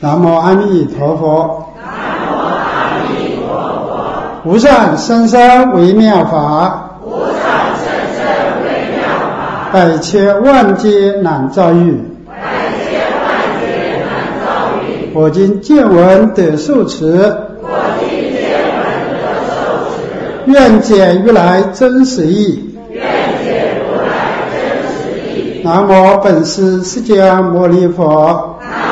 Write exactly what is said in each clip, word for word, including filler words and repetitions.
南无阿弥陀佛。 南无阿弥陀佛。 无上甚深微妙法， 无上甚深微妙法， 百千万劫难遭遇。 百千万劫难遭遇。 我今见闻得受持， 我今见闻得受持， 愿解如来真实义。 愿解如来真实义。 南无本师释迦牟尼佛。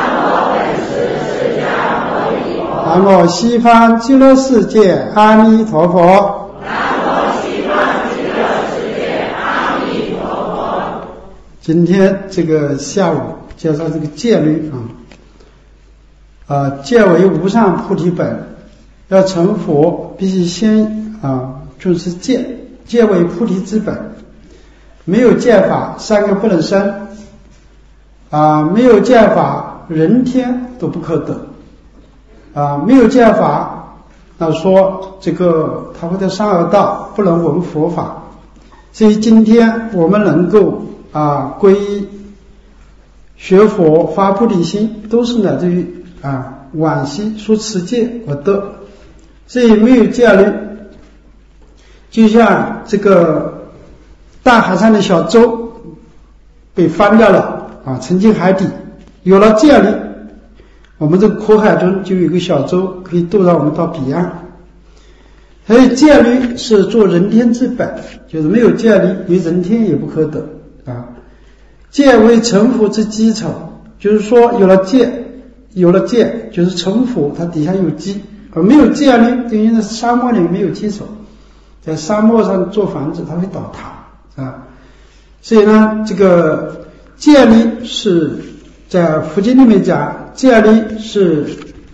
南无西方极乐世界阿弥陀佛。 南无西方极乐世界阿弥陀佛。 今天这个下午介绍这个戒律啊，啊，戒为无上菩提本，要成佛必须先啊遵持戒，戒为菩提之本，没有戒法三个不能生啊，没有戒法人天都不可得。啊，没有戒法，那说这个他会在上恶道，不能闻佛法。所以今天我们能够啊皈依学佛发菩提心，都是乃至于啊往昔所持戒而得。所以没有戒律，就像这个大海上的小舟被翻掉了啊，沉进海底。有了戒律，我们这个苦海中就有一个小舟可以渡到我们到彼岸。所以戒律是做人天之本，就是没有戒律，连人天也不可得啊。戒为成佛之基础，就是说有了戒，有了戒就是成佛，它底下有基，而没有戒律，等于在沙漠里没有基础，在沙漠上做房子它会倒塌啊。所以呢，这个戒律是在佛经里面讲。戒律是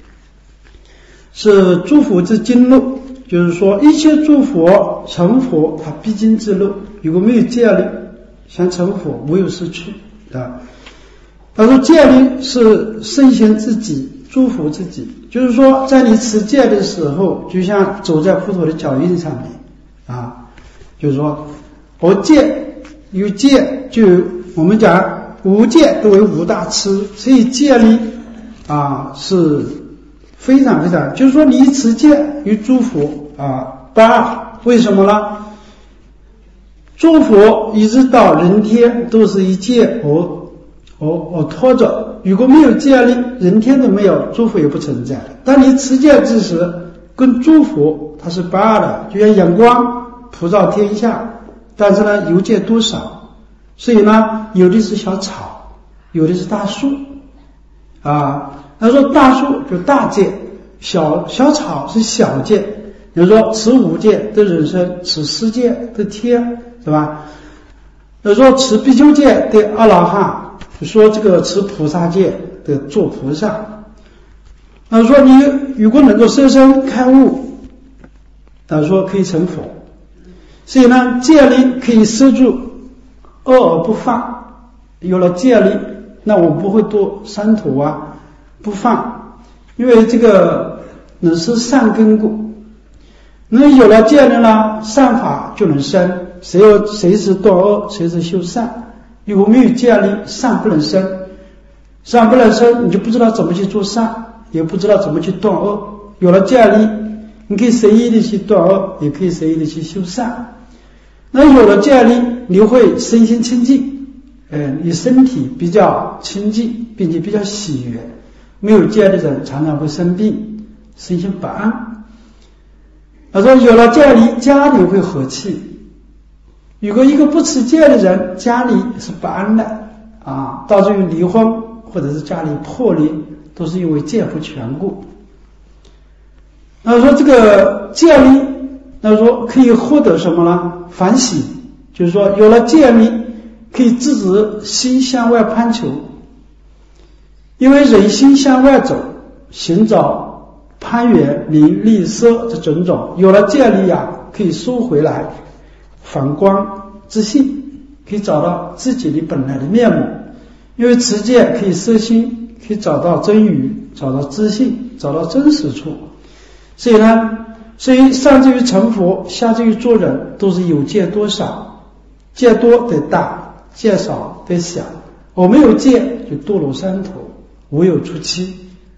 是诸佛之经路，就是说一切诸佛成佛他必经之路，如果没有戒律想成佛无有是去啊。他说戒律是圣贤自己，诸佛自己，就是说在你持戒的时候，就像走在佛陀的脚印上面啊，就是说我戒有戒，就我们讲无戒都为无大痴，所以戒律啊，是非常非常，就是说你持戒与诸佛啊不二，为什么呢？诸佛一直到人天都是一戒而而而拖着，如果没有戒律，人天都没有，诸佛也不存在。当你持戒之时，跟诸佛它是不二的，就像阳光普照天下，但是呢有戒多少，所以呢有的是小草，有的是大树啊。他说大树就大戒，小小草是小戒。比如说持五戒的人生，持十戒的天，是吧？他说持比丘戒的阿罗汉，说这个持菩萨戒的做菩萨。他说你如果能够深深开悟，他说可以成佛。所以呢，戒律可以摄住恶而不放，有了戒律，那我不会堕三途啊。不放，因为这个能是善根故，那有了戒律呢，善法就能生。谁有谁是断恶，谁是修善。如果没有戒律，善不能生，善不能生，你就不知道怎么去做善，也不知道怎么去断恶。有了戒律，你可以随意的去断恶，也可以随意的去修善。那有了戒律，你会身心清净，呃，你身体比较清净，并且比较喜悦。没有戒的人常常会生病，身心不安。他说有了戒律，家里会和气。如果一个不持戒的人，家里是不安的啊，导致于离婚或者是家里破裂，都是因为戒不全故。那说这个戒律，那说可以获得什么呢？反省，就是说有了戒律，可以制止心向外攀求。因为人心向外走，寻找攀缘名利色这种种，有了戒律啊，可以收回来，反观自信，可以找到自己的本来的面目。因为持戒可以摄心，可以找到真语，找到自信，找到真实处。所以呢，所以上至于成佛，下至于做人，都是有戒多少，戒多得大，戒少得小。我没有戒就堕落三途，无有出期。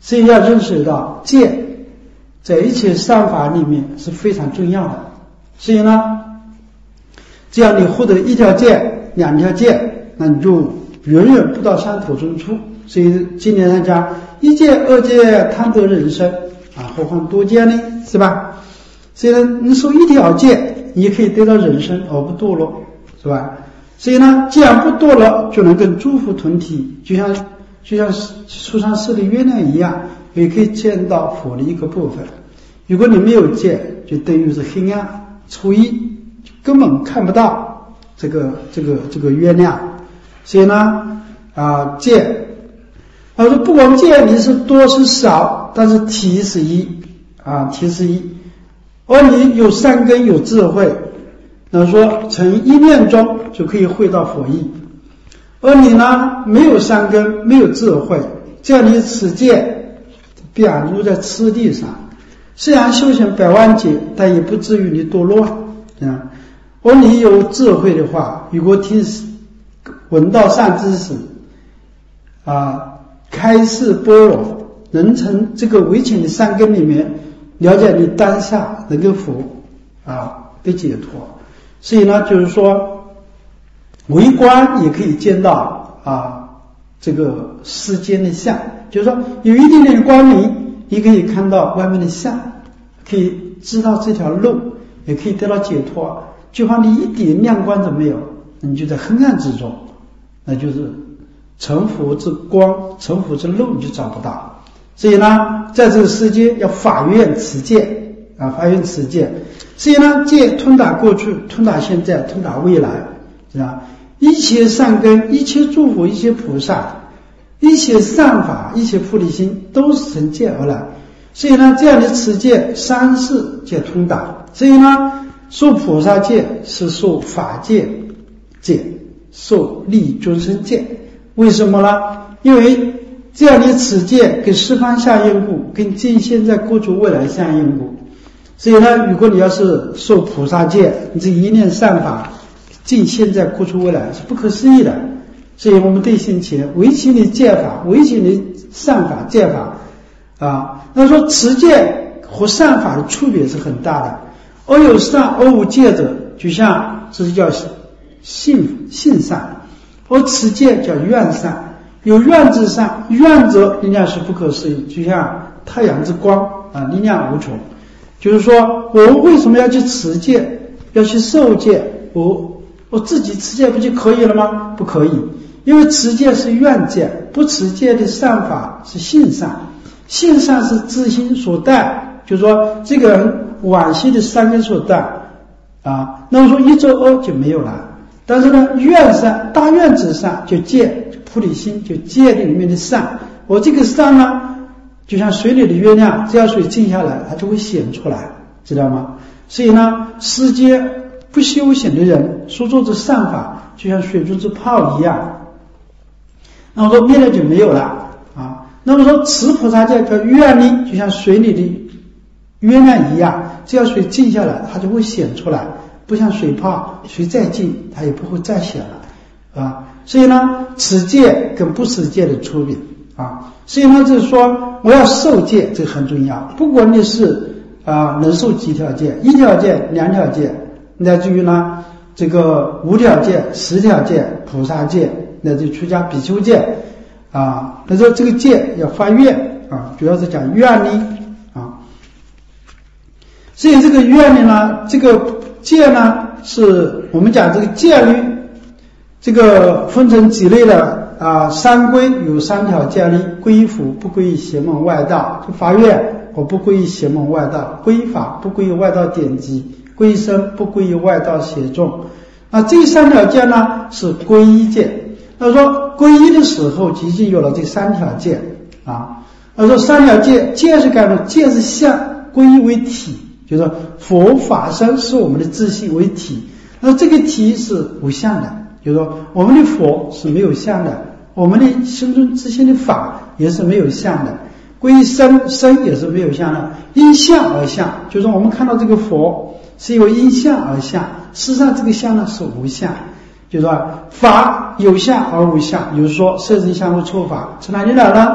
所以要认识到戒在一切善法里面是非常重要的。所以呢，这样你获得一条戒两条戒，那你就远远不到三途中处。所以经典上讲一戒二戒贪得人生啊，何况多戒呢，是吧？所以呢，你守一条戒你可以得到人生而不堕落，是吧？所以呢，既然不堕落，就能跟诸佛同体，就像就像初上世的月亮一样，也可以见到佛的一个部分。如果你没有戒，就等于是黑暗初一，根本看不到这个这个这个月亮。所以呢，啊戒，他说不管戒你是多是少，但是体是一啊，体是一。而你有善根有智慧，那说从一念中就可以会到佛意。而你呢，没有善根没有智慧，这样你持戒必然入在次第上，虽然修行百万劫，但也不至于你堕落啊。而你有智慧的话，如果听闻到善知识啊，开示般若，能从这个微浅的善根里面了解你当下能够佛啊的解脱。所以呢，就是说微观也可以见到啊这个世间的相，就是说有一点点光明，你可以看到外面的相，可以知道这条路，也可以得到解脱。就怕你一点亮光都没有，你就在黑暗之中，那就是成佛之光成佛之路你就找不到。所以呢，在这个世界要法院持戒啊，法院持戒。所以呢，戒通达过去，通达现在，通达未来，是吧？一切善根，一切诸佛，一切菩萨，一切善法，一切菩提心，都是从戒而来。所以呢，这样的持戒，三世戒通达。所以呢，受菩萨戒是受法界戒，受利众生戒。为什么呢？因为这样的持戒跟十方相应故，跟尽现在过去未来相应故。所以呢，如果你要是受菩萨戒，你这一念善法尽现在过去未来是不可思议的。所以我们对心前唯其的戒法，唯其的善法戒法啊，那说持戒和善法的区别是很大的。而有善而无戒者，就像这是叫性性善，而持戒叫愿善。有愿之善，愿者力量是不可思议，就像太阳之光啊，力量无穷。就是说我们为什么要去持戒，要去受戒，我我自己持戒不就可以了吗？不可以，因为持戒是愿戒，不持戒的善法是性善，性善是自心所带，就是说这个人往昔的善根所带啊，那么说一周恶就没有了。但是呢，愿善大愿之善就戒，就菩提心，就戒里面的善。我这个善呢，就像水里的月亮，只要水静下来，它就会显出来，知道吗？所以呢，世间不修行的人所做的善法，就像水中之泡一样。那么说灭了就没有了啊。那么说持菩萨戒叫愿力，就像水里的月亮一样，只要水静下来，它就会显出来。不像水泡，水再静它也不会再显了啊。所以呢，持戒跟不持戒的区别啊。所以呢，就是说我要受戒，这个很重要。不管你是啊能受几条戒，一条戒、两条戒，乃至于呢这个五条戒、十条戒、菩萨戒，乃至于出家比丘戒啊。那说这个戒要发愿啊，主要是讲愿力啊。所以这个愿力呢，这个戒呢，是我们讲这个戒律，这个分成几类的啊。三归有三条戒律：皈依佛不皈依邪门外道，就发愿我不皈依邪门外道；皈依法不皈依外道典籍；皈依僧不皈依外道邪众。那这三条戒呢是皈依戒。他说皈依的时候已经有了这三条戒啊。他说三条戒，戒是干什么？戒是相，皈依为体。就是说佛法僧是我们的自性为体，那这个体是无相的，就是说我们的佛是没有相的，我们的心中自性的法也是没有相的，皈依僧僧也是没有相的，因相而相，就是说我们看到这个佛是由因相而相，事实上这个相呢是无相，就是说法有相而无相，比如说色身相无错法，从哪里来呢？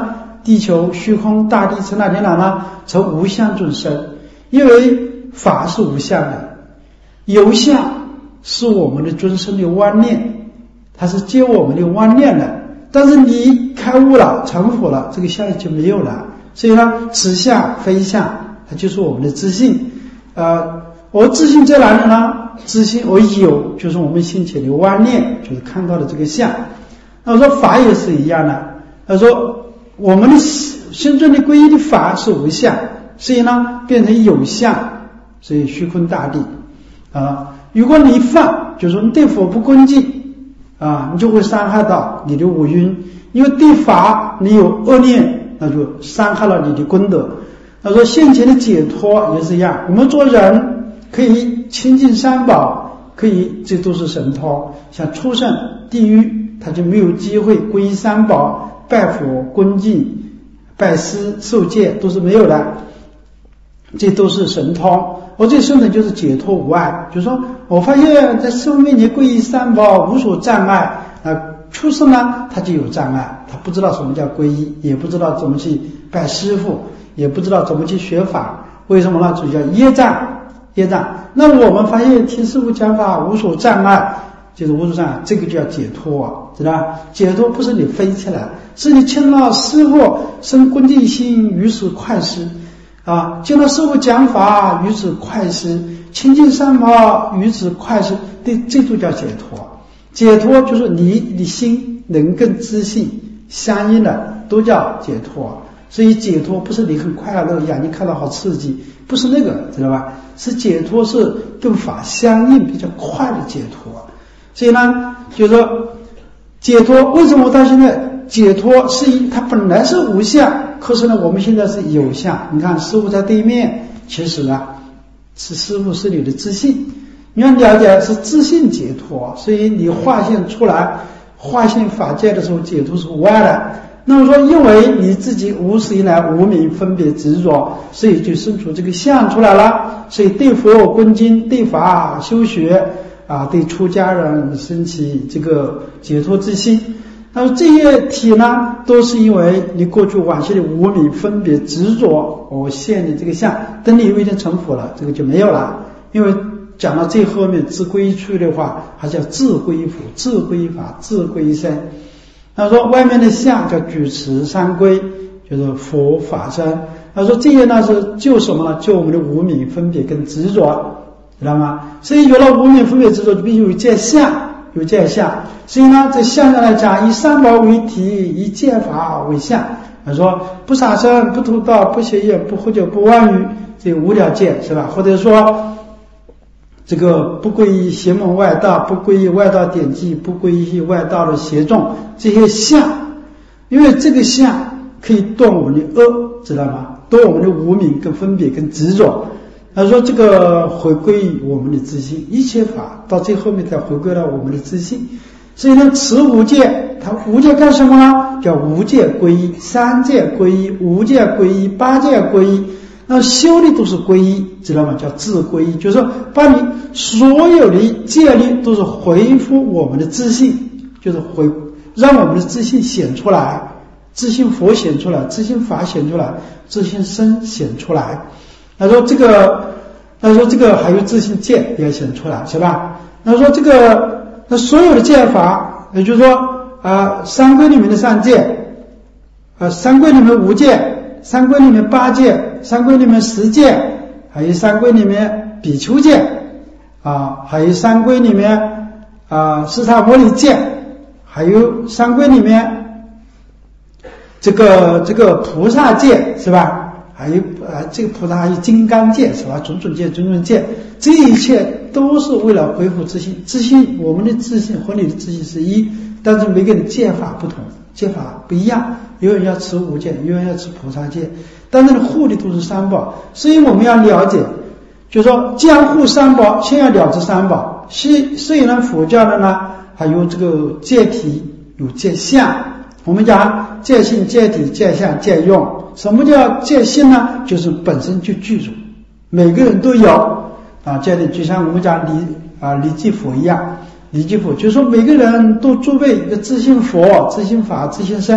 地球、虚空、大地从哪里来呢？从无相中生。因为法是无相的，有相是我们的尊生的妄念，它是接我们的妄念的。但是你开悟了，成佛了，这个相就没有了。所以呢，此相非相，它就是我们的自信。呃，我自信在哪里呢？自信我有，就是我们心起的妄念，就是看到的这个相。那我说法也是一样的。他说我们的心中的皈依的法是无相，所以呢变成有相，所以虚空大地啊。如果你放，就是说你对佛不恭敬啊，你就会伤害到你的五蕴，因为对法你有恶念，那就伤害了你的功德。他说现前的解脱也是一样，我们做人可以亲近三宝，可以这都是神通，像畜生地狱他就没有机会皈依三宝，拜佛恭敬拜师受戒都是没有的，这都是神通。我这圣人就是解脱无碍，就是说我发现在师父面前皈依三宝无所障碍啊。畜生呢他就有障碍，他不知道什么叫皈依，也不知道怎么去拜师父，也不知道怎么去学法。为什么呢？这叫业障，业障。那我们发现听师父讲法无所障碍，就是无所障碍，这个就叫解脱啊，知道吧？解脱不是你飞起来，是你听到师父生恭敬心，于是快师啊，听到师父讲法，于是快师，亲近三宝，于是快师，这这就叫解脱。解脱就是你的心能跟自信相应的，都叫解脱。所以解脱不是你很快乐，眼睛看到好刺激，不是那个，知道吧？是解脱是跟法相应，比较快的解脱。所以呢，就是说解脱为什么到现在解脱是一，它本来是无相，可是呢我们现在是有相。你看师父在对面，其实啊是师父是你的自信，你要了解是自信解脱，所以你化现出来化现法界的时候，解脱是无碍的。那么说因为你自己无始以来无明分别执着，所以就生出这个相出来了，所以对佛恭敬，对法修学啊，对出家人升起这个解脱之心。那么这些体呢，都是因为你过去往昔的无明分别执着，我现你这个相，等你有一天成佛了，这个就没有了。因为讲到最后面自归去的话，还叫自归佛、自归法、自归身。他说外面的相叫举持三归，就是佛法身。他说这些呢是救什么呢？救我们的无明分别跟执着，知道吗？所以有了无明分别执着，就必须有见相，有见相。所以呢在相上来讲，以三宝为体，以见法为相。他说不杀生、不偷盗、不邪业、不喝酒、不妄语，这无了见，是吧？或者说这个不归依邪门外道，不归依外道典籍，不归依外道的邪众，这些相，因为这个相可以断我们的恶，知道吗？断我们的无明跟分别跟执着。他说这个回归我们的自信，一切法到最后面才回归到我们的自信。所以呢持无戒，它无戒干什么呢？叫无戒归依，三戒归依，无戒归依，八戒归依。那修的都是皈依，知道吗？叫自皈依，就是说把你所有的戒律都是回复我们的自信，就是回让我们的自信显出来，自信佛显出来，自信法显出来，自信身显出来。他说这个，他说这个还有自信戒也显出来，是吧？他说这个，那所有的戒法，也就是说啊、呃，三规里面的三戒，啊、呃，三规里面五戒，三规里面八戒，三规里面十戒，还有三规里面比丘戒啊，还有三规里面啊释迦牟尼戒，还有三规里面这个这个菩萨戒，是吧？还有啊这个菩萨还有金刚戒，是吧？种种戒种种戒，这一切都是为了恢复自信。自信，我们的自信和你的自信是一，但是每个人戒法不同，戒法不一样，有人要持五戒，有人要持菩萨戒，但是护的都是三宝。所以我们要了解，就是说既然护三宝，先要了知三宝。虽虽然佛教的呢还有这个戒体，有戒相，我们讲戒性、戒体、戒相、戒用。什么叫戒性呢？就是本身就具足，每个人都有啊。戒体就像我们讲离啊离寂佛一样，离寂佛就是说每个人都具备一个自性佛、自性法、自性身，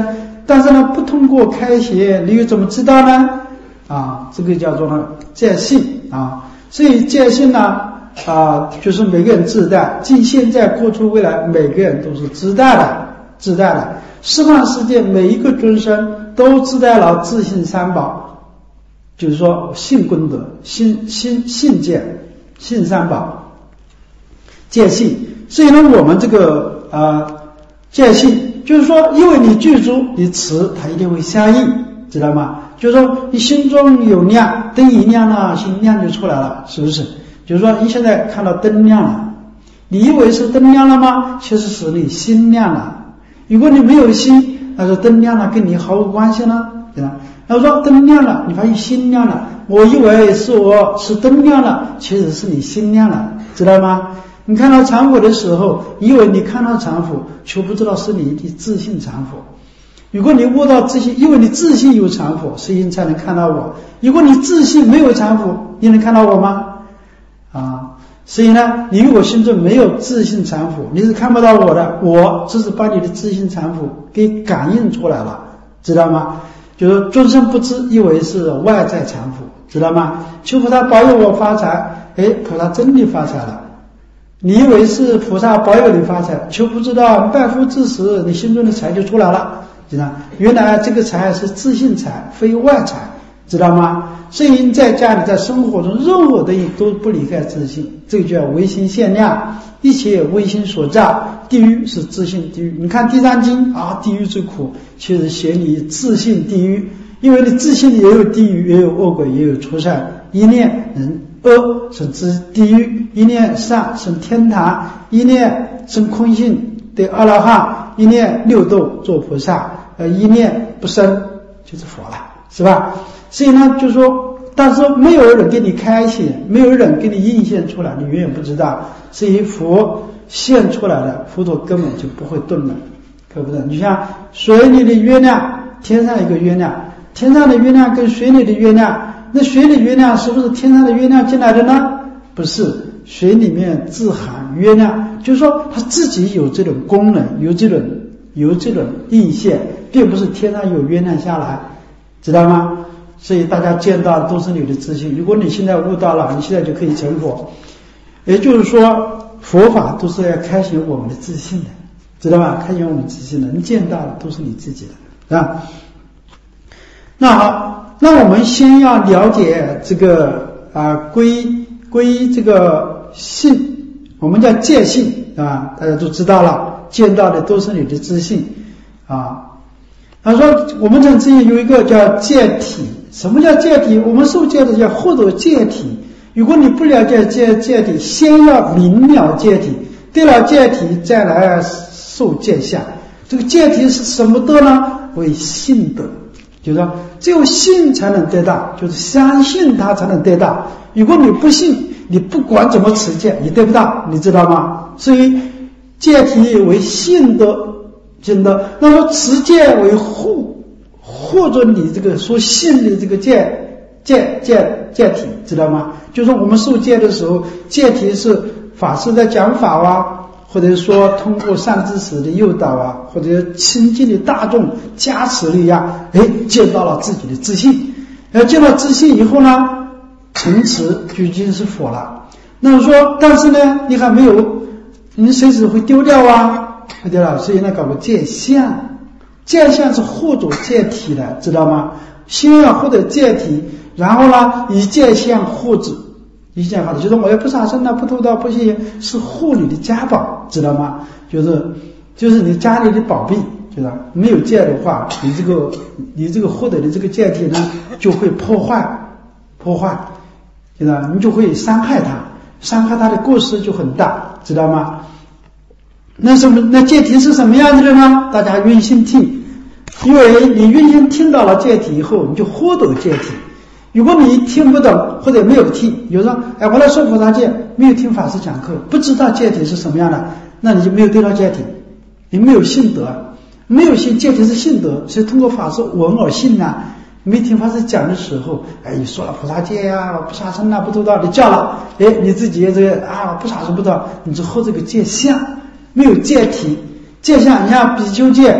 但是呢，不通过开显，你又怎么知道呢？啊，这个叫做呢见性啊。所以见性呢啊，就是每个人自带，尽现在、过去、未来，每个人都是自带的，自带的。十方世界每一个众生都自带了自性三宝，就是说性功德、性性性见、性三宝、见性。所以呢，我们这个啊见性，就是说，因为你具足，你持它一定会相应，知道吗？就是说，你心中有亮，灯一亮呢，心亮就出来了，是不是？就是说，你现在看到灯亮了，你以为是灯亮了吗？其实是你心亮了。如果你没有心，那说灯亮了跟你毫无关系了，对吧？他说灯亮了，你发现心亮了，我以为是我是灯亮了，其实是你心亮了，知道吗？你看到禅佛的时候，以为你看到禅佛，却不知道是你的自性禅佛。如果你悟到自性，因为你自性有禅佛，所以你才能看到我。如果你自性没有禅佛，你能看到我吗？啊，所以呢，你如果心中没有自性禅佛，你是看不到我的。我只是把你的自性禅佛给感应出来了，知道吗？就是众生不知，以为是外在禅佛，知道吗？求菩萨保佑我发财，哎，菩萨真的发财了。你以为是菩萨保佑你发财，却不知道拜佛之时，你心中的财就出来了，知道？原来这个财是自性财，非外财，知道吗？所以你在家里，在生活中，任何东西都不离开自性，这个叫唯心限量，一切唯心所造。地狱是自性地狱，你看《地藏经》啊，地狱最苦，其实写你自性地狱，因为你自性里也有地狱，也有恶鬼，也有畜生，一念人恶生地狱，一念善生天堂，一念生空性得阿罗汉，一念六道做菩萨，呃，一念不生就是佛了，是吧？所以呢，就说，但是没有人给你开显，没有人给你映现出来，你永远不知道。所以佛现出来的，佛陀根本就不会顿了，可不是？你像水里的月亮，天上一个月亮，天上的月亮跟水里的月亮，那水里月亮是不是天上的月亮进来的呢？不是，水里面自含月亮，就是说它自己有这种功能，有这种有这种映现，并不是天上有月亮下来，知道吗？所以大家见到的都是你的自信。如果你现在悟到了，你现在就可以成佛。也就是说，佛法都是要开显我们的自信的，知道吧？开显我们自信的，能见到的都是你自己的，啊。那好，那我们先要了解这个啊归归这个性，我们叫见性啊，大家都知道了，见到的都是你的自信啊。他说我们讲自信有一个叫见体，什么叫见体？我们受戒的叫获得见体。如果你不了解见见体，先要明了见体，对了见体再来受见相。这个见体是什么德呢？为信德，就是说只有信才能得到，就是相信它才能得到。如果你不信，你不管怎么持戒，你得不到，你知道吗？所以戒体为信德，信德。那么持戒为护，护着你这个所信的这个戒戒戒戒体，知道吗？就是我们受戒的时候，戒体是法师在讲法啊，或者说通过善知识的诱导啊，或者亲近的大众加持力啊，哎，见到了自己的自信。然后见到自信以后呢，成持就已经是佛了。那么说，但是呢，你还没有，你随时会丢掉啊，会丢掉。所以呢，搞个见相，见相是获得见体的，知道吗？先要获得见体，然后呢，以见相护之。以见法的，就是我要不杀生啊，不偷盗，不吸烟，是护你的家宝，知道吗？就是就是你家里的宝贝，就是没有戒的话，你这个你这个获得的这个戒体呢，就会破坏破坏，知道你就会伤害它，伤害它的过失就很大，知道吗？那什么？那戒体是什么样子的呢？大家用心听，因为你用心听到了戒体以后，你就获得戒体。如果你听不懂或者没有听，有人说哎，我来说菩萨戒，没有听法师讲课，不知道戒体是什么样的，那你就没有得到戒体，你没有信德，没有信戒体是信德，所以通过法师闻而信啊。没听法师讲的时候，哎，你说了菩萨戒呀、啊，不杀生啊，不偷盗，你叫了，哎，你自己这个啊，不杀生不偷盗，你就后这个戒相，没有戒体，戒相，你像比丘戒，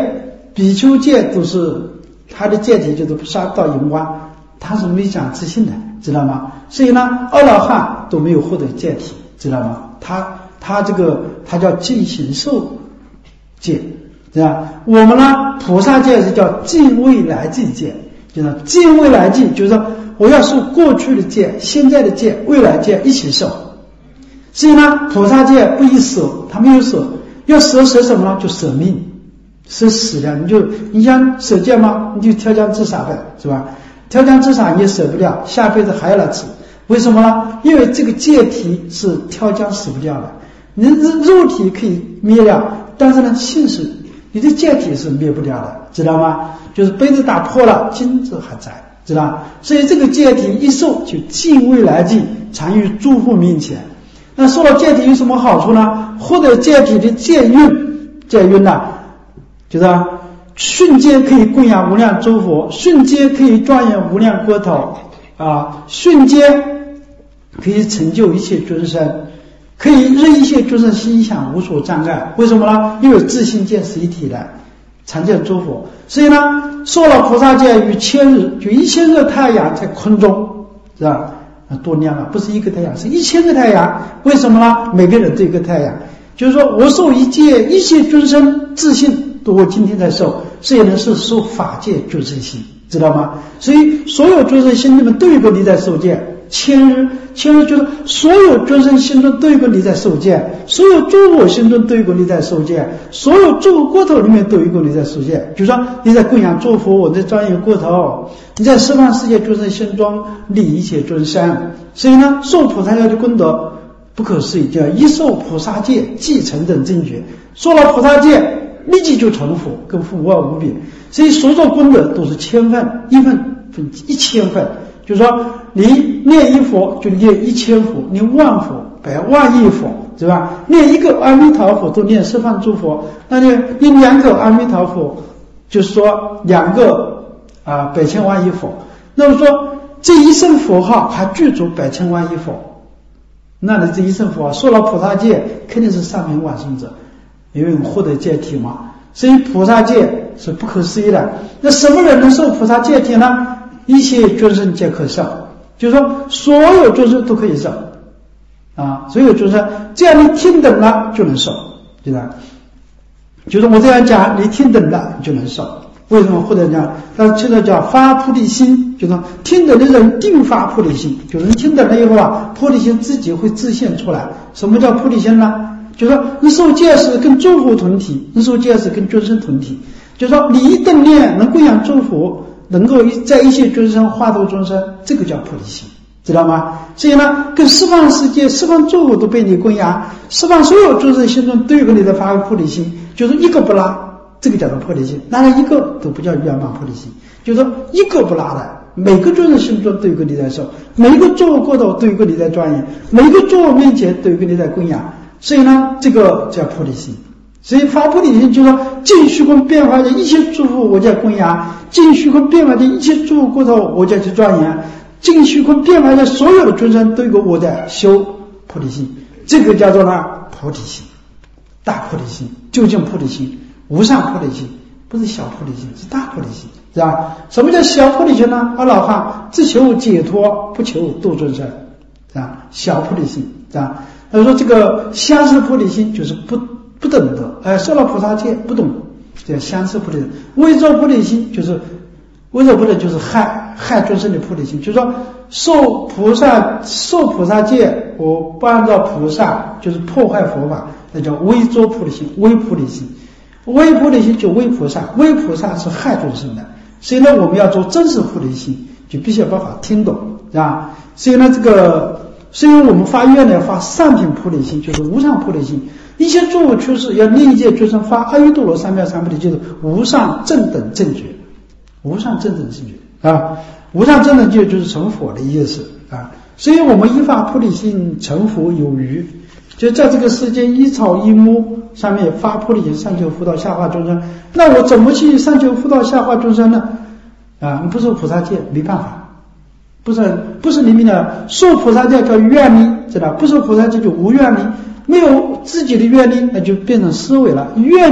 比丘戒都是他的戒体就是杀盗淫妄，他是没讲自信的，知道吗？所以呢，阿罗汉都没有获得戒体，知道吗？他他这个他叫尽形受戒，对吧？我们呢，菩萨戒是叫尽未来际戒，就是尽未来际，就是说我要受过去的戒、现在的戒、未来戒一起受。所以呢，菩萨戒不宜舍，他没有舍，要舍舍什么呢？就舍命，舍死了。你就你想舍戒吗？你就跳江自杀呗，是吧？跳江自杀你也舍不掉，下辈子还要来吃。为什么呢？因为这个戒体是跳江死不掉的，你的肉体可以灭掉，但是呢，心是你的戒体是灭不掉的，知道吗？就是杯子打破了，金子还在，知道？所以这个戒体一受就尽未来际，常于诸佛面前。那受了戒体有什么好处呢？获得戒体的戒运，戒运呢、啊，就是啊，瞬间可以供养无量诸佛，瞬间可以庄严无量国土啊，瞬间可以成就一切众生，可以任一切众生心想无所障碍。为什么呢？因为自性戒是一体的，常见诸佛。所以呢，受了菩萨戒于千日，就一千个太阳在空中，是吧？多亮啊！不是一个太阳，是一千个太阳。为什么呢？每个人都有一个太阳，就是说我受一戒，一切众生自信都我今天在受，这也能是受法界众生心，知道吗？所以所有众生心里面都有个你在受戒。千日，千日就是所有众生心中都有个你在受戒，所有诸佛心中都有个你在受戒，所有诸国头里面都有一个你在受戒。就是说你在供养诸佛，我在庄严国头，你在十方世界众生心中利一切众生。所以呢，受菩萨戒的功德不可思议，叫一受菩萨戒即成等正觉，受了菩萨戒立即就成佛，跟佛无二无别。所以所做功德都是千份，一份分一千份。就是说你念一佛就念一千佛，念万佛百万亿佛，对吧？念一个阿弥陀佛都念十方诸佛，那你念两个阿弥陀佛就是说两个啊百千万亿佛，那么说这一声佛号还具足百千万亿佛，那你这一声佛号受了菩萨戒肯定是上品往生者，因为获得戒体嘛。所以菩萨戒是不可思议的。那什么人能受菩萨戒体呢？一切众生皆可受，就是说所有众生都可以受啊，所有众生这样你听懂了就能受，对吧？就是我这样讲，你听懂了你就能受。为什么？或者讲他现在叫发菩提心，就是说听懂的人定发菩提心，就是你听懂了以后啊，菩提心自己会自现出来。什么叫菩提心呢？就是说你受戒是跟诸佛同体，你受戒是跟众生同体，就是说你一顿念能供养诸佛，能够在一切众生化度众生，这个叫菩提心，知道吗？所以呢，跟十方世界十方诸佛都被你供养，十方所有众生心中都有个你的发挥菩提心，就是一个不落，这个叫做菩提心。哪来一个都不叫圆满菩提心，就是说一个不落的，每个众生心中都有个你在受，每一个诸佛国土都有个你在庄严，每一个诸佛面前都有个你在供养，所以呢，这个叫菩提心。所以发菩提心就是说尽虚空变化的一切诸佛我在供养，尽虚空变化的一切诸佛国土我在去庄严，尽虚空变化的所有的众生都有个我在修菩提心，这个叫做呢菩提心，大菩提心，究竟菩提心，无上菩提心，不是小菩提心，是大菩提心，是吧？什么叫小菩提心呢？阿罗汉只求解脱，不求度众生，是吧？小菩提心，是吧？他说这个相似菩提心就是不不懂得，哎，受了菩萨戒不懂，叫相似菩提心。微作菩提心就是微作菩提就是害害众生的菩提心，就是说受菩萨受菩萨戒，我不按照菩萨就是破坏佛法，那叫微作菩提心，微菩提心。微菩提心就微菩萨，微菩萨是害众生的，所以呢我们要做真实菩提心，就必须要把法听懂，是吧？所以呢这个所以我们发愿呢发上品菩提心，就是无上菩提心。一切诸佛趋势要历届众生发阿耨多罗三藐三菩提，就是无上正等正觉，无上正等正觉啊，无上正等正觉就是成佛的意思啊。所以我们依发菩提心成佛有余，就在这个世间一草一木上面发菩提心，上求佛道下化众生。那我怎么去上求佛道下化众生呢？啊，你不受菩萨戒没办法，不是不是里面的受菩萨戒叫愿力，知道？不受菩萨戒就无愿力。没有自己的愿力，那就变成思维了。愿力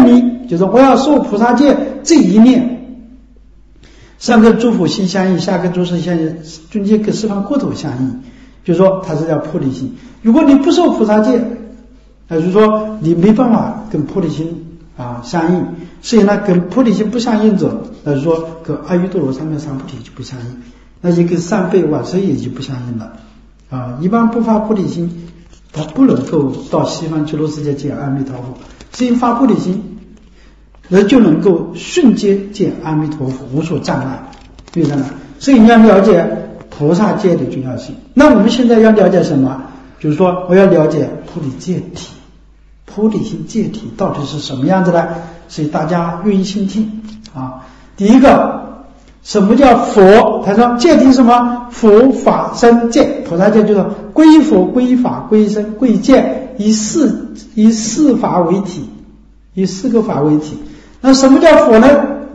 就是我要受菩萨戒这一念，上跟诸佛心相应，下跟诸圣相应，中间跟十方国土相应，就是说它是叫菩提心。如果你不受菩萨戒，那就是说你没办法跟菩提心啊相应，所以呢跟菩提心不相应者，那就是说跟阿耨多罗三藐三菩提就不相应，那就跟三辈往生也就不相应了啊。一般不发菩提心，他不能够到西方极乐世界见阿弥陀佛，所以发菩提心人就能够瞬间见阿弥陀佛，无所障碍，明白吗？所以你要了解菩萨戒的重要性。那我们现在要了解什么？就是说我要了解菩提戒体，菩提心戒体到底是什么样子的？所以大家愿意心听啊。第一个，什么叫佛？他说戒体什么？佛法僧戒，菩萨戒就是归佛归法归僧归戒，以四以四法为体，以四个法为体。那什么叫佛呢？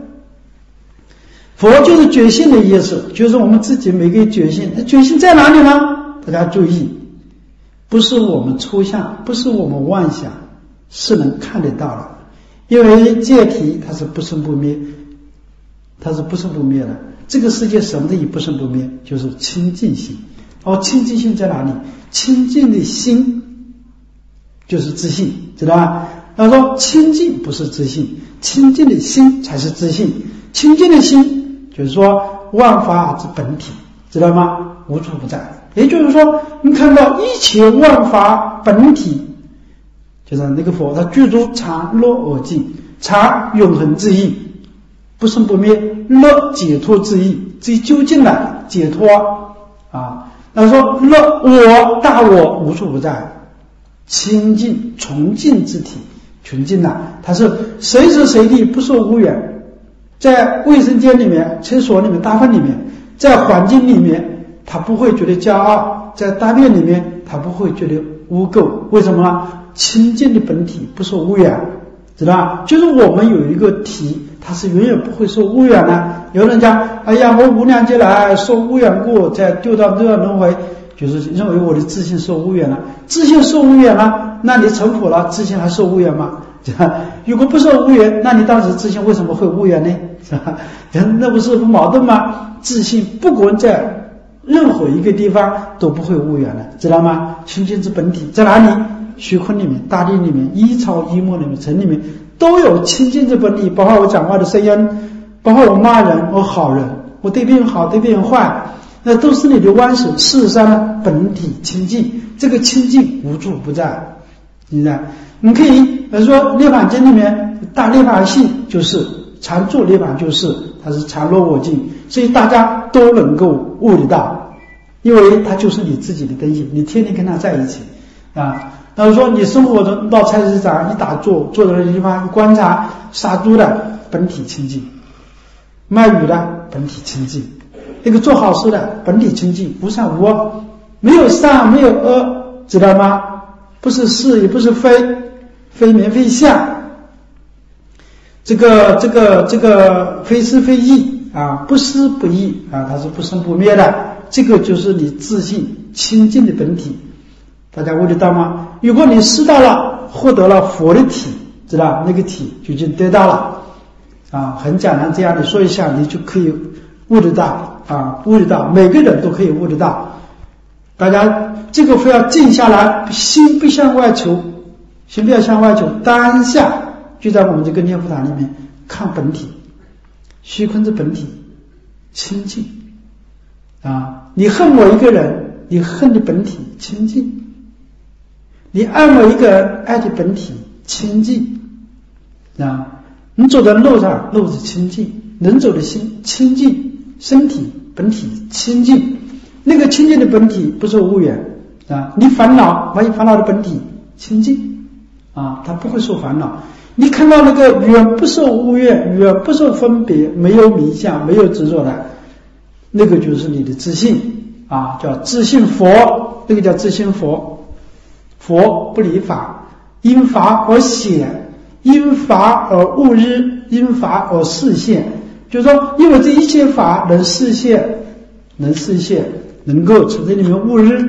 佛就是觉性的意思，就是我们自己每个觉性。那觉性在哪里呢？大家注意，不是我们抽象，不是我们妄想，是能看得到的。因为戒体它是不生不灭，它是不生不灭的。这个世界什么东西不生不灭？就是清净心。哦，清净心在哪里？清净的心就是自信，知道吧？他说清净不是自信，清净的心才是自信。清净的心就是说万法之本体，知道吗？无处不在。也就是说你看到一切万法本体，就是那个佛，他具足常乐我净，常永恒之意，不生不灭，乐解脱之意，最究竟的解脱啊。他说乐我大我无处不在，清净纯净之体，纯净的，它是随时随地不受污染，在卫生间里面、厕所里面、大粪里面，在环境里面，他不会觉得骄傲；在大便里面，他不会觉得污垢。为什么呢？清净的本体不受污染，知道吧？就是我们有一个体，它是永远不会受污染的。有人讲，哎呀，我无量劫来受污染过，再丢到六道轮回，就是认为我的自信受污染了。自信受污染了，那你成佛了，自信还受污染吗？如果不受污染，那你当时自信为什么会污染呢？是吧？那不是不矛盾吗？自信不管在任何一个地方都不会污染的，知道吗？清净之本体在哪里？虚空里面、大地里面、一草一木里面、尘里面都有清净之本体。包括我讲话的声音，包括我骂人，我好人，我对别人好，对别人坏，那都是你的妄想。事实上呢，本体清净，这个清净无处不在。你看，你可以比如说涅槃经里面大涅槃性就是常住涅槃，就是它是常乐我净，所以大家都能够悟得到，因为它就是你自己的东西，你天天跟它在一起啊。那说你生活中到菜市场一打坐，坐在那个地方一观察，杀猪的本体清净，卖鱼的本体清净，那个做好事的本体清净，无善无恶，没有善没有恶，知道吗？不是是也不是非，非名非相，这个这个这个非是非义啊，不思不义啊，它是不生不灭的。这个就是你自信清净的本体，大家悟得到吗？如果你识到了，获得了佛的体，知道那个体就已经得到了啊。很简单，这样你说一下，你就可以悟得到啊，悟得到，每个人都可以悟得到。大家这个非要静下来，心不向外求，心不要向外求，当下就在我们这个念佛堂里面看本体，虚空之本体清净啊。你恨我一个人，你恨的本体清净；你爱我一个人，爱的本体清净啊。你走在路上，路是清净；人走的心清净，身体本体清净。那个清净的本体不受污染啊。你烦恼，万一烦恼的本体清净啊，它不会受烦恼。你看到那个远不受污染、远不受分别、没有迷相、没有执着的，那个就是你的自信啊，叫自信佛，那个叫自信佛。佛不离法，因法而显，因法而悟日，因法而示现。就是说，因为这一切法能示现，能示现，能够从这里面悟日，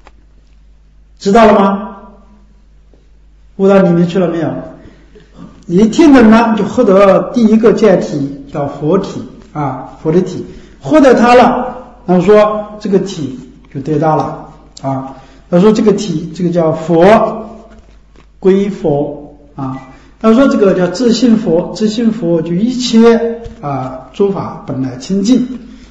知道了吗？悟到里面去了没有？ 一听的呢，就获得第一个戒体叫佛体啊，佛的体，获得它了，然后说这个体就得到了啊。他说这个体，这个叫佛，归佛啊。他说这个叫自性佛，自性佛就一切啊诸法本来清净。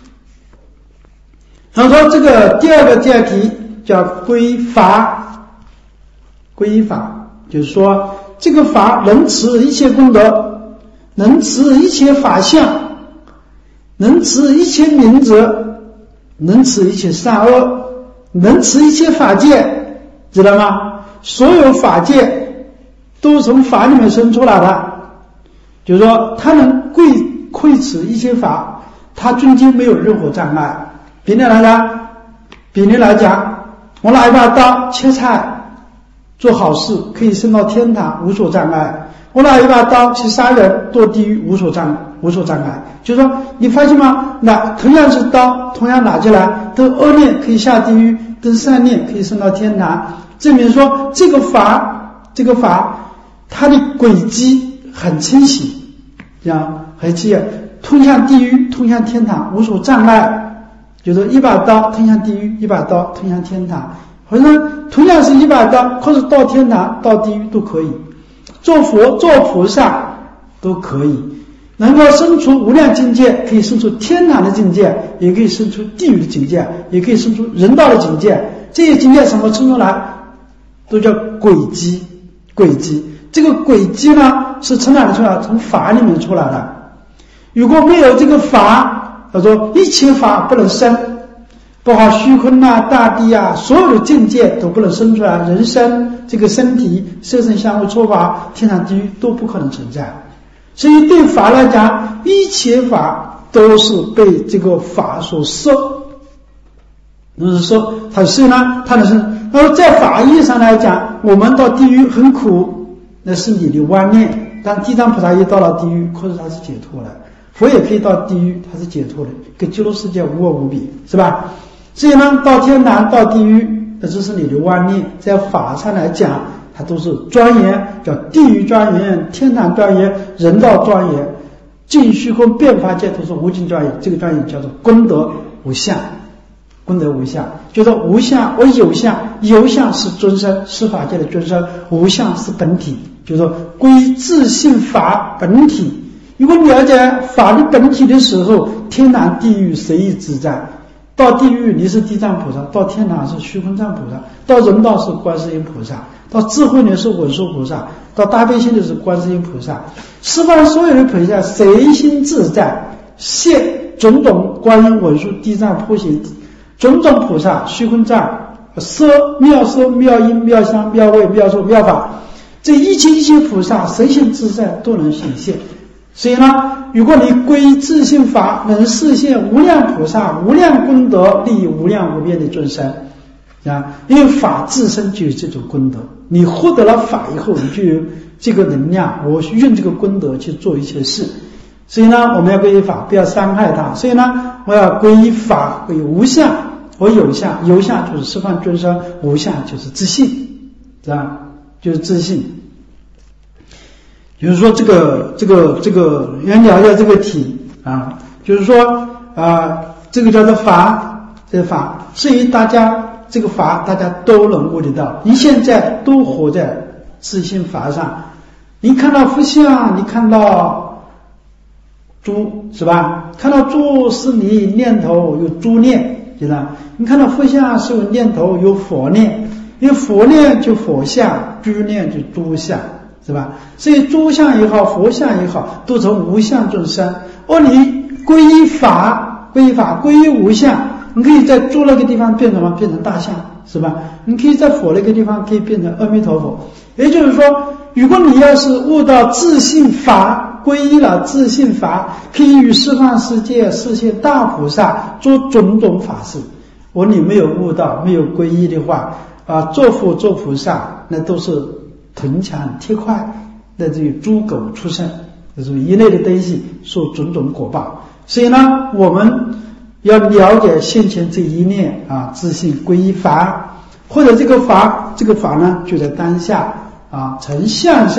他说这个第二个戒体叫归法，归法就是说这个法能持一切功德，能持一切法相，能持一切明哲，能持一切善恶，能持一切法界，知道吗？所有法界都从法里面生出来的，就是说他能贵窥持一切法，他中间没有任何障碍。比例来讲，比例来讲，我拿一把刀切菜做好事，可以升到天堂，无所障碍。我拿一把刀去杀人堕地狱，无所障无所障碍。就是说你发现吗？那同样是刀，同样拿起来，都恶念可以下地狱，都善念可以升到天堂，证明说这个法这个法它的轨迹很清晰，这样很清晰，通向地狱，通向天堂，无所障碍。就是一把刀通向地狱，一把刀通向天堂，或者同样是一把刀，或者到天堂到地狱都可以，做佛做菩萨都可以，能够生出无量境界，可以生出天堂的境界，也可以生出地狱的境界，也可以生出人道的境界。这些境界什么生出来都叫轨迹，轨迹这个轨迹呢是从哪里出来？从法里面出来的。如果没有这个法，他说一切法不能生，包括虚空啊、大地啊，所有的境界都不能生出来，人生这个身体、色身香味触法、天堂地狱都不可能存在。所以对法来讲，一切法都是被这个法所摄，就是说它所以呢，它的是，那么在法义上来讲，我们到地狱很苦，那是你的妄念，但地藏菩萨一到了地狱，可是他是解脱了。佛也可以到地狱，他是解脱的，跟极乐世界无二无比，是吧？所以呢，到天堂到地狱，那这是你的妄念。在法上来讲，它都是庄严，叫地狱庄严、天堂庄严、人道庄严、尽虚空变法界都是无尽庄严。这个庄严叫做功德无相，功德无相，就是无相而有相，有相是尊生，是法界的尊生，无相是本体，就是说归自性法本体。如果了解法律本体的时候，天堂地狱随意自在。到地狱你是地藏菩萨，到天堂是虚空藏菩萨，到人道是观世音菩萨，到智慧呢是文殊菩萨，到大悲心的是观世音菩萨。十方所有的菩萨随心自在，现种种观音文殊地藏普贤种种菩萨虚空藏色妙色妙音妙香妙味妙受妙法，这一切一切菩萨随心自在都能显现。所以呢，如果你归自性法，能实现无量菩萨无量功德，利益无量无边的众生啊！因为法自身就有这种功德，你获得了法以后，你就有这个能量，我用这个功德去做一切事。所以呢，我们要皈依法，不要伤害它。所以呢，我要皈依法，皈依无相和有相，有相就是十方众生，无相就是自信，是吧？就是自信。就是说这个这个这个要了解这个体啊，就是说啊，这个叫做法，这个法至于大家这个法大家都能悟得到。你现在都活在自性法上，你看到佛像，你看到猪是吧？看到猪是你念头有猪念，知道？你看到佛像是有念头有佛念，因为佛念就佛像，猪念就猪像。是吧？所以诸相也好，佛像也好，都从无相众生。而你皈依法，皈依法，皈依无相，你可以在猪那个地方变成什么？变成大象，是吧？你可以在佛那个地方可以变成阿弥陀佛。也就是说，如果你要是悟到自性法，皈依了自性法，可以与十方世界实现大菩萨做种种法事。我你没有悟到，没有皈依的话啊，做佛做菩萨那都是铜墙铁块，那就有猪狗出生，这是一类的东西，受种种果报。所以呢，我们要了解先前这一念啊，自性皈依法，或者这个法，这个法呢就在当下啊，从向上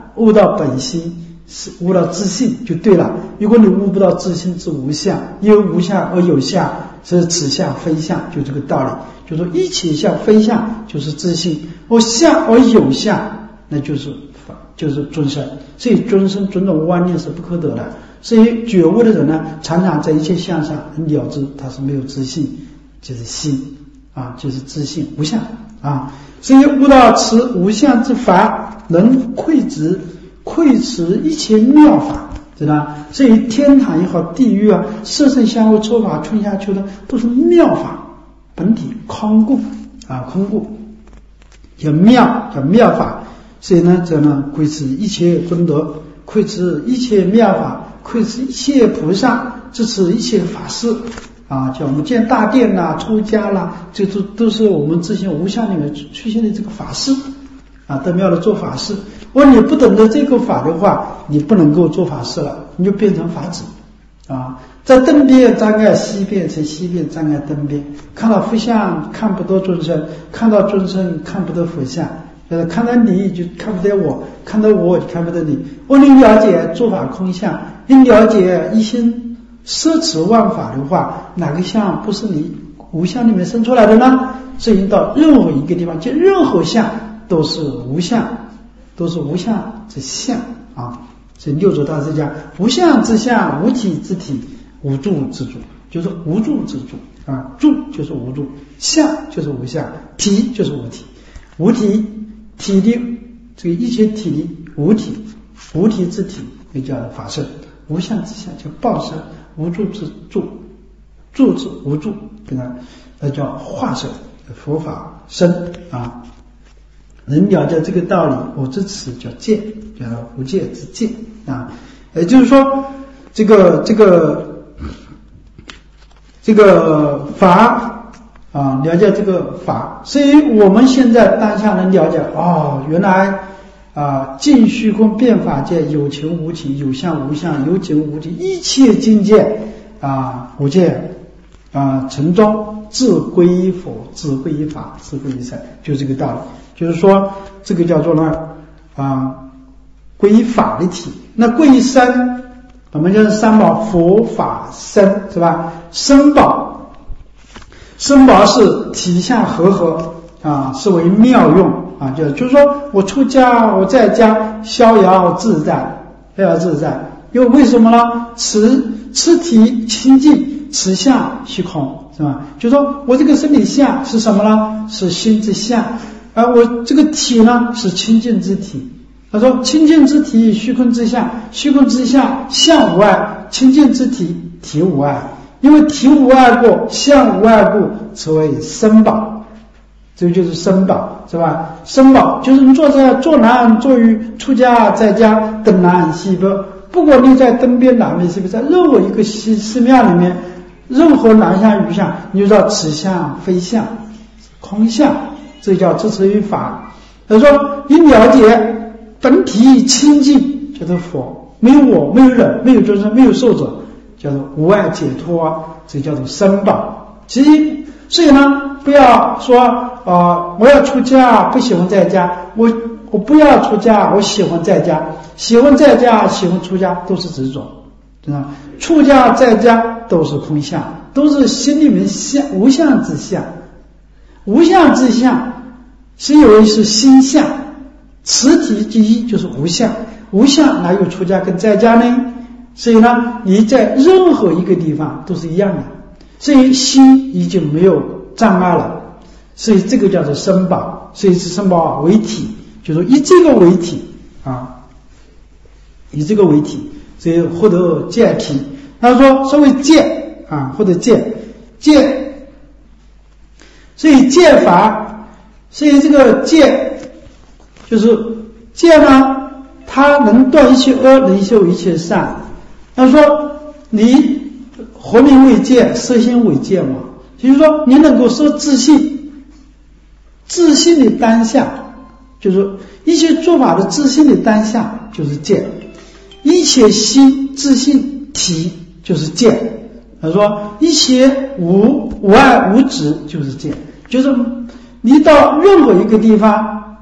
悟到本心，是悟到自性就对了。如果你悟不到自性之无相，因为无相而有相，是此相非相，就这个道理。就说一切相非相就是自性，而相而有相，那就是就是尊生。所以尊生尊重妄念是不可得的。所以觉悟的人呢，常常在一切相上很了知，他是没有自性，就是心啊，就是自性无相啊。所以悟到此无相之法，能窥执窥持一切妙法，知道吧？所以天堂也好，地狱啊，色身香味触法春夏秋冬都是妙法，本体空故啊，空故叫妙，叫妙法。所以呢，这呢窥持一切功德，窥持一切妙法，窥持一切菩萨，支持一切法师啊，叫我们建大殿啦、出家啦，这都都是我们自性无相里面出现的这个法师啊，得妙的做法师。如果你不懂得这个法的话，你不能够做法师了，你就变成法子啊。在灯边障碍西边，成西边障碍灯边。看到佛像看不得众生，看到众生看不得佛像。呃，看到你就看不得我，看到我就看不得你。我你了解诸法空相，你了解一心摄持万法的话，哪个相不是你无相里面生出来的呢？所以到任何一个地方，就任何相都是无相，都是无相之相啊。所以六祖大师讲，无相之相，无体之体，无住之住，就是无住之住啊。住就是无住，相就是无相，体就是无体，无体。体力，这个一切体力无体，无体之体也叫法身，无相之相叫报身，无住之住，住之无住，对吧？那叫化身，佛法身啊。能了解这个道理，我这词叫戒，叫无戒之戒啊。也就是说，这个这个这个法。啊，了解这个法，所以我们现在当下能了解哦，原来啊，尽虚空变法界有情无情，有相无相，有景无景，一切境界啊，无界啊，成中自归依佛，自归依法，自归依神，就这个道理。就是说，这个叫做呢啊，归依法的体。那归依身，我们就是三宝，佛法身，是吧？身宝。身宝是体相和合啊，是为妙用啊，就就是说我出家，我在家逍遥自在，逍遥自在。因为为什么呢？此此体清净，此相虚空，是吧？就是说我这个身体相是什么呢？是心之相，而我这个体呢是清净之体。他说清净之体，虚空之相，虚空之相，相无碍；清净之体，体无碍。因为体无碍故，相无碍故，此为身宝。这个就是身宝，是吧？身宝就是你坐在坐南坐于出家在家东南西北，不管你在东边南边西北，在任何一个寺寺庙里面，任何南向余向，你就知道此相非相，空相，这叫支持于法。他说你了解本体清净，叫做佛，没有我，没有人，没有众生，没有寿者，叫做无碍解脱，这叫做身宝。其实所以呢，不要说呃我要出家，不喜欢在家，我我不要出家，我喜欢在家，喜欢在家喜欢出家都是执着，对吧？出家在家都是空相，都是心里面相无相之相，无相之相是以为是心相，此体之一就是无相，无相哪有出家跟在家呢？所以呢，你在任何一个地方都是一样的，所以心已经没有障碍了，所以这个叫做身宝。所以是身宝为体，就是以这个为体啊，以这个为体，所以获得戒体。他说所谓戒啊，或者戒戒，所以戒法，所以这个戒就是戒呢，它能断一切恶，能修一切善。他说你何名为戒？色心为戒嘛，就是说你能够说自信，自信的当下，就是一切做法的自信的当下就是戒，一切心自信体就是戒。他说一切无无碍无执就是戒，就是你到任何一个地方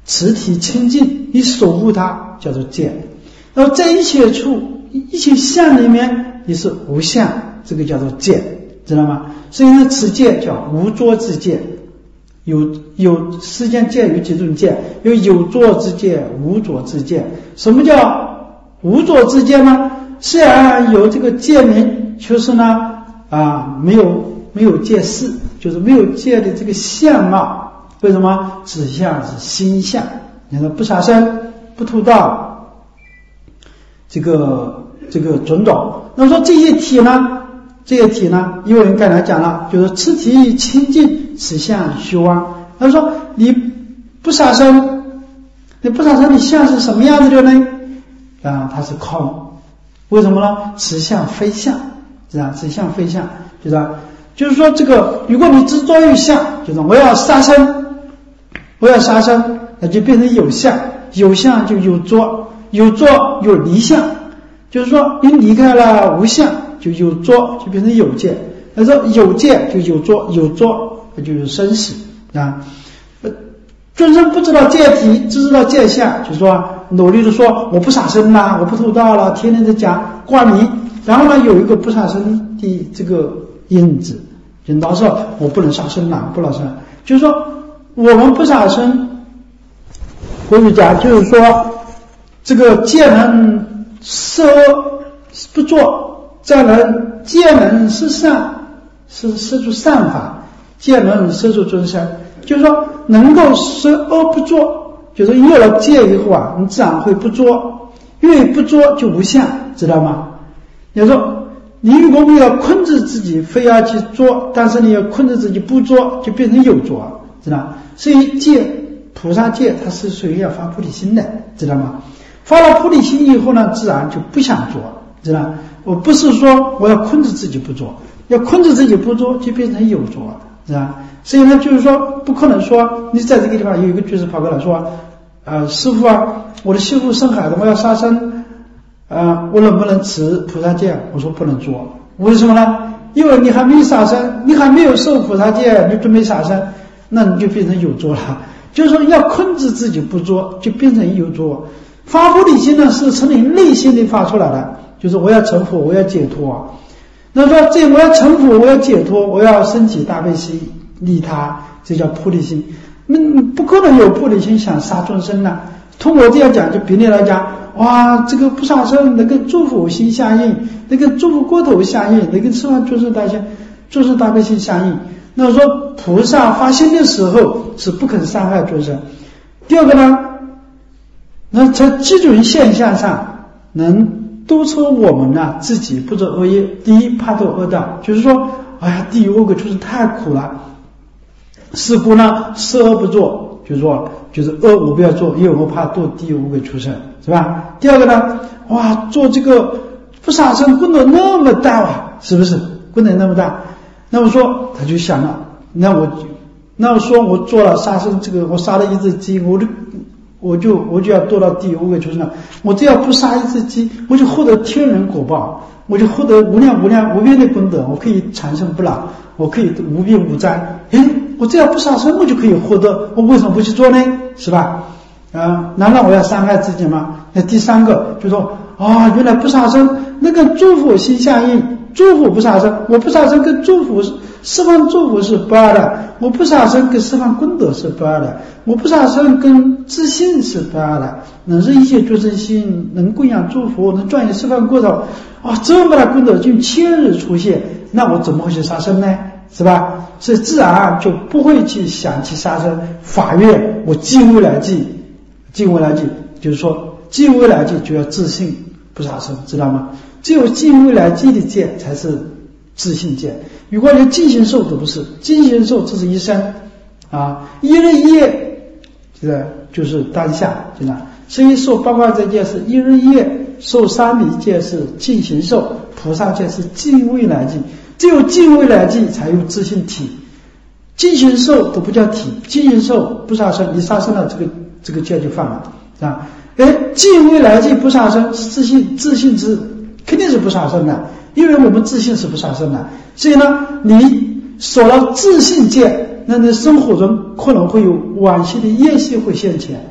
持体清净，你守护它叫做戒。然后在一切处一切相里面你是无相，这个叫做戒，知道吗？所以呢，持戒叫无作之戒。有有世间戒有几种戒？有有作之戒、无作之戒。什么叫无作之戒呢？虽然有这个戒名，就是呢啊没有没有戒事，就是没有戒的这个相貌。为什么？指向是心相。你说不杀生、不偷盗，这个这个种种。那么说这些体呢？这些体呢？有人刚才讲了，就是此体清净，此相虚妄。他说你不杀生，你不杀生，你相是什么样子的呢？啊，它是空。为什么呢？此相非相，是吧？此相非相，就是吧？就是说这个，如果你执着于相，就是我要杀生，我要杀生，那就变成有相，有相就有作，有作有离相，就是说你离开了无相，就有作，就变成有戒。他说有戒就有作，有作那就有生死啊。众生不知道戒体，只知道戒相，就是说努力的说我不杀生啦，我不偷盗啦，天天在讲挂名，然后呢有一个不杀生的这个因子，就老说我不能杀生啦，不能杀生，就是说我们不杀生，国语讲就是说这个戒能摄不作，再能戒能是善，是摄住善法，戒能摄住众生，就是说能够摄恶不作，就是有了戒以后啊，你自然会不作，因为不作就无相，知道吗？你说你如果为了控制自己非要去做，但是你要控制自己不做，就变成有做，知道吗？所以戒菩萨戒它是属于要发菩提心的，知道吗？发了菩提心以后呢，自然就不想做，知道吗？我不是说我要控制自己不做，要控制自己不做就变成有做，知道吗？所以呢，就是说不可能说你在这个地方有一个居士跑过来说呃，师父啊，我的媳妇生孩子，我要杀生，呃，我能不能持菩萨戒？我说不能做。为什么呢？因为你还没杀生，你还没有受菩萨戒，你准备杀生，那你就变成有做了。就是说要控制自己不做，就变成有做。发菩提心呢，是从你内心里发出来的，就是我要成佛，我要解脱。那说这我要成佛，我要解脱，我要升起大悲心利他，这叫菩提心。那不可能有菩提心想杀众生呢。通过这样讲，就比例来讲，哇，这个不杀生能跟诸佛心相应，能跟诸佛国土相应，能跟十万众生大心、众生大悲心相应。那说菩萨发心的时候是不肯伤害众生。第二个呢，那从基准现象上能督促我们呢自己不做恶业。第一，怕堕恶道，就是说，哎呀，地狱恶鬼畜生太苦了。是故呢，是恶不做，就是说，就是恶我不要做，因为我怕堕地狱恶鬼畜生，是吧？第二个呢，哇，做这个不杀生功德那么大啊，是不是？功德那么大，那么说他就想了，那我，那我说我做了杀生，这个我杀了一只鸡，我就我就我就要堕到地狱恶鬼畜生了。我只要不杀一只鸡，我就获得天人果报，我就获得无量无量无边的功德，我可以长生不老，我可以无病无灾。诶，我只要不杀生，我就可以获得，我为什么不去做呢？是吧？啊，难道我要伤害自己吗？那第三个就说啊、哦，原来不杀生那个诸佛心相应，诸佛不杀生，我不杀生跟诸佛释放诸佛是不二的，我不杀生跟释放功德是不二的，我不杀生跟自信是不二的，能是一切众生心，能供养诸佛，能转移释放过头，啊、哦，这么大功德就千日出现，那我怎么会去杀生呢？是吧？所以自然就不会去想去杀生。法愿我尽未来际，尽未来际就是说尽未来际就要自信不杀生，知道吗？只有尽未来际的戒才是自信戒。如果连尽形寿都不是，尽形寿这是一生啊，一日一夜，就是就是当下，对吧？所以受八卦斋戒是一日一夜，受沙弥戒是尽形寿，菩萨戒是尽未来际。只有尽未来际才有自信体，尽形寿都不叫体，尽形寿不杀生，你杀生了，这个这个戒就犯了啊！哎，尽未来际不杀生，自信自信之肯定是不杀生的，因为我们自信是不杀生的，所以呢，你守了自信戒，那你生活中可能会有惋惜的业习会现前。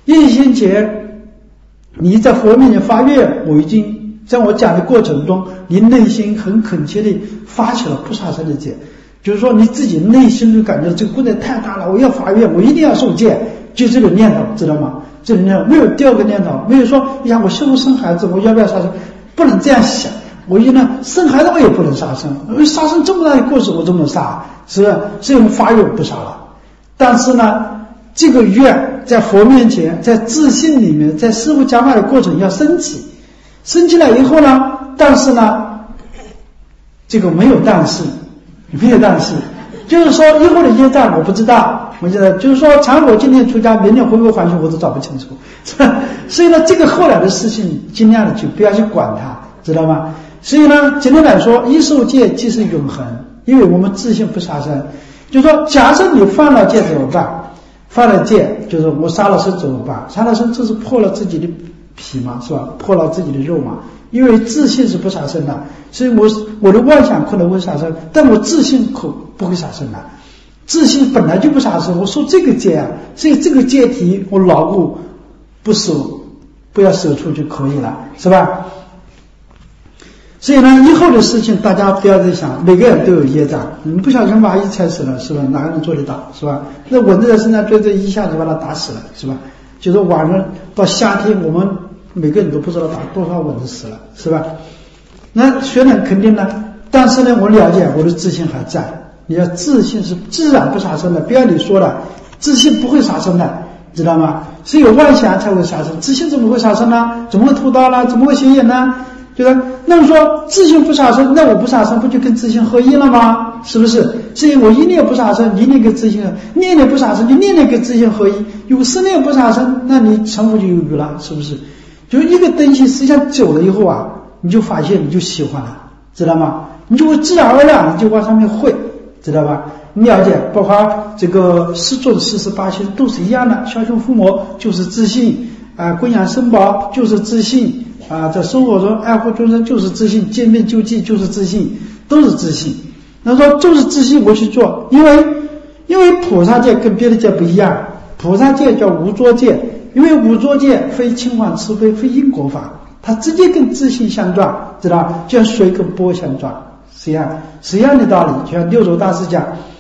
一心前你在佛面前发愿，我已经在我讲的过程中，你内心很恳切地发起了不杀生的戒，就是说你自己内心就感觉这个功德太大了，我要发愿，我一定要受戒，就这个念头，知道吗？这个念头没有第二个念头，没有说呀我现在生孩子我要不要杀生，不能这样想。我一呢生孩子我也不能杀生，因为杀生这么大的过失我怎么能杀？是不是？所以我们发愿不杀了。但是呢，这个愿在佛面前，在自信里面，在师父讲法的过程要升起，升起来以后呢，但是呢，这个没有但是，没有但是，就是说以后的业障我不知道，我觉得就是说，常我今天出家，明天会不会还俗我都找不清楚，是吧？所以呢，这个后来的事情尽量的去不要去管它，知道吗？所以呢，简单来说，一受戒即是永恒，因为我们自信不杀生。就是说，假设你犯了戒怎么办？犯了戒就是我杀了生怎么办？杀了生这是破了自己的皮嘛，是吧？破了自己的肉嘛。因为自信是不杀生的，所以我我的妄想可能会杀生，但我自信可不会杀生的。自信本来就不杀生，我受这个戒啊，所以这个戒题我牢固不舍，不要舍出就可以了，是吧？所以呢，以后的事情大家不要再想，每个人都有业障，你不小心把一踩死了，是吧？哪个人做得到，是吧？那蚊子在身上追着一下子把它打死了，是吧？就是晚上到夏天，我们每个人都不知道打多少蚊子死了，是吧？那虽然肯定呢，但是呢，我了解我的自信还在。你要自信是自然不杀生的，不要你说了，自信不会杀生的，知道吗？是有妄想才会杀生，自信怎么会杀生呢？怎么会偷盗呢？怎么会邪淫呢？对吧？那么说自信不杀生，那我不杀生不就跟自信合一了吗？是不是？所以我一念不杀生，一念跟自信，念念不杀生就念念跟自信合一。有十念不杀生，那你成佛就有余了，是不是？就一个东西实际上久了以后啊，你就发现你就喜欢了，知道吗？你就会自然而然你就往上面会，知道吧？你了解，包括这个四种四十八心都是一样的，孝顺父母就是自信啊，供养生宝就是自信。啊，在生活中爱护众生就是自信，见面救济就是自信，都是自信。那说就是自信我去做，因为因为菩萨戒跟别的戒不一样，菩萨戒叫无作戒，因为无作戒非轻缓慈悲，非因果法，它直接跟自信相撞，知道？就像水跟波相撞，是一样是一样的道理。就像六祖大师讲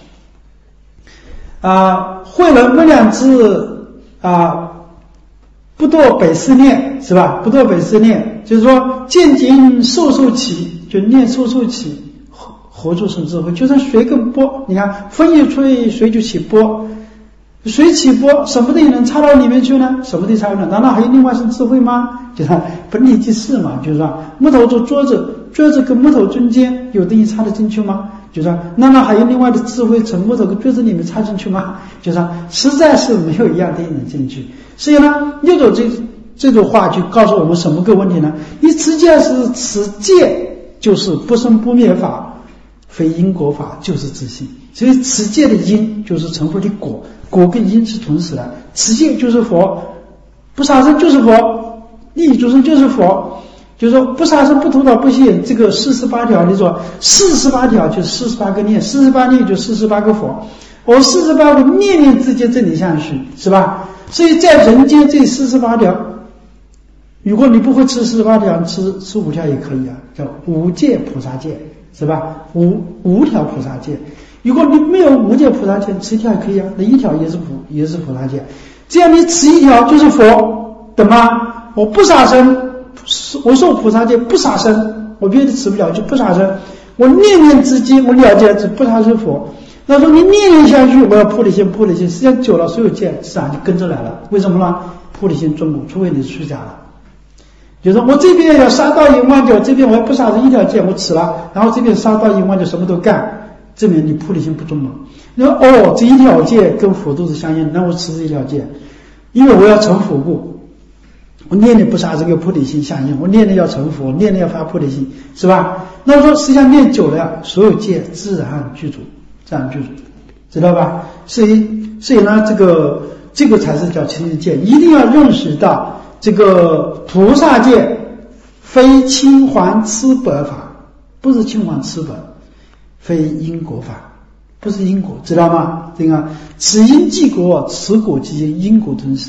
啊，慧能没两字啊。不堕百思念，是吧？不堕百思念，就是说见经受受起，就念受受起，何处生智慧？就像水跟波，你看风一吹，水就起波，水起波，什么东西能插到里面去呢？什么东西插不了？难道还有另外生智慧吗？就是本体即是嘛，就是说木头做桌子，桌子跟木头中间有东西插得进去吗？就是说难道还有另外的智慧从木头跟桌子里面插进去吗？就是说实在是没有一样东西能进去。所以呢，六祖这这种话就告诉我们什么个问题呢？你持戒是持戒，就是不生不灭法，非因果法，就是自信。所以持戒的因就是成佛的果，果跟因是同时的。持戒就是佛，不杀生就是佛，利益众生就是佛。就是说不杀生不偷盗不邪淫，这个四十八条，你说四十八条就四十八个念，四十八念就四十八个佛，我四十八个念念之间真理相续，是吧？所以在人间这四十八条，如果你不会吃四十八条，吃吃五条也可以啊，叫五戒菩萨戒，是吧？五五条菩萨戒。如果你没有五戒菩萨戒，吃一条也可以啊，那一条也是菩也是菩萨戒。这样你吃一条就是佛，懂吗？我不杀生。我受菩萨戒不杀生，我别的吃不了就不杀生。我念念之间，我了解这不杀生佛。那说你念念下去，我要菩提心，菩提心，实际上久了，所有戒自然就跟着来了。为什么呢？菩提心中果，除非你出家了。就是说我这边要杀盗淫妄酒，这边我要不杀生一条戒我吃了，然后这边杀盗淫妄酒什么都干，证明你菩提心不中了。你说哦，这一条戒跟佛都是相应，那我吃这一条戒，因为我要成佛故。我念念不杀生跟菩提心相应，我念念要成佛，念念要发菩提心，是吧？那我说实际上念久了，所有戒自然具足，自然具足，知道吧？所以所以呢，这个这个才是叫清净戒，一定要认识到这个菩萨戒非轻还吃本法，不是轻还吃本，非因果法，不是因果，知道吗？这个此因即果，此果即因，因果同时。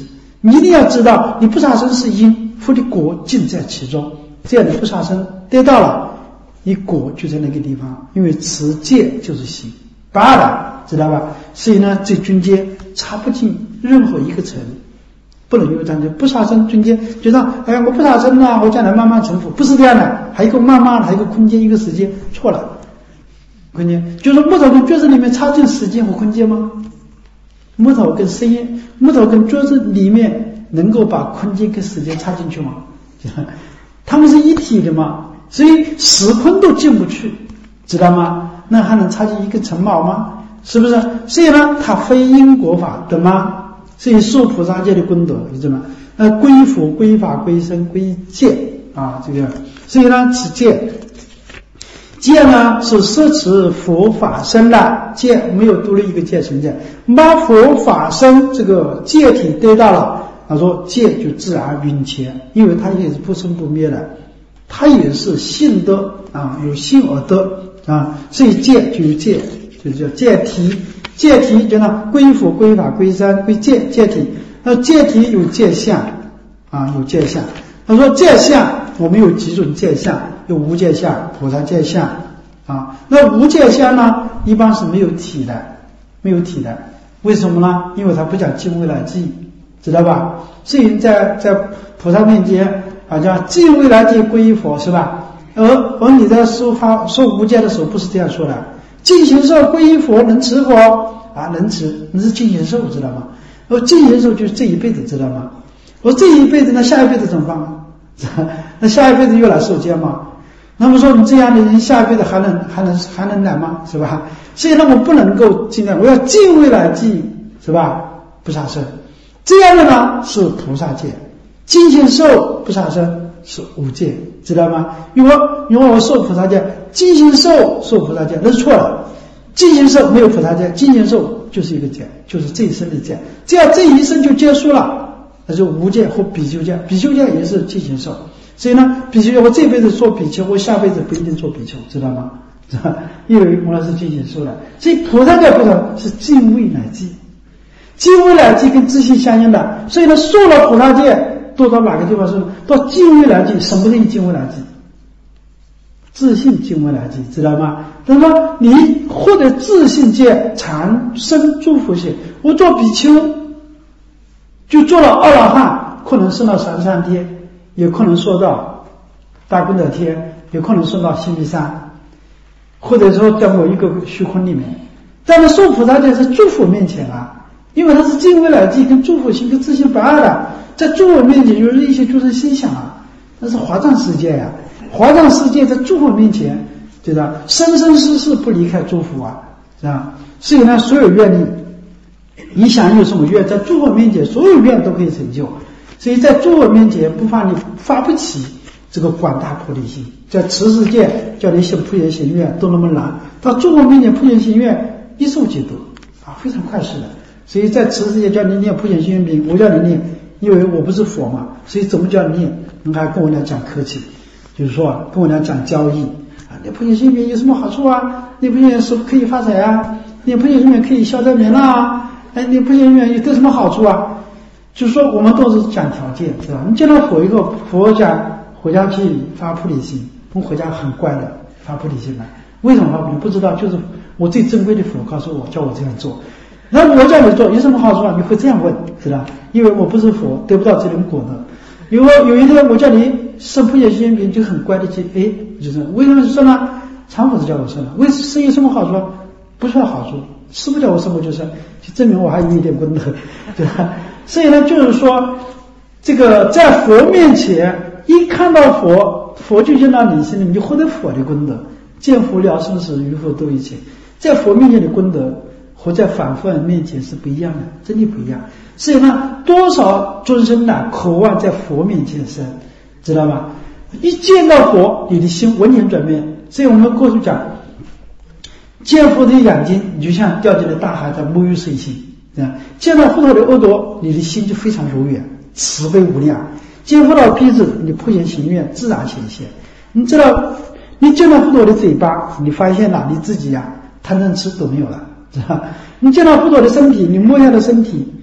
你一定要知道，你不杀生是因，佛的果尽在其中。这样你不杀生得到了，你果就在那个地方，因为持戒就是行不二的，知道吧？所以呢，这军阶插不进任何一个层，不能有这样的不杀生军阶，觉得哎呀我不杀生了，我将来慢慢成佛，不是这样的，还有一个慢慢，还有一个空间，一个时间，错了。空间就是木头跟桌子里面插进时间和空间吗？木头跟声音，木头跟桌子里面能够把空间跟时间插进去吗？他们是一体的嘛，所以时空都进不去，知道吗？那还能插进一个尘毛吗？是不是？所以呢，它非因果法，懂吗？所以受菩萨戒的功德，你知道吗？那归佛、归法、归僧、归戒啊，这个，所以呢，持戒。戒呢是摄持佛法僧的戒，没有多了一个戒存在。把佛法僧这个戒体得到了，他说戒就自然蕴潜，因为它也是不生不灭的，它也是性德啊，有性而得啊，所以戒就有戒，就叫戒体。戒体就呢归佛、归法、归僧、归戒，戒体。那戒体有戒相啊，有戒相。他说戒相我们有几种戒相，有无戒相、菩萨戒相啊。那无戒相呢，一般是没有体的，没有体的。为什么呢？因为它不讲尽未来际，知道吧？所以在在菩萨面前啊，叫尽未来际归于佛，是吧？而而你在说法说无戒的时候，不是这样说的。尽形寿归于佛，能持佛啊，能持，你是尽形寿，知道吗？而尽形寿就是这一辈子，知道吗？我这一辈子呢，下一辈子怎么办？那下一辈子又来受戒吗？那么说你这样的人，下一辈子还能还能还能来吗？是吧？所以呢，我不能够尽量，我要尽未来际，是吧？不杀生，这样的呢是菩萨戒，尽形寿不杀生是无戒，知道吗？因为因为我受菩萨戒，尽形寿受菩萨戒，那是错了。尽形寿没有菩萨戒，尽形寿就是一个戒，就是这一生的戒，这样这一生就结束了。那就无戒或比丘戒，比丘戒也是尽形寿。所以呢，比丘戒我这辈子做比丘，我下辈子不一定做比丘，知道吗？因为我是尽形寿的。所以菩萨戒不同，是尽未来际，尽未来际跟自信相应的。所以呢，受了菩萨戒，都到哪个地方是到尽未来际？什么东西尽未来际？自信尽未来际，知道吗？那么你获得自信戒，常生诸佛性。我做比丘。就做了阿罗汉，可能升到三山天，也可能说到大功德天，也可能升到西密山，或者说在某一个虚空里面。但是受菩萨戒是诸佛面前啊，因为它是尽未来际跟诸佛心跟自性不二的，在诸佛面前就是一些诸生心想啊，那是华藏世界呀、啊，华藏世界在诸佛面前，对吧？生生世世不离开诸佛啊，是吧？所以呢，所有愿力。你想有什么愿，在诸佛面前所有愿都可以成就，所以在诸佛面前不怕你发不起这个广大菩提心。在持世界叫你想普贤行愿都那么难，到诸佛面前普贤行愿一受即得啊，非常快速的。所以在持世界叫你念普贤行愿品，我叫你念，因为我不是佛嘛，所以怎么叫你念？你还跟我俩讲客气，就是说跟我俩讲交易啊，念普贤行愿品有什么好处啊？念普贤是不是可以发财啊？念普贤行愿可以消灾免难啊？哎，你不行愿意得什么好处啊？就是说我们都是讲条件，是吧？你见到佛以后，佛讲回家去发菩提心，我们回家很乖的发菩提心来。为什么发菩提心？不知道，就是我最珍贵的佛告诉我，叫我这样做。然后我叫你做有什么好处啊？你会这样问，是吧？因为我不是佛，得不到这种果的。如果有一天我叫你生普贤行愿品，就很乖的去，哎，就是为什么生呢？常佛是叫我生的，为生有什么好处啊？不算好处。师父叫我生我就生，就证明我还有一点功德，对吧？所以呢，就是说，这个在佛面前，一看到佛，佛就进到你心里，你就获得佛的功德。见佛了生死，与佛度一切。在佛面前的功德和在反复面前是不一样的，真的不一样。所以呢，多少众生呢，渴望在佛面前生，知道吗？一见到佛，你的心闻言转变。所以我们过去讲。见佛的眼睛，你就像掉进了大海，在沐浴身心。见到佛陀的耳朵，你的心就非常柔软，慈悲无量。见佛陀的鼻子，你普贤行愿自然显现。你知道，你见到佛陀的嘴巴，你发现了你自己呀、啊，贪嗔痴都没有了，知道？你见到佛陀的身体，你摸一下的身体，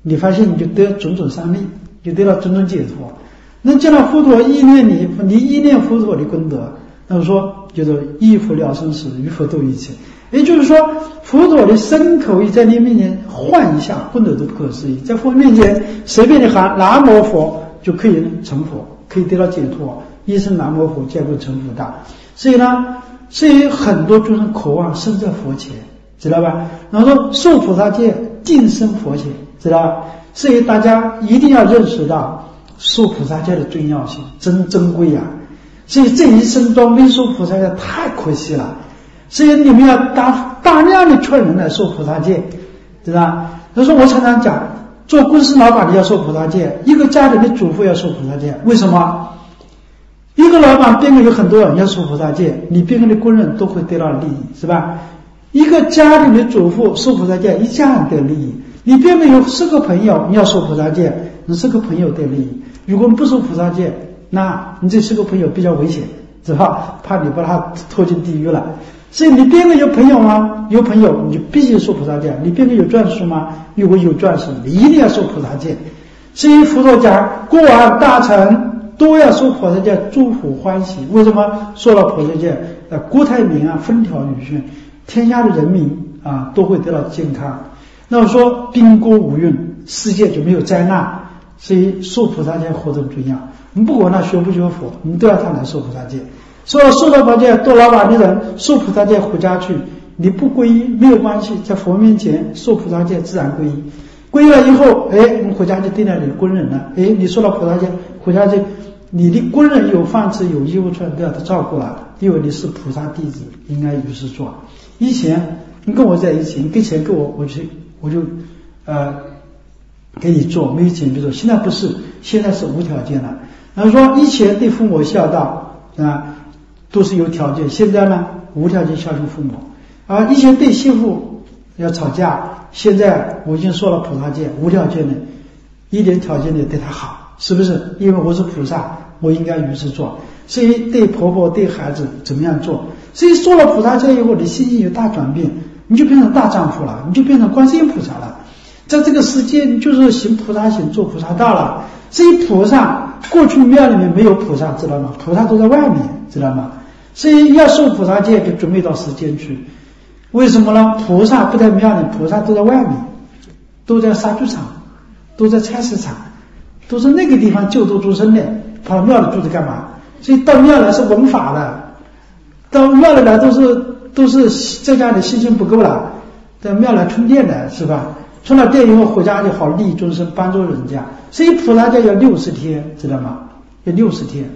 你发现你就得种种善利，就得到种种解脱。那既然佛陀意念你，你意念佛陀的功德，那么说就是依佛了生死，与佛斗一切。也就是说，佛陀的身口意在你面前换一下，功德都不可思议。在佛面前随便的喊南无佛就可以成佛，可以得到解脱。一声南无佛，见过成佛道。所以呢，所以很多众生渴望生在佛前，知道吧？然后说受菩萨戒，尽生佛前，知道吧？所以大家一定要认识到受菩萨戒的重要性，真珍贵呀、啊！所以这一生中没受菩萨戒太可惜了。所以你们要大大量的劝人来受菩萨戒，知道吧？他说我常常讲，做公司老板的要受菩萨戒，一个家庭的主妇要受菩萨戒。为什么？一个老板边上有很多人要受菩萨戒，你边上的工人都会得到利益，是吧？一个家庭的主妇受菩萨戒，一家人得利益。你边上有十个朋友，你要受菩萨戒，你十个朋友得利益。如果不受菩萨戒，那你这十个朋友比较危险，是吧？怕你把他拖进地狱了。所以你边上有朋友吗？有朋友你就必须受菩萨戒。你边上有钻石吗？如果有钻石，你一定要受菩萨戒。所以佛陀讲，国王大臣都要受菩萨戒，诸福欢喜。为什么受了菩萨戒？呃，国泰民安，风调雨顺，天下的人民啊都会得到健康。那么说兵国无孕，世界就没有灾难。所以受菩萨戒何等重要！我们不管他学不学佛，我们都要他来受菩萨戒。说受了菩萨戒，做老板的人受菩萨戒回家去，你不皈依没有关系，在佛面前受菩萨戒自然皈依。皈依了以后，哎，我们回家就对待你的工人了。哎，你受了菩萨戒，回家就你的工人有饭吃，有衣服穿，都要他照顾了，因为你是菩萨弟子，应该如是做。以前你跟我在一起，你给钱给我，我去我就呃给你做，没有钱就做。现在不是，现在是无条件了。然后说以前对父母孝道啊都是有条件，现在呢无条件孝敬父母。啊，以前对媳妇要吵架，现在我已经说了菩萨戒，无条件的，一点条件的对他好，是不是？因为我是菩萨，我应该如此做。所以对婆婆对孩子怎么样做？所以说了菩萨戒以后，你心情有大转变，你就变成大丈夫了，你就变成观世音菩萨了。在这个世界，你就是行菩萨行，做菩萨道了。所以菩萨过去庙里面没有菩萨，知道吗？菩萨都在外面，知道吗？所以要受菩萨戒，就准备到世间去。为什么呢？菩萨不在庙里，菩萨都在外面，都在杀猪场，都在菜市场，都是那个地方救度众生的，跑到庙里住着干嘛？所以到庙来是闻法的，到庙里来都是都是在家里信心不够了，到庙来充电的，是吧？充了电以后回家就好利益众生，帮助人家。所以菩萨戒要六十天，知道吗？要六十天。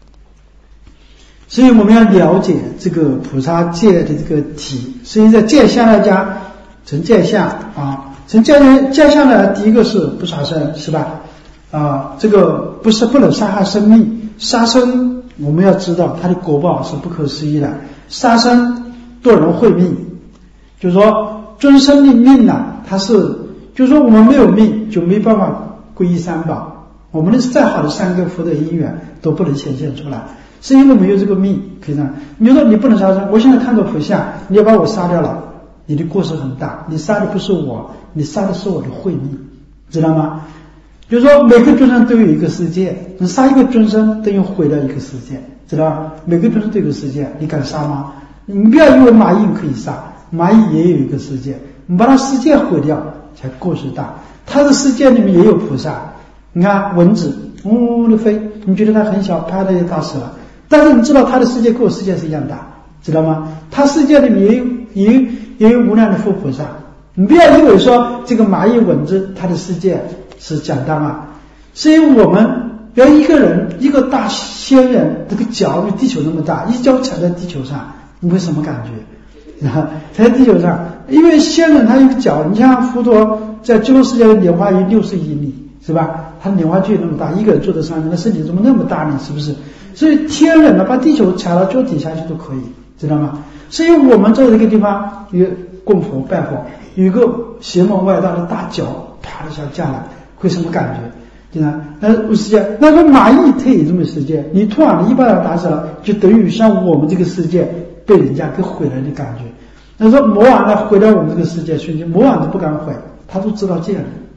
所以我们要了解这个菩萨戒的这个体。所以在戒相来讲，从戒相啊，从戒戒相来，第一个是不杀生，是吧？啊，这个不是不能杀害生命，杀生我们要知道它的果报是不可思议的。杀生夺人慧命，就是说尊生的命呢、啊，它是就是说我们没有命就没办法皈依三宝，我们的再好的三根福德因缘都不能显现出来。是因为没有这个命可以让你说你不能杀生，我现在看到佛像，你要把我杀掉了，你的过失很大，你杀的不是我，你杀的是我的慧命，知道吗？就是说每个众生都有一个世界，你杀一个众生等于毁了一个世界，知道吗？每个众生都有一个世界，你敢杀吗？你不要以为蚂蚁可以杀，蚂蚁也有一个世界，你把它世界毁掉才过失大。它的世界里面也有菩萨，你看蚊子嗡嗡的飞，你觉得它很小，啪的就打死了，但是你知道它的世界跟我世界是一样大，知道吗？它世界里面也有也有也有无量的佛菩萨。你不要以为说这个蚂蚁蚊子它的世界是简单啊。所以我们要一个人一个大仙人，这个脚比地球那么大，一脚踩在地球上，你会什么感觉？啊，踩在地球上，因为仙人他有个脚，你像佛陀在极乐世界的莲花有六十亿里，是吧？他莲花就有那么大，一个人坐在上面，那身体怎么那么大呢？是不是？所以天人呢，把地球踩到脚底下去都可以，知道吗？所以我们在这个地方有供佛拜佛，有一个邪门外道的大脚啪的一下下来，会什么感觉？对吧？那世界，那个蚂蚁它也这么世界，你突然一巴掌打死了，就等于像我们这个世界被人家给毁了的感觉。那说魔王呢毁了我们这个世界，瞬间魔王都不敢毁，他都知道这样的，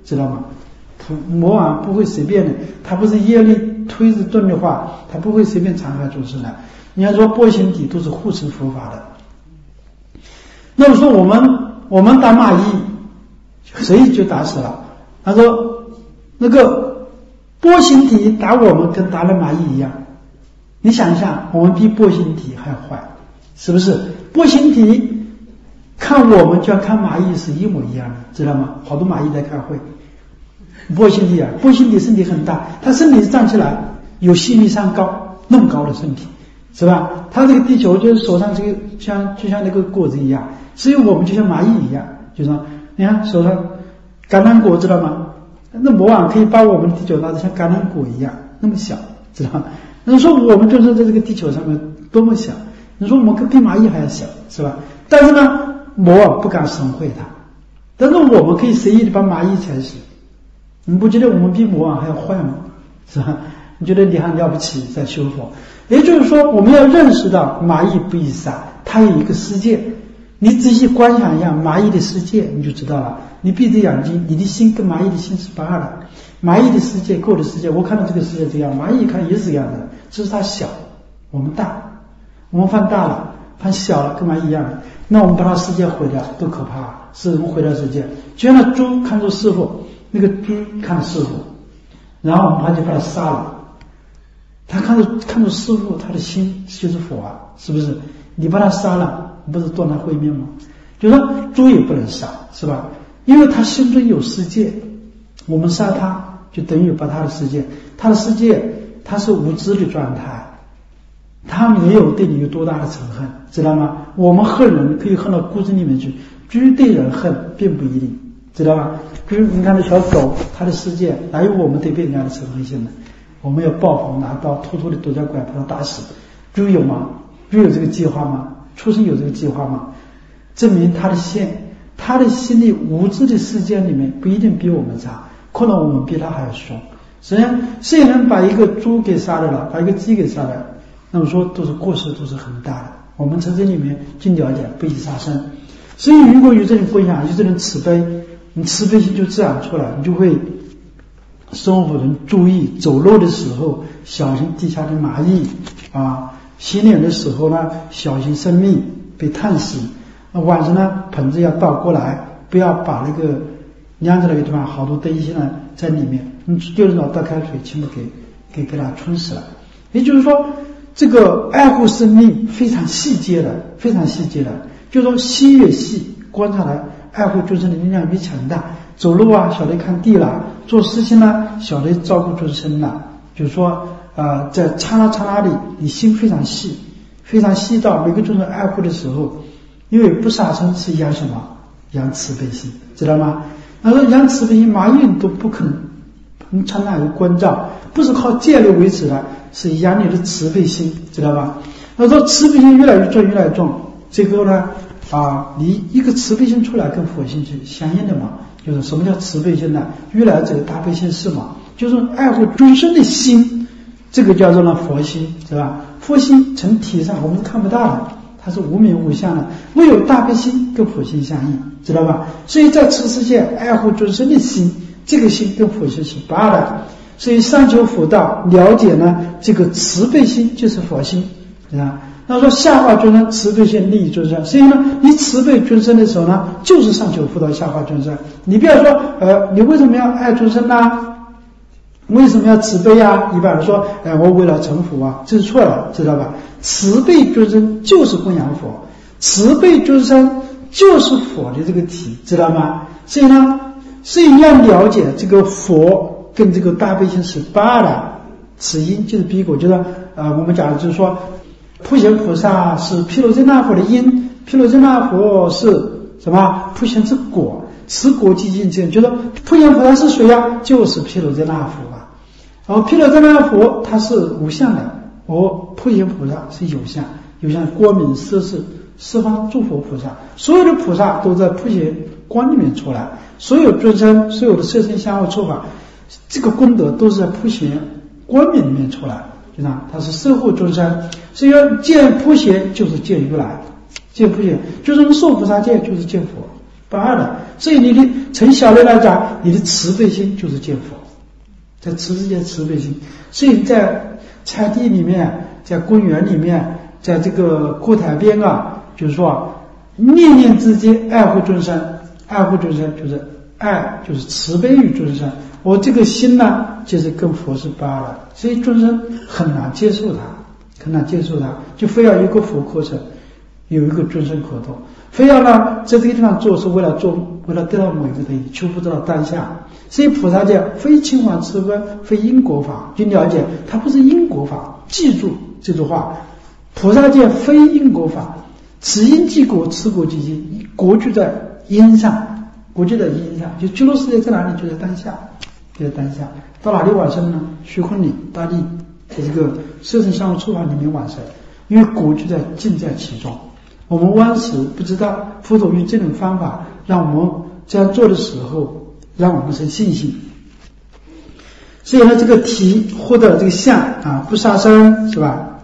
知道吗？他魔王不会随便的，他不是业力推着顿的话，他不会随便残害众生的。你要说波形体都是护持佛法的。那么说我们我们打蚂蚁，谁就打死了。他说那个波形体打我们跟打了蚂蚁一样，你想一下，我们比波形体还坏，是不是？波形体看我们就要看蚂蚁是一模一样的，知道吗？好多蚂蚁在开会。波形体啊，波形体身体很大，它身体站起来有西米山高，那么高的身体，是吧？它这个地球就是手上这个像就像那个果子一样，只有我们就像蚂蚁一样，就说你看手上橄榄果，知道吗？那魔王可以把我们的地球拿得像橄榄果一样那么小，知道吗？你说我们就是在这个地球上面多么小，你说我们比蚂蚁还要小，是吧？但是呢，魔王不敢损毁它，但是我们可以随意的把蚂蚁踩死。你不觉得我们比魔王还要坏吗？是吧？你觉得你很了不起在修佛。也就是说，我们要认识到蚂蚁不易杀，它有一个世界。你仔细观想一下蚂蚁的世界，你就知道了。你闭着眼睛，你的心跟蚂蚁的心是不二的。蚂蚁的世界，狗的世界，我看到这个世界这样，蚂蚁看也是一样的，只是它小，我们大，我们犯大了，犯小了，跟蚂蚁一样的。那我们把它世界毁掉，多可怕！是我们毁掉世界，就像那猪看着师傅，那个猪看着师傅，然后我们他就把他杀了。他看着看着师傅，他的心就是佛啊，是不是？你把他杀了，不是断他慧命吗？就说猪也不能杀，是吧？因为他心中有世界，我们杀他就等于把他的世界，他的世界他是无知的状态，他没有对你有多大的仇恨，知道吗？我们恨人可以恨到骨子里面去，猪对人恨并不一定，知道吧？猪，你看那小狗，它的世界哪有我们对别人家的仇恨心呢？我们要报复，拿刀偷偷的夺家拐把它打死。猪有吗？猪有这个计划吗？畜生有这个计划吗？证明他的心，他的心里无知的世界里面不一定比我们差，可能我们比他还要凶。实际上，谁能把一个猪给杀了，把一个鸡给杀了，那么说都是过失，都是很大的。我们从这里面就了解不宜杀生。所以，如果有这种观想，有这种慈悲，你慈悲心就自然出来，你就会生活人注意，走路的时候小心地下的蚂蚁啊，洗脸的时候呢小心生命被烫死。那晚上呢盆子要倒过来，不要把那个晾在那个地方好多东西呢在里面，你就是找倒开水全部给给给它冲死了。也就是说，这个爱护生命非常细节的，非常细节的，就是说细越细，观察来爱护众生的力量越强大。走路啊晓得看地了，做事情呢晓得照顾众生了，就是说呃，在刹那刹那里你心非常细，非常细到每个众生爱护的时候，因为不杀生是养什么？养慈悲心，知道吗？他说养慈悲心，蚂蚁都不可能，你常常有关照，不是靠戒律维持的，是养你的慈悲心，知道吧？他说慈悲心越来越重，越来越重，这个呢啊，你一个慈悲心出来跟佛心是相应的嘛。就是什么叫慈悲心呢？越来这个大悲心是嘛，就是爱护众生的心，这个叫做呢佛心，是吧？佛心从体上我们是看不到的，它是无名无相的，唯有大悲心跟佛心相应，知道吧？所以在此世界爱护众生的心，这个心跟佛心是不二的。所以上求佛道，了解呢这个慈悲心就是佛心，是吧？那说下化众生，慈悲心利益众生，所以呢你慈悲众生的时候呢就是上求佛道，下化众生。你不要说呃你为什么要爱众生呢？为什么要慈悲啊？一般人说哎我为了成佛啊，这是错了，知道吧？慈悲众生就是供养佛，慈悲众生就是佛的这个体，知道吗？所以呢所以你要了解这个佛跟这个大悲心是不二的，此因就是彼果，就是呃我们讲的就是说普贤菩萨是毗卢遮那佛的因，毗卢遮那佛是什么？普贤之果，此果即境界。就是普贤菩萨是谁呀？就是毗卢遮那佛啊。然后毗卢遮那佛它是无相的，而普贤菩萨是有相，有相光明摄世十方诸佛菩萨，所有的菩萨都在普贤光里面出来，所有众生所有的色身香味触法，这个功德都是在普贤光明里面出来。就这样，它是守护众生，所以要见普贤就是见如来，见普贤就是受菩萨戒就是见佛， 不二的。所以你的从小的来讲，你的慈悲心就是见佛，在慈世界慈悲心。所以在菜地里面，在公园里面，在这个锅台边啊，就是说念念之间爱护众生，爱护众生就是爱，就是慈悲于众生。我这个心呢，就是跟佛是八的，所以众生很难接受它，很难接受它，就非要有一个佛课程，有一个众生可度，非要呢在这个地方做是为了做，为了得到某一个东西，求不得到当下。所以菩萨界非清华之分，非因果法，就了解它不是因果法。记住这句话，菩萨界非因果法，此因即果，此果即因，果就在因上，果就在因上，就极乐世界在哪里？就在当下，就在当下。到哪里往生呢？虚空里，大地在这个色身相处法里面往生，因为果就在尽在其中。我们往时不知道，佛陀用这种方法让我们这样做的时候，让我们生信心。所以呢，这个体获得这个相啊，不杀生是吧？